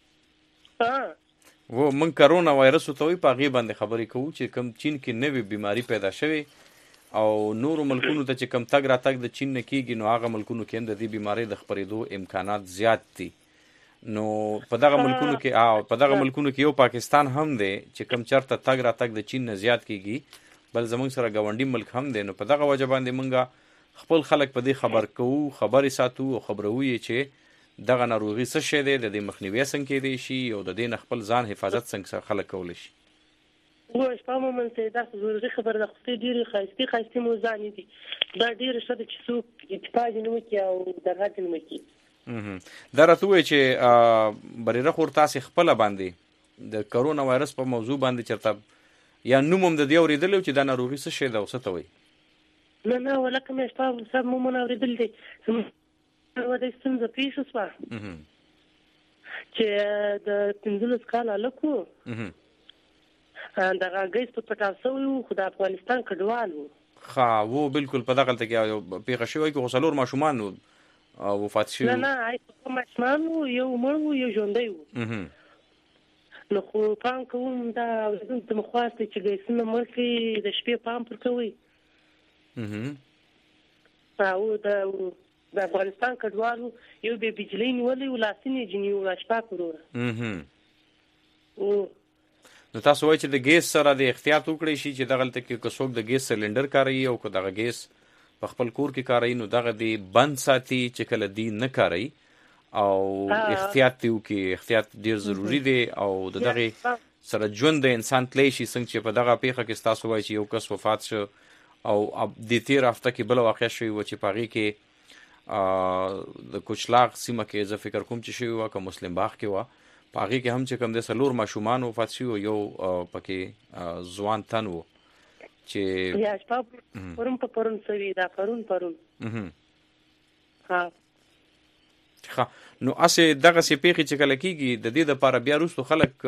ها و من کرونا وایرس ته وی پاغي باندې خبرې کوو چې کم چین کې نوې بیماری پیدا شوه او نورو ملکونو ته چې کم تګ را تګ د چین نه کیږي نو هغه ملکونو کې د دې بیماری د خپرېدو امکانات زیات دي. نو په دغه ملکونو کې یو پاکستان هم دی چې کم چرته تګ را تګ د چین نه زیات کیږي بل زمونږ سره گاونډي ملک هم دی. نو په دغه وجه باندې مونږه خپل خلک په دې خبر کوو خبرې ساتو او خبرو یې چې دغه ناروغي څه شی دی د دې مخنیوي څنګه کېدی شي او د دې نه خپل ځان حفاظت څنګه خلک کولی شي. وای په مومن ته دا ضروري خبر د خپل ډیری خاصتي موضوع دي دا ډیر شته چې څوک اتفاق نه وکي او درغه نه وکي. دا راته چې بریره خور تاسو خپل باندې د کرونا وایرس په موضوع باندې چرته یا نومم د دې اوریدل چې دا ناروغي څه شي دا وسه ته وي. نه ولکه مې تاسو سم مومن اوریدل دي نو د څنګه پیښه سوا چې د 15 کال لکو دا غږیس په پټاسو یو خدای افغانستان کډوال وو. ها وو بالکل په دغه ته کې پیښه شوی کې غسلور ماشومان وفات شوی. نه کوم ماشومان یو مړ یو ژوندۍ وو. نو خو پام کوم دا د مخواست چې ګیسنه مرکي د شپې پام پر کوي. او د افغانستان کډوال یو به بجلی نیولې ولاسینې جنیو راشپا کړو. نو تاسو وایئ چې د ګیس سره د احتیاط وکړئ شي چې دغلته کې که څوک د ګیس سلندر کاروي او که دغه ګیس په خپل کور کې کاروي نو دغه دی بند ساتي چې کله دی نه کاروي او احتیاط دی وکړي. احتیاط ډیر ضروری دی او دغه سره ژوند د انسان تلی شي څنګه چې په دغه پیښه کې تاسو وایئ چې یو کس وفات شو او د تیر هفته کې بل واقع شوی و چې پاغي کې د کوچلاغ سیمه کې زه فکر کوم چې شوی و که مسلم باغ کې و پاغي کې هم چې کوم د سلور ماشومان وفات شوی یو پکې ځوان تن وو چې یا شپه پرون سوي دا پرون ها نو اسه دغه سي پیخي چې کله کیږي د دې لپاره بیا وروسته خلک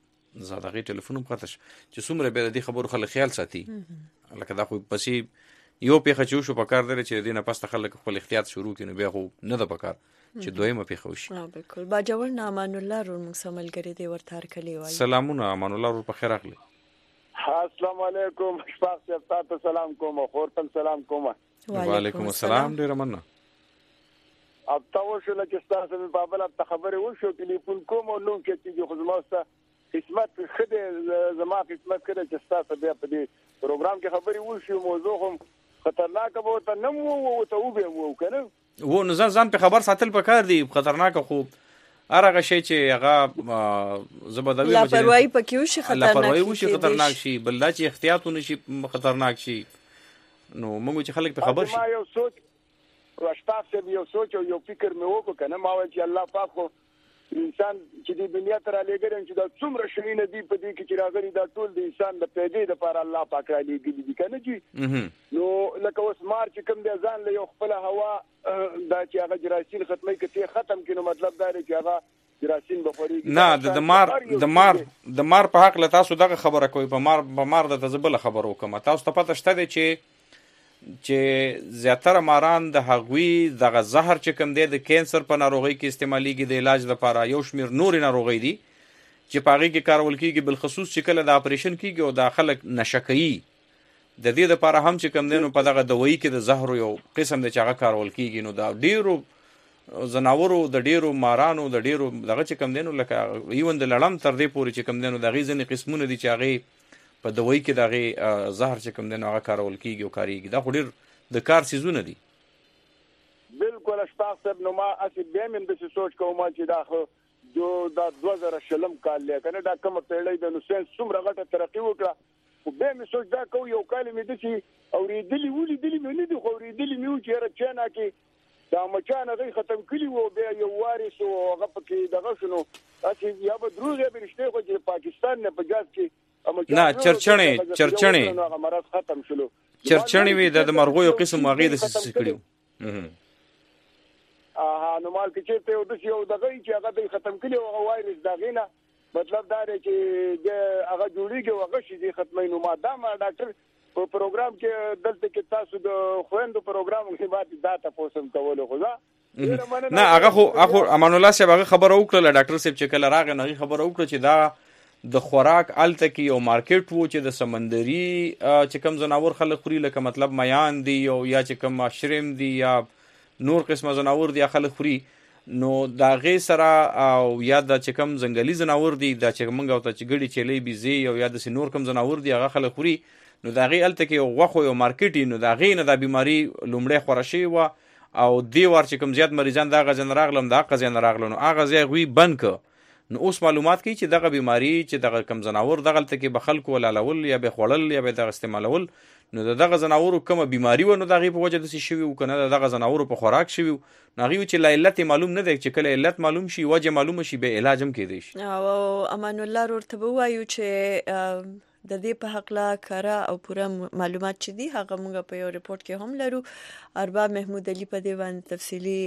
زادهغه ټلیفون هم قطش چې څومره به د خبرو خلک خیال ساتي لکه دا خو پسې یو پیښه چې وشو په کار دی چې دینه پس خلک خپل احتیاط شروع کړي بیا خو نه ده په کار چې دویمه پیښه وشي. بالکل. باجوړ نه امان الله رور موږ سملګری دی ورته هرکلی وایي. سلامونه امان الله رور، په خیر راغلی. السلام علیکم. شپږ صاحب تاسو سلام کوم، خورتل سلام کوم. وعلیکم السلام. ډیر مننه. اب تاسو له چې تاسو په بابل ته خبرې وشو ټلیفون کوم نو کې چې خو زموږه قسمت خده زما قسمت کړه چې تاسو بیا په دې پروګرام کې خبرې وشو. موضوع هم خطرناک به ته نه وو ته وبه وو کنه وو نو ځان په خبر ساتل پکار دی. خطرناک خو هغه شی چې هغه زبردوی لا پروايي پکې وشي خطرناک شي بل دا چې احتیاطونه شي خطرناک شي. نو موږ چې خلک په خبر شي. ما یو سوچ راستاسه یو سوچ او یو فکر مې وکړ کنه ما وایي چې الله پاک خو انسان چې د دنیا تر لګرم چې دا څومره شرینه دی په دې کې چې راغلي دا ټول د انسان د پیدې لپاره الله پاک را لګي دي کنه جی. نو لکه اوس مار چې کوم د ځان له یو خپل هوا دا چې هغه جراثیم ختمي کته ختم کینو مطلب دا دی چې هغه جراثیم بخوري نه د مار په حق له تاسو دغه خبره کوي. په مار د تزبل خبرو کوم. تاسو ته پته شته چې زیاتره ماران د هغوی دغه زهر چې کوم دی د کینسر په ناروغۍ کې استعمالیږي د علاج لپاره. یو شمیر نور ناروغۍ دي چې په هغې کې کارول کېږي، بالخصوص چې کله د اپریشن کېږي او د خلک نشه کوي د دې لپاره هم چې کوم دی نو په دغه دوایي کې د زهرو یو قسم دی چې هغه کارول کېږي. نو دا ډېرو ځناورو د ډېرو مارانو د ډېرو دغه چې کوم دی نو لکه ایون د لړم تر دې پورې چې کوم دی نو د هغې ځینې قسمونه دي چې هغې په دوایي کې د هغې زهر چې کوم دی نو هغه کارول کېږي او کارېږي. دا خو ډېر د کار سیزونه دي. بالکل اشتاق صاحب نو ما اسی بیا من د سوچ کوم چې دا خو جو دا 2000 کال لکنه دا کوم پیړۍ د نو ساينس څومره غټه ترقی وکړه خو به می سوچ دا کو یو کال می د چې اوریدلی مې نه دي خو اوریدلی مې چې رچانا کې دا مچانه غي ختم کړي وو به یو وارث او هغه پکې دغه شنو اسی یا به دروغه به رښتیا خو چې پاکستان نه پجاز کې نه چرچنې وي د مرغو یو قسم هغې د سیسې کړي نو مال کې چې ته د یو دغه چې هغه د ختم کړي او وایرس دغه نه مطلب دا دی چې هغه جوړیږي او هغه شي ختمي. نو ما دا ما ډاکټر په پروګرام کې دلته کې تاسو د خويندو پروګرام کې باندې دا تاسو کول خو دا نه هغه امان الله صاحب هغه خبر وکړه ډاکټر صاحب چې کله راغی نو خبر وکړه چې دا د خوراک الته کې یو مارکیټ وو چې د سمندري چې کم زناور خلک خوري لکه مطلب میان دي او یا چې کم مشروم دي یا نور قسمه زناور دي خلک خوري. نو دا غي سره او یا د چې کم ځنګلي زناور دي دا چې موږ او ته چې ګړي چلی بيزي او یا د نور کم زناور دي هغه خلک خوري. نو دا غي الته کې غوخو یو مارکیټ نو دا غي نه د بیماری لومړی خورشي و او دی ور چې کم زیات مریضان دا غزن راغلم دا غزن راغلم نو هغه ځای غوي بند ک. نو اوس معلومات کوي چې دغه بیماری چې دغه کم زناور دغه تل کې بخل کول لاول یا به خړل یا به د استعمالول نو دغه زناور کومه بیماری و نو دغه په وجه د شي شوی کنه دغه زناور په خوراک شوی نو غي چې علت معلوم نه دی چې کله علت معلوم شي وجه معلوم شي به علاج هم کېدی شي. او امان الله ورته وایو چې د دې په حق لا کارا او پوره معلومات چې دي هغه موږ په یو ریپورت کې هم لرو. ارباب محمود علي په دې باندې تفصیلی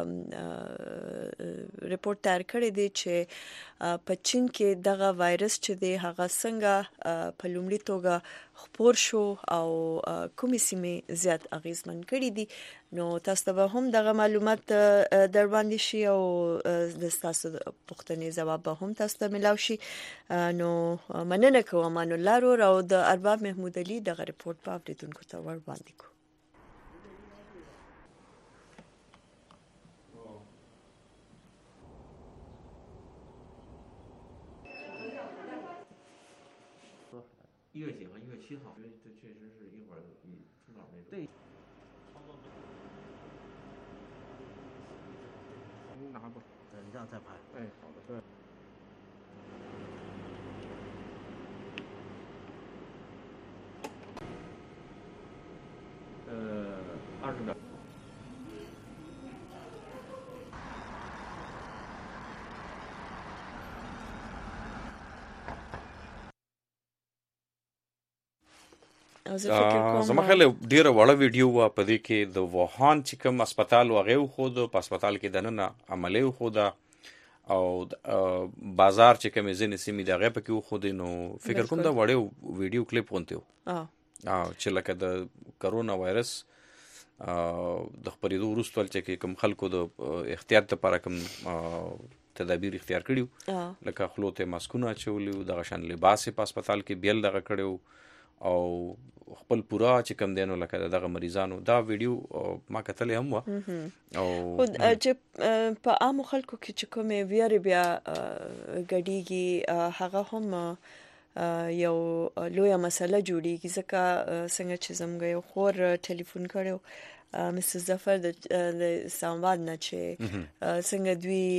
ریپورت تیار کړی دی چې په چین کې دغه وایرس چې دی هغه څنګه په لومړي توګه خپور شو او کومې سیمې زیات اغیزمن کړي دي. نو تاسو به هم دغه معلومات در باندې شي او د تاسو پوښتنې ځواب به هم تاسو ته ملاوي شي. نو مننه کوم امان الله او د ارباب محمود علي دغه ریپورت په اوریدونکو ته ور باندې کو. 1月几号？1月7号。这确实是一会儿比出稿那种。对。拿吧，等一下再拍。哎，好的。对。20秒。 زما خیال ډیره وړه ویډیو وا په دې کې د ووهان چې کوم هسپتال وغه خو د هسپتال کې دننه عملی خو دا او بازار چې کوم ځینې سیمې دغه پکې خو د نو فکر کوم دا وړو ویډیو کلیپ غونته چې لکه د کرونا وایرس د خپرېدو وروسته چې کوم خلکو د احتیاط لپاره کوم تدابیر اختیار کړیو لکه خولو ته ماسکونه اچولي وو، دغه شان لباس په هسپتال کې بیل دغه کړی او خپل پورا چې کوم دی نو لکه دغه مریضانو دا ویډیو ما کتلی هم وه او چې په عامو خلکو کې چې کومې ویرې بیا ګډېږي هغه هم یو لویه مسله جوړېږي ځکه څنګه چې زموږ یو خور ټلیفون کړی مسز ظفر د اسلام آباد نه چې څنګه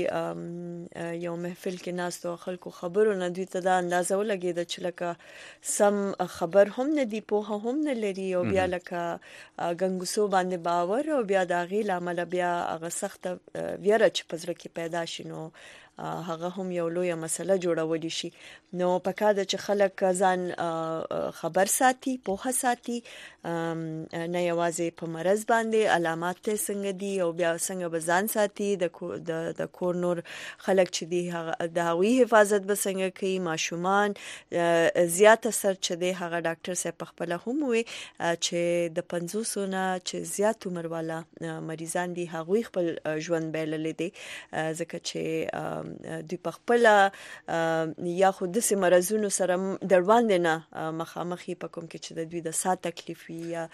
دوی یو محفل کې ناستو خلکو خبرو نه دوی ته دا اندازه ولګېده چې لکه سم خبر هم نه دی، پوهه هم نه لري او بیا لکه ګنګوسو باندې باور او بیا د هغې له امله بیا هغه سخته ویره چې په زړه کې پیدا شي نو هغه هم یو لویه مسله جوړولی شي. نو پکار ده چې خلک ځان خبر ساتي، پوهه ساتي، نه یوازې په مرض باندې علامات ته څنګه دي او بیا څنګه به ځان ساتي، د کور نور خلک چې دي د هغوی حفاظت به څنګه کوي، ماشومان زیات اثر چې دی هغه ډاکټر صاحب په خپله هم ووی چې د 500 نه چې زیات عمر والا مریضان دي هغوی خپل ژوند بایللی دی ځکه چې دوی په خپل یا خو داسې مرضونو سره در باندې نه مخامخي په کوم کې چې د دوی د ساه تکلیف وي یا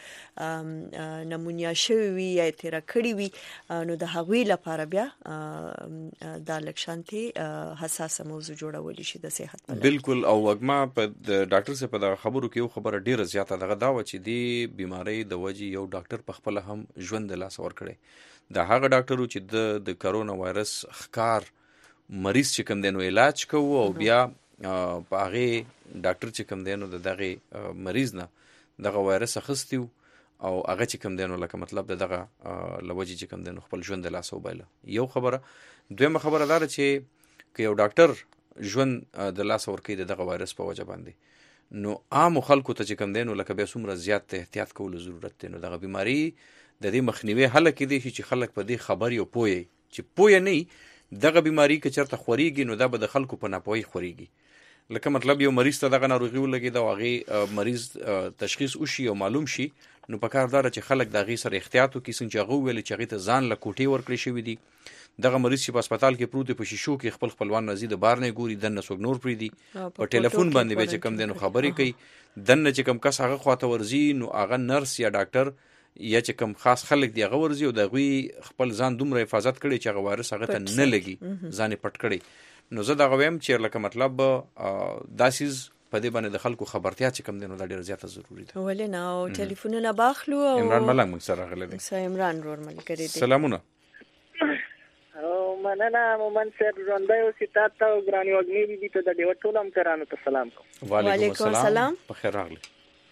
نمونیا شوي وي یا تیره کړي وي نو د هغوی لپاره بیا دا لږ شانتي حساسه موضوع جوړولی شي د صحت په لحاظ. بالکل. او وګما په ډاکټر صاحب په دغه خبرو کې یو خبره ډیره زیاته دغه دا و چې د بیماری د وجې یو ډاکټر په خپل هم ژوند د لاس ورکړي د هغه ډاکټر چې د کرونا وایرس ښکار مریض چې کوم دی نو علاج کوو او بیا په هغې ډاکټر چې کوم دی نو د دغې مریض نه دغه وایرس اخیستی و او هغه چې کوم دی نو لکه مطلب د دغه له وجې چې کوم دی نو خپل ژوند د لاسه وبایله. یو خبره. دویمه خبره دا ده چې که یو ډاکټر ژوند د لاسه ورکوي د دغه وایرس په وجه باندې نو عامو خلکو ته چې کوم دی نو لکه بیا څومره زیات احتیاط کولو ضرورت دی. نو دغه بیماري د دې مخنیوي هله کېدی شي چې خلک په دې خبر یو پوهی چې پوهه نه دغه بیماری که چرته خوريږي نو دا به د خلکو په ناپوهي خوريږي. لکه مطلب یو مریض ته دغه ناروغي ولګي دا هغې مریض تشخیص وشي او معلوم شي نو په کار داره چې خلک د هغې سره احتیاط وکړي څنګه چې هغه وویل چې هغې ته ځان له کوټې ورکړې شوي دي. دغه مریض چې په هسپتال کې پروت دی په شیشو کې خپل خپلوان راځي د بار نه ګوري دننه څوک نور پرېږدي په ټلیفون باندې به چې کوم دی نو خبرې کوي دننه چې کوم کس هغه خواته ورځي نو هغه نرس یا ډاکټر یا چې کوم خاص خلک دی هغه ورځي او د هغوی خپل ځان دومره حفاظت کړي چې هغه وایرس هغه ته نه لګي ځان یې پټ کړي. نو زه دغه وایم چې لکه مطلب دا څیز په دې باندې د خلکو خبرتیا چې کوم دی نو دا ډېره زیاته ضروري ده. ولې نه او ټلیفونونه باخلو او عمران ملنګ موږ سره راغلی دی. عمران رور ملګری دی. سلامونه. مننه مومن صاحب ژوندی اوسې تا ته او ګرانې وږمې بیبي ته د ډېوه ټولو همکارانو ته سلام کوم. وعلیکم السلام. په خیر راغلی.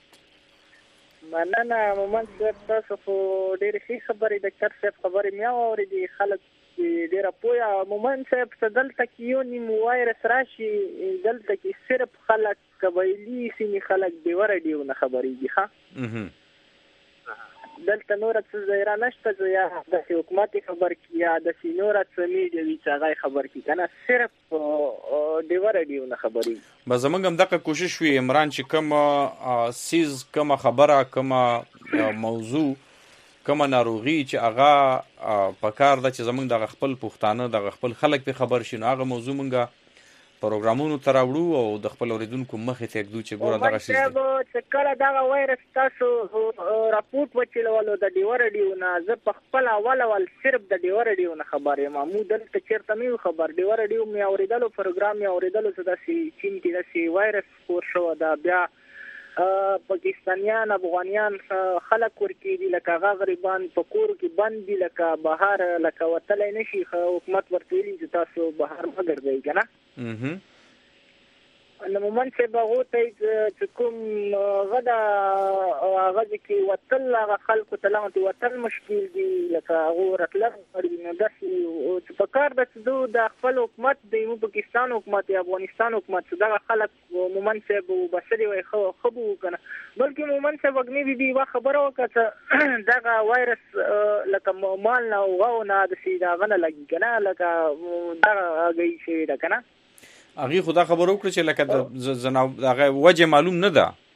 مننه مومن صاحب تاسو خو ډېرې ښې خبرې ډاکټر صاحب خبرې مې واورېدې خلک ډېره پوهه مومن صاحب څه دلته کې یو نیم وایرس راشي دلته کې صرف خلک قبایلي سیمې خلک بېوره ډېو نه خبرېږي ښه دلته نوره څه ظاهره نشته چې یا داسې حکومت خبر کړي یا داسې نوره څه میډیا وي چې هغه خبر کړي که نه صرف ډېوره ډېو نه خبرېږي. به زموږ هم دغه کوشش وي عمران چې کومه سیز کومه خبره کومه موضوع کومه ناروغي چې هغه په کار ده چې زموږ دغه خپل پښتانه دغه خپل خلک پرې خبر شي نو هغه موضوع مونږ پروګرامونو ته راوړو او د خپل اوریدونکو مخې ته ږدو چې ګوره دغه شی دی چې کله دغه وایرس تاسو راپورټ وچلولو د ډیوره ډیو نه زه په خپل اول صرف د ډیوره ډیو نه خبر یم مو دلته چېرته مې خبر ډیوره ډیو مې اورېدلو پروګرام مې اورېدلو چې داسې چین کې داسې وایرس خپور شوی ده بیا پاکستانیان افغانیان خلک ورکېدي لکه هغه غریبان په کورو کې بند دي لکه بهر لکه وتلی نه شي حکومت ورته ویلي چې تاسو بهر مه ګرځئ که نه نو مومن صاحب هغو ته چې کوم هغه ده هغه کې وتل هغه خلکو ته لغتې وتل مشکل دي لکه هغو راتله غواړي نو داسې چې په کار ده چې دو د خپل حکومت د یمو پاکستان حکومت یا افغانستان حکومت چې دغه خلک مومن صاحب وبسلي وای ښه به وو که نه بلکې مومن صاحب وږمې بیبي یوه خبره وکړه چې دغه وایرس لکه مال نه او غو نه داسې د هغه نه لګي که نه لکه دغه هګۍ شوې ده که نه هغې خو دا خبره وکړه چې لکه د هغه وجه معلوم نه ده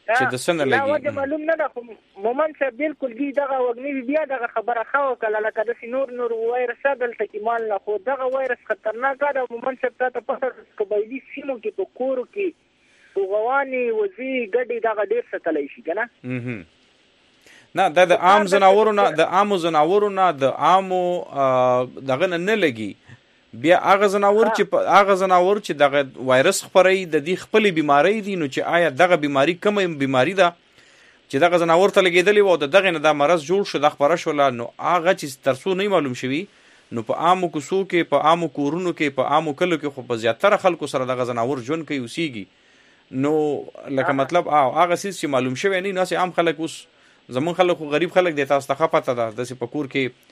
چې د سن لګي لا وجه معلوم نه ده. مومن چې بالکل دی دغه وګنی بیا دغه خبره خو کله لکه د نور وایرس دلته کې مال نه خو دغه وایرس خطرناک ده. مومن چې ته په قبایلی سیمو کې په کورو کې غوانی وزي ګډي دغه ډیر ستلای شي کنه. نه دا د عام زناورونو د عامو دغه نه لګي. بیا هغه زناور چې دغه وایرس خپري د دې خپل بیماری دي نو چې آیا دغه بیماری کومه بیماری ده چې دغه زناور ته لګیدلی و دغه نه د مرض جوړ شو د خبره شو نو هغه چې ترسو نه معلوم شوی نو په عامو کوڅو کې په عامو کورونو کې په عامو کلو کې خو په زیاتره خلکو سره دغه زناور ژوند کوي اوسېږي. نو لکه مطلب هغه سیس چې معلوم شوی نه نو عام خلک اوس زمون خلک غریب خلک د تاسو ته پته ده د سپکور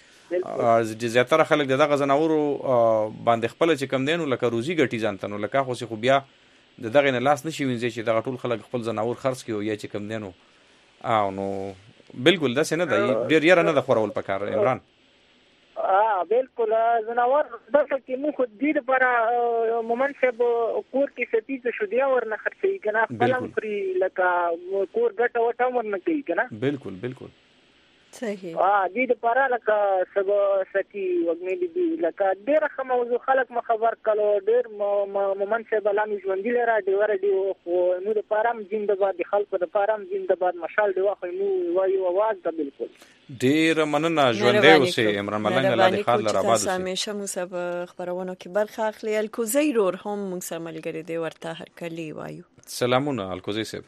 کې زیاتره خلک دغه زناورو باندې خپل چې کم دینو لکه روزي ګټي ځانته نو لکه خو بیا دغه نه لاس نشي وینځي چې دغه ټول خلک خپل زناور خرڅ کړي یا چې کم دینو نو بالکل دا څنګه ده ډیر یاره نه د خورول پکار عمران. بالکل زناور دغه کې مو خو دې لپاره مومن صاحب کور کې ستې شو دی ورنه خرڅي کنه خپل پری لکه کور ګټه وټه ورنه کوي کنه. بالکل صحیح. دې لپاره لکه سبا سکی وګنی دي لکه ډیر موضوع خلک خبر کلو ډیر مومن صاحب لامي ژوند لري دی ور دی خو نو د پارام زنده‌باد د خلکو د پارام زنده‌باد مشال دی واخو نو وایو आवाज ده. بالکل ډیر مننه ژوند دی اوسه عمران ملنګ الله دې خال را آباد اوسه. همیشه مو سب خبرونو کې برخه اخلي. الکوزی رور هم موږ سره ملګری دی ورته هر کلی وایو. سلامونه الکوزی صاحب.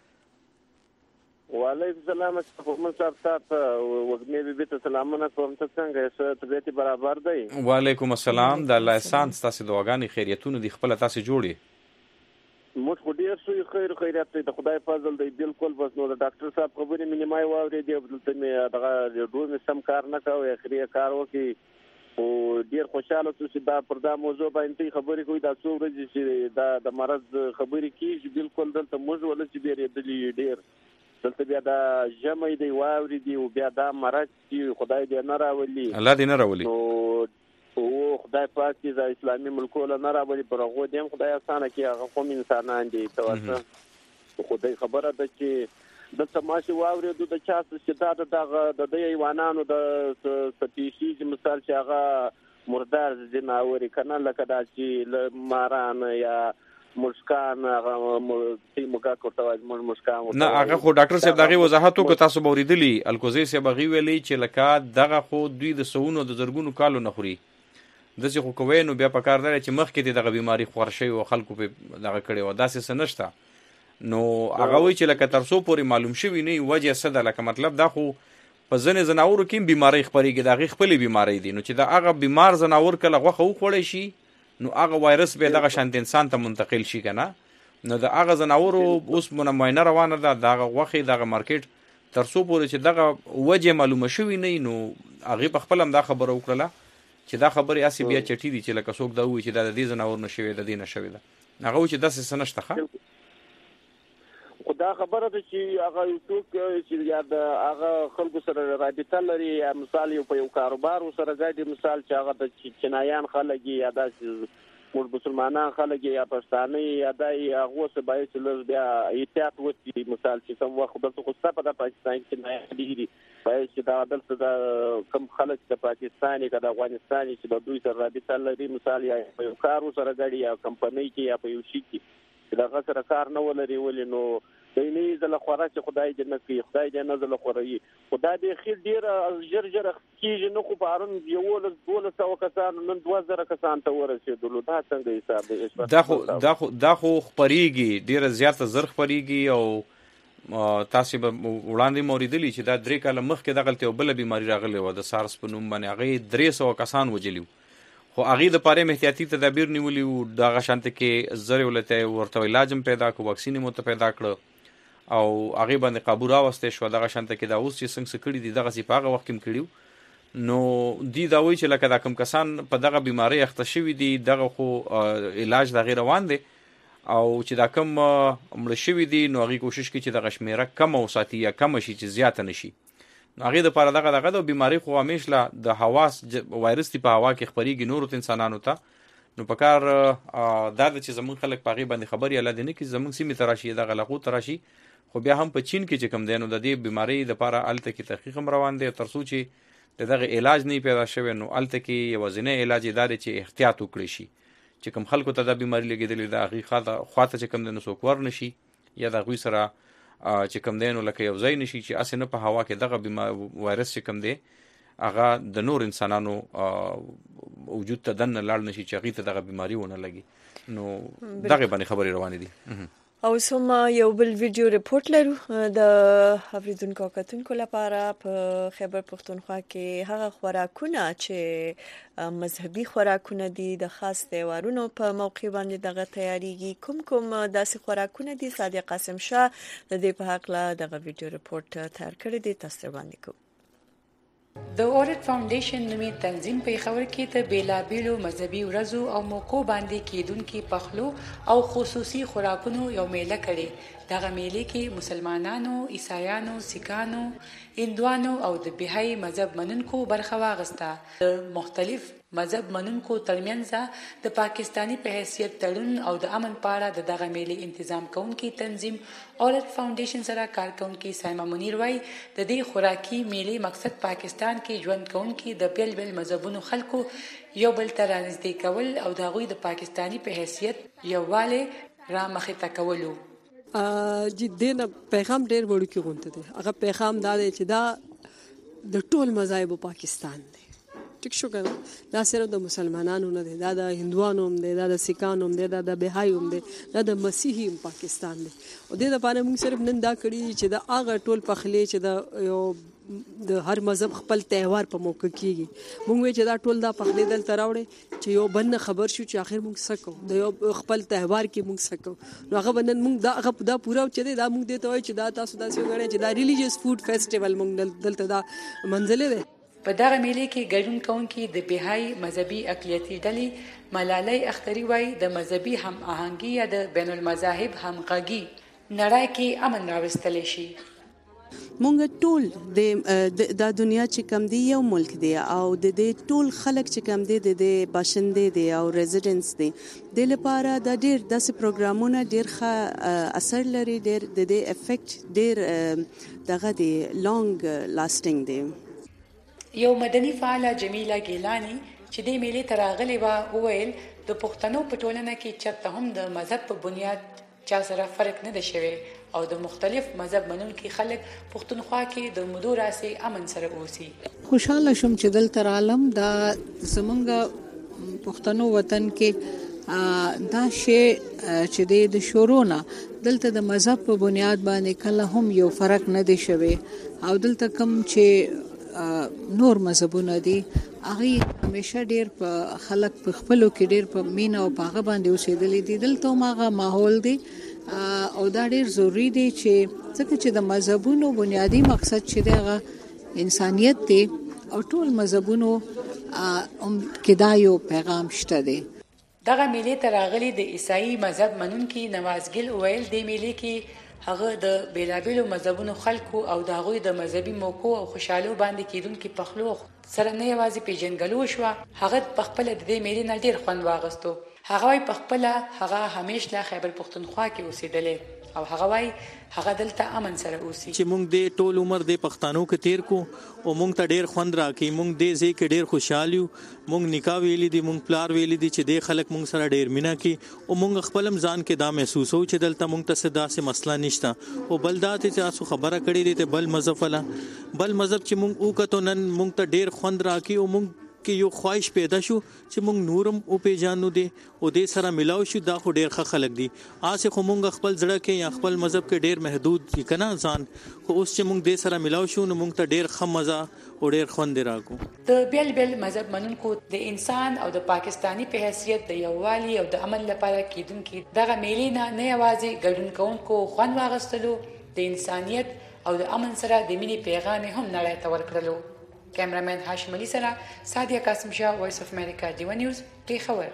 وعلیکم السلام. محمد صاحب تاسو وګمې به ته سلامونه کوم. څنګه یې طبيعت برابر دی؟ وعلیکم السلام. د الله احسان تاسو دعاګانې خیریتونه دي خپل تاسو جوړي. موږ خو ډیر سوی خیرات دی د خدای فضل دی. بالکل بس نو د ډاکټر صاحب خبرې مې نیمای واورې دی دلته مې دغه ډول سم کار نه کوي اخري کار وکي او ډیر خوشاله شو چې دا پر دا موضوع باندې خبرې کوي. دا څو ورځې چې د مرض خبرې کیږي بالکل دلته موږ ولې چې ډیر ډیر دلته بیا دا جمعې دی واوري دی او بیا دا مرض چې خدای دې نه راولي الله دې نه راولي او خدای پاک دې د اسلامي ملکو له نه راولي پر هغه دې خدای اسانه کې هغه قوم انسانان دي تواسه خدای خبره ده چې د تماشې واوري د چا چې دا د ایوانانو د سپیشیز مثال چې هغه مردار جناوري کنه لکه دا چې ماران یا مسکان هغه موږ کوټه مسکان نه هغه خو ډاکټر صاحب دغه وضاحت وکړ تاسو باوریدلی الکوزی صاحب غي ویلي چې لکه دغه خو دوی د سونو د زرګونو کالو نه خوري دغه خو کوی نو بیا پکار دی چې مخکې دغه بیماری خورشي او خلکو په دغه کړي و داسې سنشتا نو هغه وی چې لکه ترسو پوری معلوم شوی نه وجه څه ده لکه مطلب دا خو په ځنې زناورو کې بیماری خبريږي دغه خپل بیماری دي نو چې دا هغه بیمار زناور کله غوخه وخوړی شي نو هغه وایرس به دغه شانت انسان ته منتقل شي کنه نو د هغه زناورو اوس مونږه روانه ده دغه غوخه دغه مارکیټ ترسو پورې چې دغه وجه معلومه شوی نه نو هغه په خپل هم دا خبره وکړه چې دا خبره اسی بیا چټی دي چې لکه څوک دا وی چې د دې زناور نشوي د دې نشوي دا هغه چې داسې سنشته خدا خبره ده چې هغه څوک چې یا د هغه خلکو سره رابطه لري مثال یو په یو کاروبار سره ګاډي مثال چې هغه د چنایان خلک یا د موږ مسلمانان خلک یا پښتانه یا د هغه څه باید چې بیا احتیاط وکړي مثال چې کوم وخت دلته خو ستاسو په پاکستان کې نه دي باید چې دا دلته د کم خلک د پاکستاني کده افغانستاني چې د دوی سره رابطه لري مثال یا په یو کار سره ګاډي یا کمپنۍ کې یا په یو شي کې دا غسر کار نه ولري ولې نو دیني زله خورا چې خدای جنت کې خدای دې نه زله خوري خدای دې خیر ډیر جرجر کیږي نو خو بارن یو ول 200 کسان نن 2000 کسان ته ورسېدل دا څنګه حساب دی دا خو خبريږي ډیر زیات زر خبريږي او تاسو به وړاندې موریدلی چې دا 3 کال مخکې د غلطي او بل بیماری راغلی و د سارس په نوم باندې هغه 300 کسان وجلیو خو هغه د پاره احتیاطي تدابیر نیولي او د غشانت کې زر ولته ورته علاج پیدا کو واکسین مو ته پیدا کړ او هغه باندې قابو راوسته شو دغه شانت کې دا اوس چې څنګه کړی دي دغه سی پاغه وخت کې کړیو نو دی دا وی چې لکه دا کم کسان په دغه بیماری اخته شوی دي دغه خو علاج د غیر روان دي او چې دا کم مړ شوی دي نو هغه کوشش کوي چې دغه شمیره کم او ساتي یا کم شي چې زیات نشي هغه د پاره دغه د بیماری خو همیشه د حواس وایرس په هوا کې خبريږي نور انسانانو ته نو پکار دا چې زمون خلک پاغي باندې خبري اله دي نه کې زمون سیمه تراشي دغه لغو تراشي خو بیا هم په چین کې چې کوم دی نو د دې بیماری لپاره هلته کې تحقیق هم روان دی تر څو چې دغه علاج نه پیدا شوی نو هلته کې یوازینی علاج یې دا دی چې احتیاط وکړي شي چې کوم خلکو ته دا بیماری لګېدلې د هغې خواته چې کوم دی نو څوک ور نه شي یا د هغوی سره چې کوم دی نو لکه یو ځای نشي چې هسې نه په هوا کې دغه وایرس چې کوم دی هغه د نور انسانانو وجود ته دننه لاړ نشي چې هغوی ته دغه بیماري ونه لګي نو دغې باندې خبرې روانې دي. او سم یو بل ویډیو ریپورت لرو د اوریدونکو کتونکو لپاره په خیبر پښتونخوا کې هغه خوراکونه چې مذهبي خوراکونه دي د خاص تهوارونو په موقع باندې دغه تیاریږي کوم داسې خوراکونه دي صادق قاسم شاه د دې په حق له دغه ویډیو ریپورت تیار کړی دی تاسو باندې کو. د اورټ فاونډیشن نومي تنظیم په خبر کې ته بیلابیلو مذهبي ورځو او موقعو باندې کېدونکي پخلو او خصوصي خوراکونو یو میله کړي. دغه میله کې مسلمانانو، عیسایانو، سیکانو، هندوانو او د بهایي مذهب منونکو برخه واغسته. د مختلف مذهب منونکو ترمنځ د پاکستانی په حیثیت تړون او د امن په اړه دغه میله تنظیم کوونکی تنظیم اورټ فاونډیشن سره کار کوونکی سایما منیر وایي د دې خوراکي میله مقصد پاکستان کې ژوند کوونکي د بیل بیل مذهبونو خلکو یو بل ته رانږدې کول او د هغوی د پاکستانی په حیثیت یووالی را مخې ته کولو. دین پیغام ډیر وړوکی غونته دی. هغه پیغام دا دی چې دا د ټول مذاهب پاکستان دی. ټیک شو کنه دا صرف د مسلمانانو نه دی دا د هندوانو هم دی دا د سیکانو هم دی دا د بهایي هم دی دا د مسیحي هم پاکستان دی. او دې لپاره موږ صرف نن دا کړي چې د هغه ټول پخلی چې د یو د هر مذهب خپل تهوار په موقع کېږي موږ وایو چې دا ټول دا پخلی دلته راوړی چې یو بل نه خبر شو چې آخر موږ څه کوو د یو خپل تهوار کې موږ څه کوو نو هغه به نن موږ دا پوره چې دی دا موږ دې ته وایو چې دا تاسو داسې وګڼئ چې دا ریلیجیس فوډ فیسټیول موږ دلته دا منځلې دی. په دغه میله کې ګډون کوونکي د بهایي مذهبي اقلیتي ډلې ملالۍ اختري وایي د مذهبي هم آهنګي یا د بین المذاهب همغږي نړۍ کې امن راوستلی شي. مونږ ټول د دنیا چې کم دی یو ملک دی او د دې ټول خلک چې کم دی د باشندې دی او ریزیډنټس دی د لپاره د ډیر داسې پروګرامونه ډیر ښه اثر لري ډیر د دې افیکټ ډیر دغه دی لانګ لاسټینګ دی. یو مدني فعاله جمیله ګیلانی چې د میلې ته راغلې وه وویل د پښتنو په ټولنه کې چېرته هم د مذهب په بنیاد چا سره فرق نه دی شوی او د مختلف مذهب منونکي خلک پښتونخوا کې د مودو راسې امن سره اوسي. خوشاله شوم چې دلته رالم دا زمونږ پښتنو وطن کې دا شی چې د شورونه دلته د مذهب په بنیاد باندې کله هم یو فرق نه دی شوی او دلته کوم چې نور مذهبونه دي هغه همیشه ډیر په خلک په خپلو کې ډیر په مینا او په هغه باندې اوسېدلي دي دلته هغه ماحول دی او دا ډیر ضروری دی چې ځکه چې د مذهبونو بنیادی مقصد چې دی هغه انسانیت دی او ټول مذهبونو کې دا یو پیغام شته دی. دغه میلې ته راغلي د عیسائی مذهب منونکي نوازګل ویل د میلې کې هغه د بیلابیلو مذهبونو خلکو او د هغوی د مذهبي موقعو او خوشحالو باندې کېدونکي پخلو سره نه یوازې پیژنګلو شوه هغه په خپله د دې میلې نه ډېر خوند واخیستو. هغه وایي په خپله هغه همیشه خیبر پښتونخوا کې اوسېدلی او هغه وایي هغه دلته امن سره اوسي. چې موږ د ټول عمر د پښتنو کې تیر کو او موږ ته ډېر خوند راکړي موږ دې ځای کې ډېر خوشحال یو موږ نکاح ویلي دي موږ پلار ویلي دي چې د خلک موږ سره ډېر مینه کوي او موږ خپل ځان کې دا محسوسو چې دلته موږ ته څه داسې مسله نشته او بل دا چې تاسو خبره کړې دي ته بل مذهب ولا بل مذهب چې موږ وکړو نن موږ ته ډېر خوند راکړي او موږ کې یو خواهش پیدا شو چې موږ نورم او پیژانو دي او دې سره ملاو شو دا خو ډېر ښه خلک دي آسه خو موږ خپل ځړه کې یا خپل مذهب کې ډېر محدود دي کنه ځان خو اوس چې موږ دې سره ملاو شو نو موږ ته ډېر ښه مزه او ډېر خوند راکو. د بیل بیل مذهب منونکو د انسان او د پاکستانی په حیثیت د یووالي او د امن لپاره کېدونکي دغه میلې نه یوازې ګډون کوونکو خوند واغستلو د انسانیت او د امن سره د مینې پیغام هم نړۍ ته ورکړلو. کیمرامین هاشم علي سره سادیا قاسم شاه وایس اف امریکا ډیو نیوز پیښور.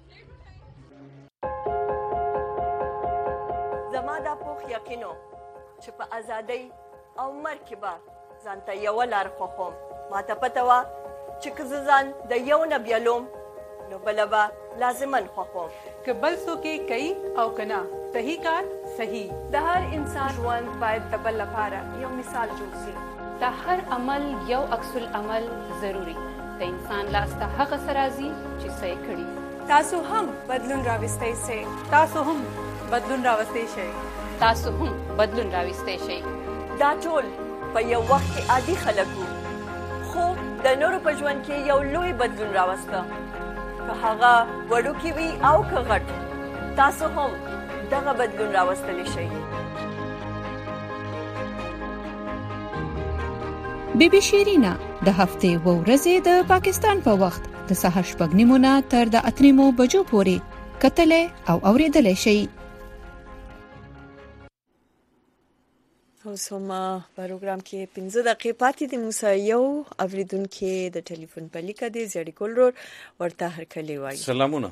زما دا پوخ یقینو چې په ازادۍ او مرګ کې به ځان ته یوه لار خوښوم ما ته پته وه چې که زه ځان د یو نه بیلوم نو بله به لازما خوښوم که بل څوک یې کوي او که نه صحیح کار صحیح. د هر انسان ژوند باید د بل لپاره یو مثال جوړ شي. د هر عمل یو عکس العمل ضروری. د انسان لاس ته هغه څه راځي چې څه یې کړي. تاسو هم بدلون راوستئ شئ. تاسو هم بدلون راوستئ شئ. تاسو هم بدلون راوستئ شئ. دا ټول په یو وخت کې عادي خلک وو، خو د نورو په ژوند کې یو لوی بدلون راوسته. که هغه وړوکی وي او که غټ، تاسو هم دغه بدلون راوستلی شئ. بیبي شیرینا د هفتې و ورځې د پاکستان په وخت د سهار 8:30 تر د 8:30 بجو پورې کتلې او اوریدلې شي. اوس هم پروګرام کې 15 دقیقې پاتې دي. موږ یو اوریدونکو د ټلیفون په لیکه دی زیړی کول ورته هرکلی وایي. سلامونه.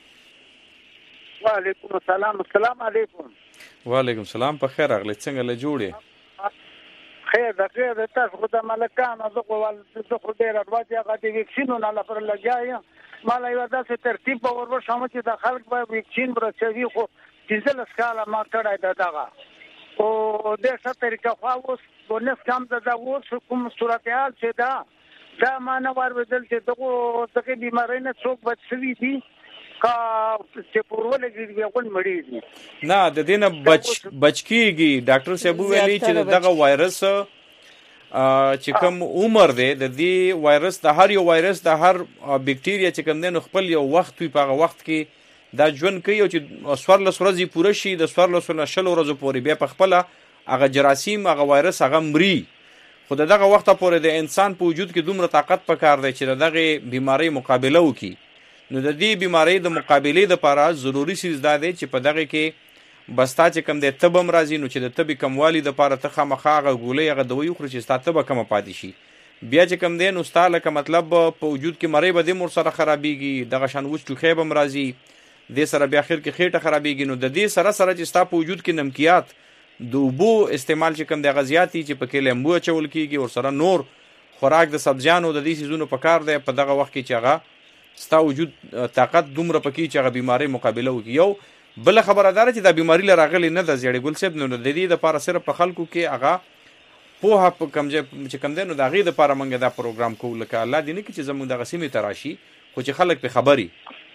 وعلیکم السلام. السلام علیکم. وعلیکم السلام. په خیر راغلی. څنګه له جوړې؟ خیر د خیر تاسو خو د ملکانو زه خو ډېر اړواتې هغه د ویکسینونه لپاره لګیا یم. ما له یوه داسې ترتیب به ور وښیم چې د خلک به ویکسین ورسوي، خو 15 کاله ما کړی ده دغه، خو ډېر ښه طریقه خوا اوس 19 کم ده. دا اوس کوم صورتحال چې دا ما نه واورېدل چې دغه بیمارۍ نه څوک بد شوي دي چې پورولګي هغه مریض دي. نه د دې نه بچ کیږي. ډاکټر صاحب ویلي چې دغه وایرس چې کوم عمر دی د دې وایرس د هر یو وایرس د هر بکټیریا چې کوم دی خپل یو وخت وي، په هغه وخت کې دا ژوند کوي او چې 14 ورځې پوره شي د 14 نه 20 ورځې پورې بیا په خپل هغه جراثیم هغه وایرس هغه مري. خو دغه وخت پورې د انسان په وجود کې دومره طاقت پکار دی چې دغه بیماری مقابله وکړي. نو د دې بیماری د مقابله لپاره ضروری شی زده دی چې په دغه کې بستا چې کم د تبم راځي، نو چې د تبي کموالی د لپاره ته خامخاغه ګولې هغه دوی خو چې ستا تبه کم پاتې شي. بیا چې کم دی نو ستاله که مطلب په وجود کې مری به د مر سره خرابېږي، دغه شان وچ ټوخی بم راځي، د سره بیا اخر کې خېټه خرابېږي. نو د دې سره سره چې ستا په وجود کې نمکیات د اوبو استعمال چې کم د غزياتي چې په کې لیمبو چول کیږي او سره نور خوراک د سبزیانو د دې سيزونو په کار دی. په دغه وخت کې چې هغه ستا وجود طاقت دومره پکې چې هغه بیماری مقابله وکړي. یو بل خبره دار چې دا بیماری لراغلی نه د زیړی ګل صاحب، نو د دې لپاره صرف په خلکو کې هغه په په کمجه چې کم دی نو د غي لپاره منګه دا پروګرام کوو لکه الله دې نه چې زموږ د غسیمه تراشي خو چې خلک په خبري.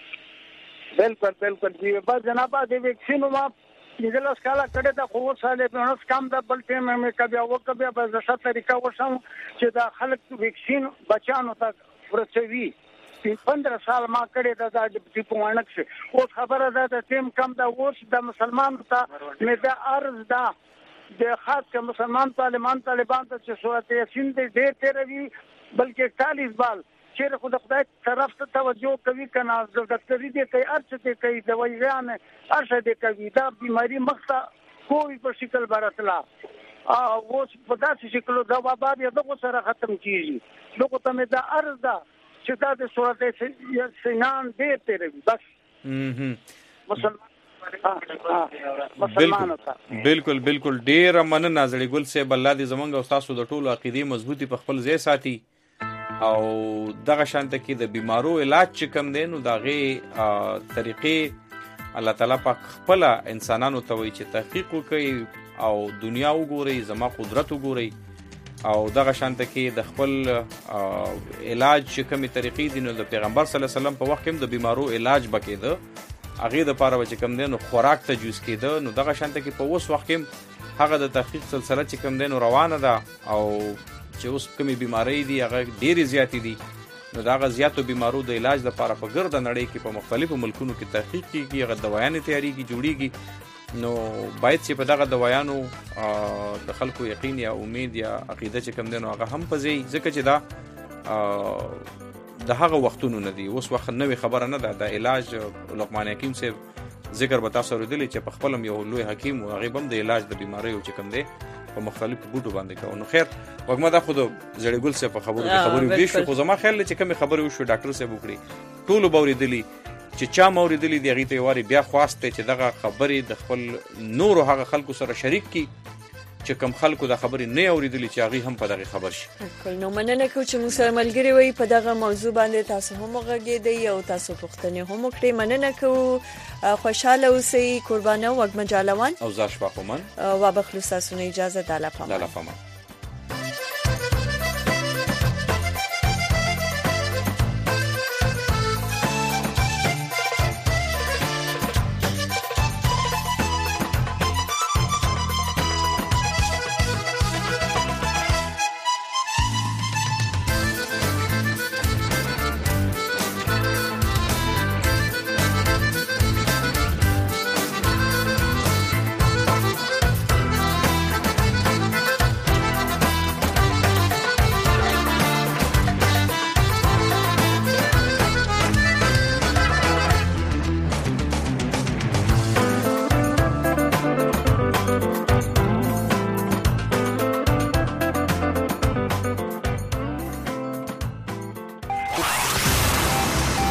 بالکل دی با جناب د ویکسین ما دغه سکالا کړه د خو ساله په نس کم د بل ټیم مې کبه او کبه په ځکه طریقه وشم چې دا خلک ویکسین بچانو ته ورسوي. 15 سال ما کړی دا د ټیپوانک څه او خبره ده د ټیم کم دا اوس د مسلمان ته مې دا عرض ده د خاص که مسلمان طالبان ته چې سورت یاسین دې ډېر تیروي بلکې 40 بال چې خو د خدای طرف ته توجه کوي کنه د ډاکټري دې کوي ارڅ دې کوي دوايان ارڅ دې کوي دا بیماری مخته کوئی په شکل برتلا او په داسې شکل دا وبا دې دغه سره ختم کیږي. دغه ته مې دا عرض ده چې دا د صورت یاسین دې تیروي بس بالکل ډیر مننه زړی ګل صاحب. الله دې زمونږ او تاسو د ټولو عقیدې مضبوطی په خپل ځای ساتي او دغه شانته کې د بیمارو علاج چې کم دی نو دغه طریقې الله تعالی په خپل انسانانو ته وایي چې تحقیق وکړي او دنیا وګوري، زما قدرت وګوري او دغه شانته کې د خپل علاج چې کومي طریقې دي نو د پیغمبر صلی الله علیه وسلم په وخت کې د بیمارو علاج بکیده هغه د پاره چې کم دی نو خوراک تجویز کیده. نو دغه شانته کې په اوس وخت کې هغه د تحقیق سلسله چې کم دی نو روانه ده او چې اوس کومي بیماری دي هغه ډېری زیاتې دي. نو دا غ زیاتو بیمارو د علاج لپاره په ګرد نړۍ کې په مختلفو ملکونو کې تحقیق کیږي، هغه دوايانې تیاریږي جوړیږي. نو باید چې په دغه دوايانو د خلکو یقین یا امید یا عقیده چې کم دی نو هغه هم پځي ځکه چې دا د هغه وختونو نه دی. اوس وخت نوې خبره نه ده. د علاج لقمان حکیم صاحب ذکر به تاسو ورېدلی چې په خپل یو لوی حکیم او هغه هم د علاج د بیماریو چې کم دی په مختلفو بوټو باندې کوي. نو خیر وګما دا خود زړی ګل صاحب په خبرو کې شو، خو زما خیال چې کوم خبرې وشو ډاکټر صاحب وکړي ټول باورېدلی چې چا موریدلی دی هغه ته واري بیا خواسته چې دغه خبرې د خپل نور هغه خلکو سره شریک کی چې کم خلکو د خبرې نه اوریدلې چې هغه هم په دغه خبر شي. نو مننه کوم چې موږ سره ملګری وي په دغه موضوع باندې تاسو هم غږیدئ او تاسو پوښتنې هم وکړئ. مننه کوم خوشاله اوسئ. قربانه وګ مجالوان او زاشوا کومن و بخلوص تاسو نه اجازه داله پامان.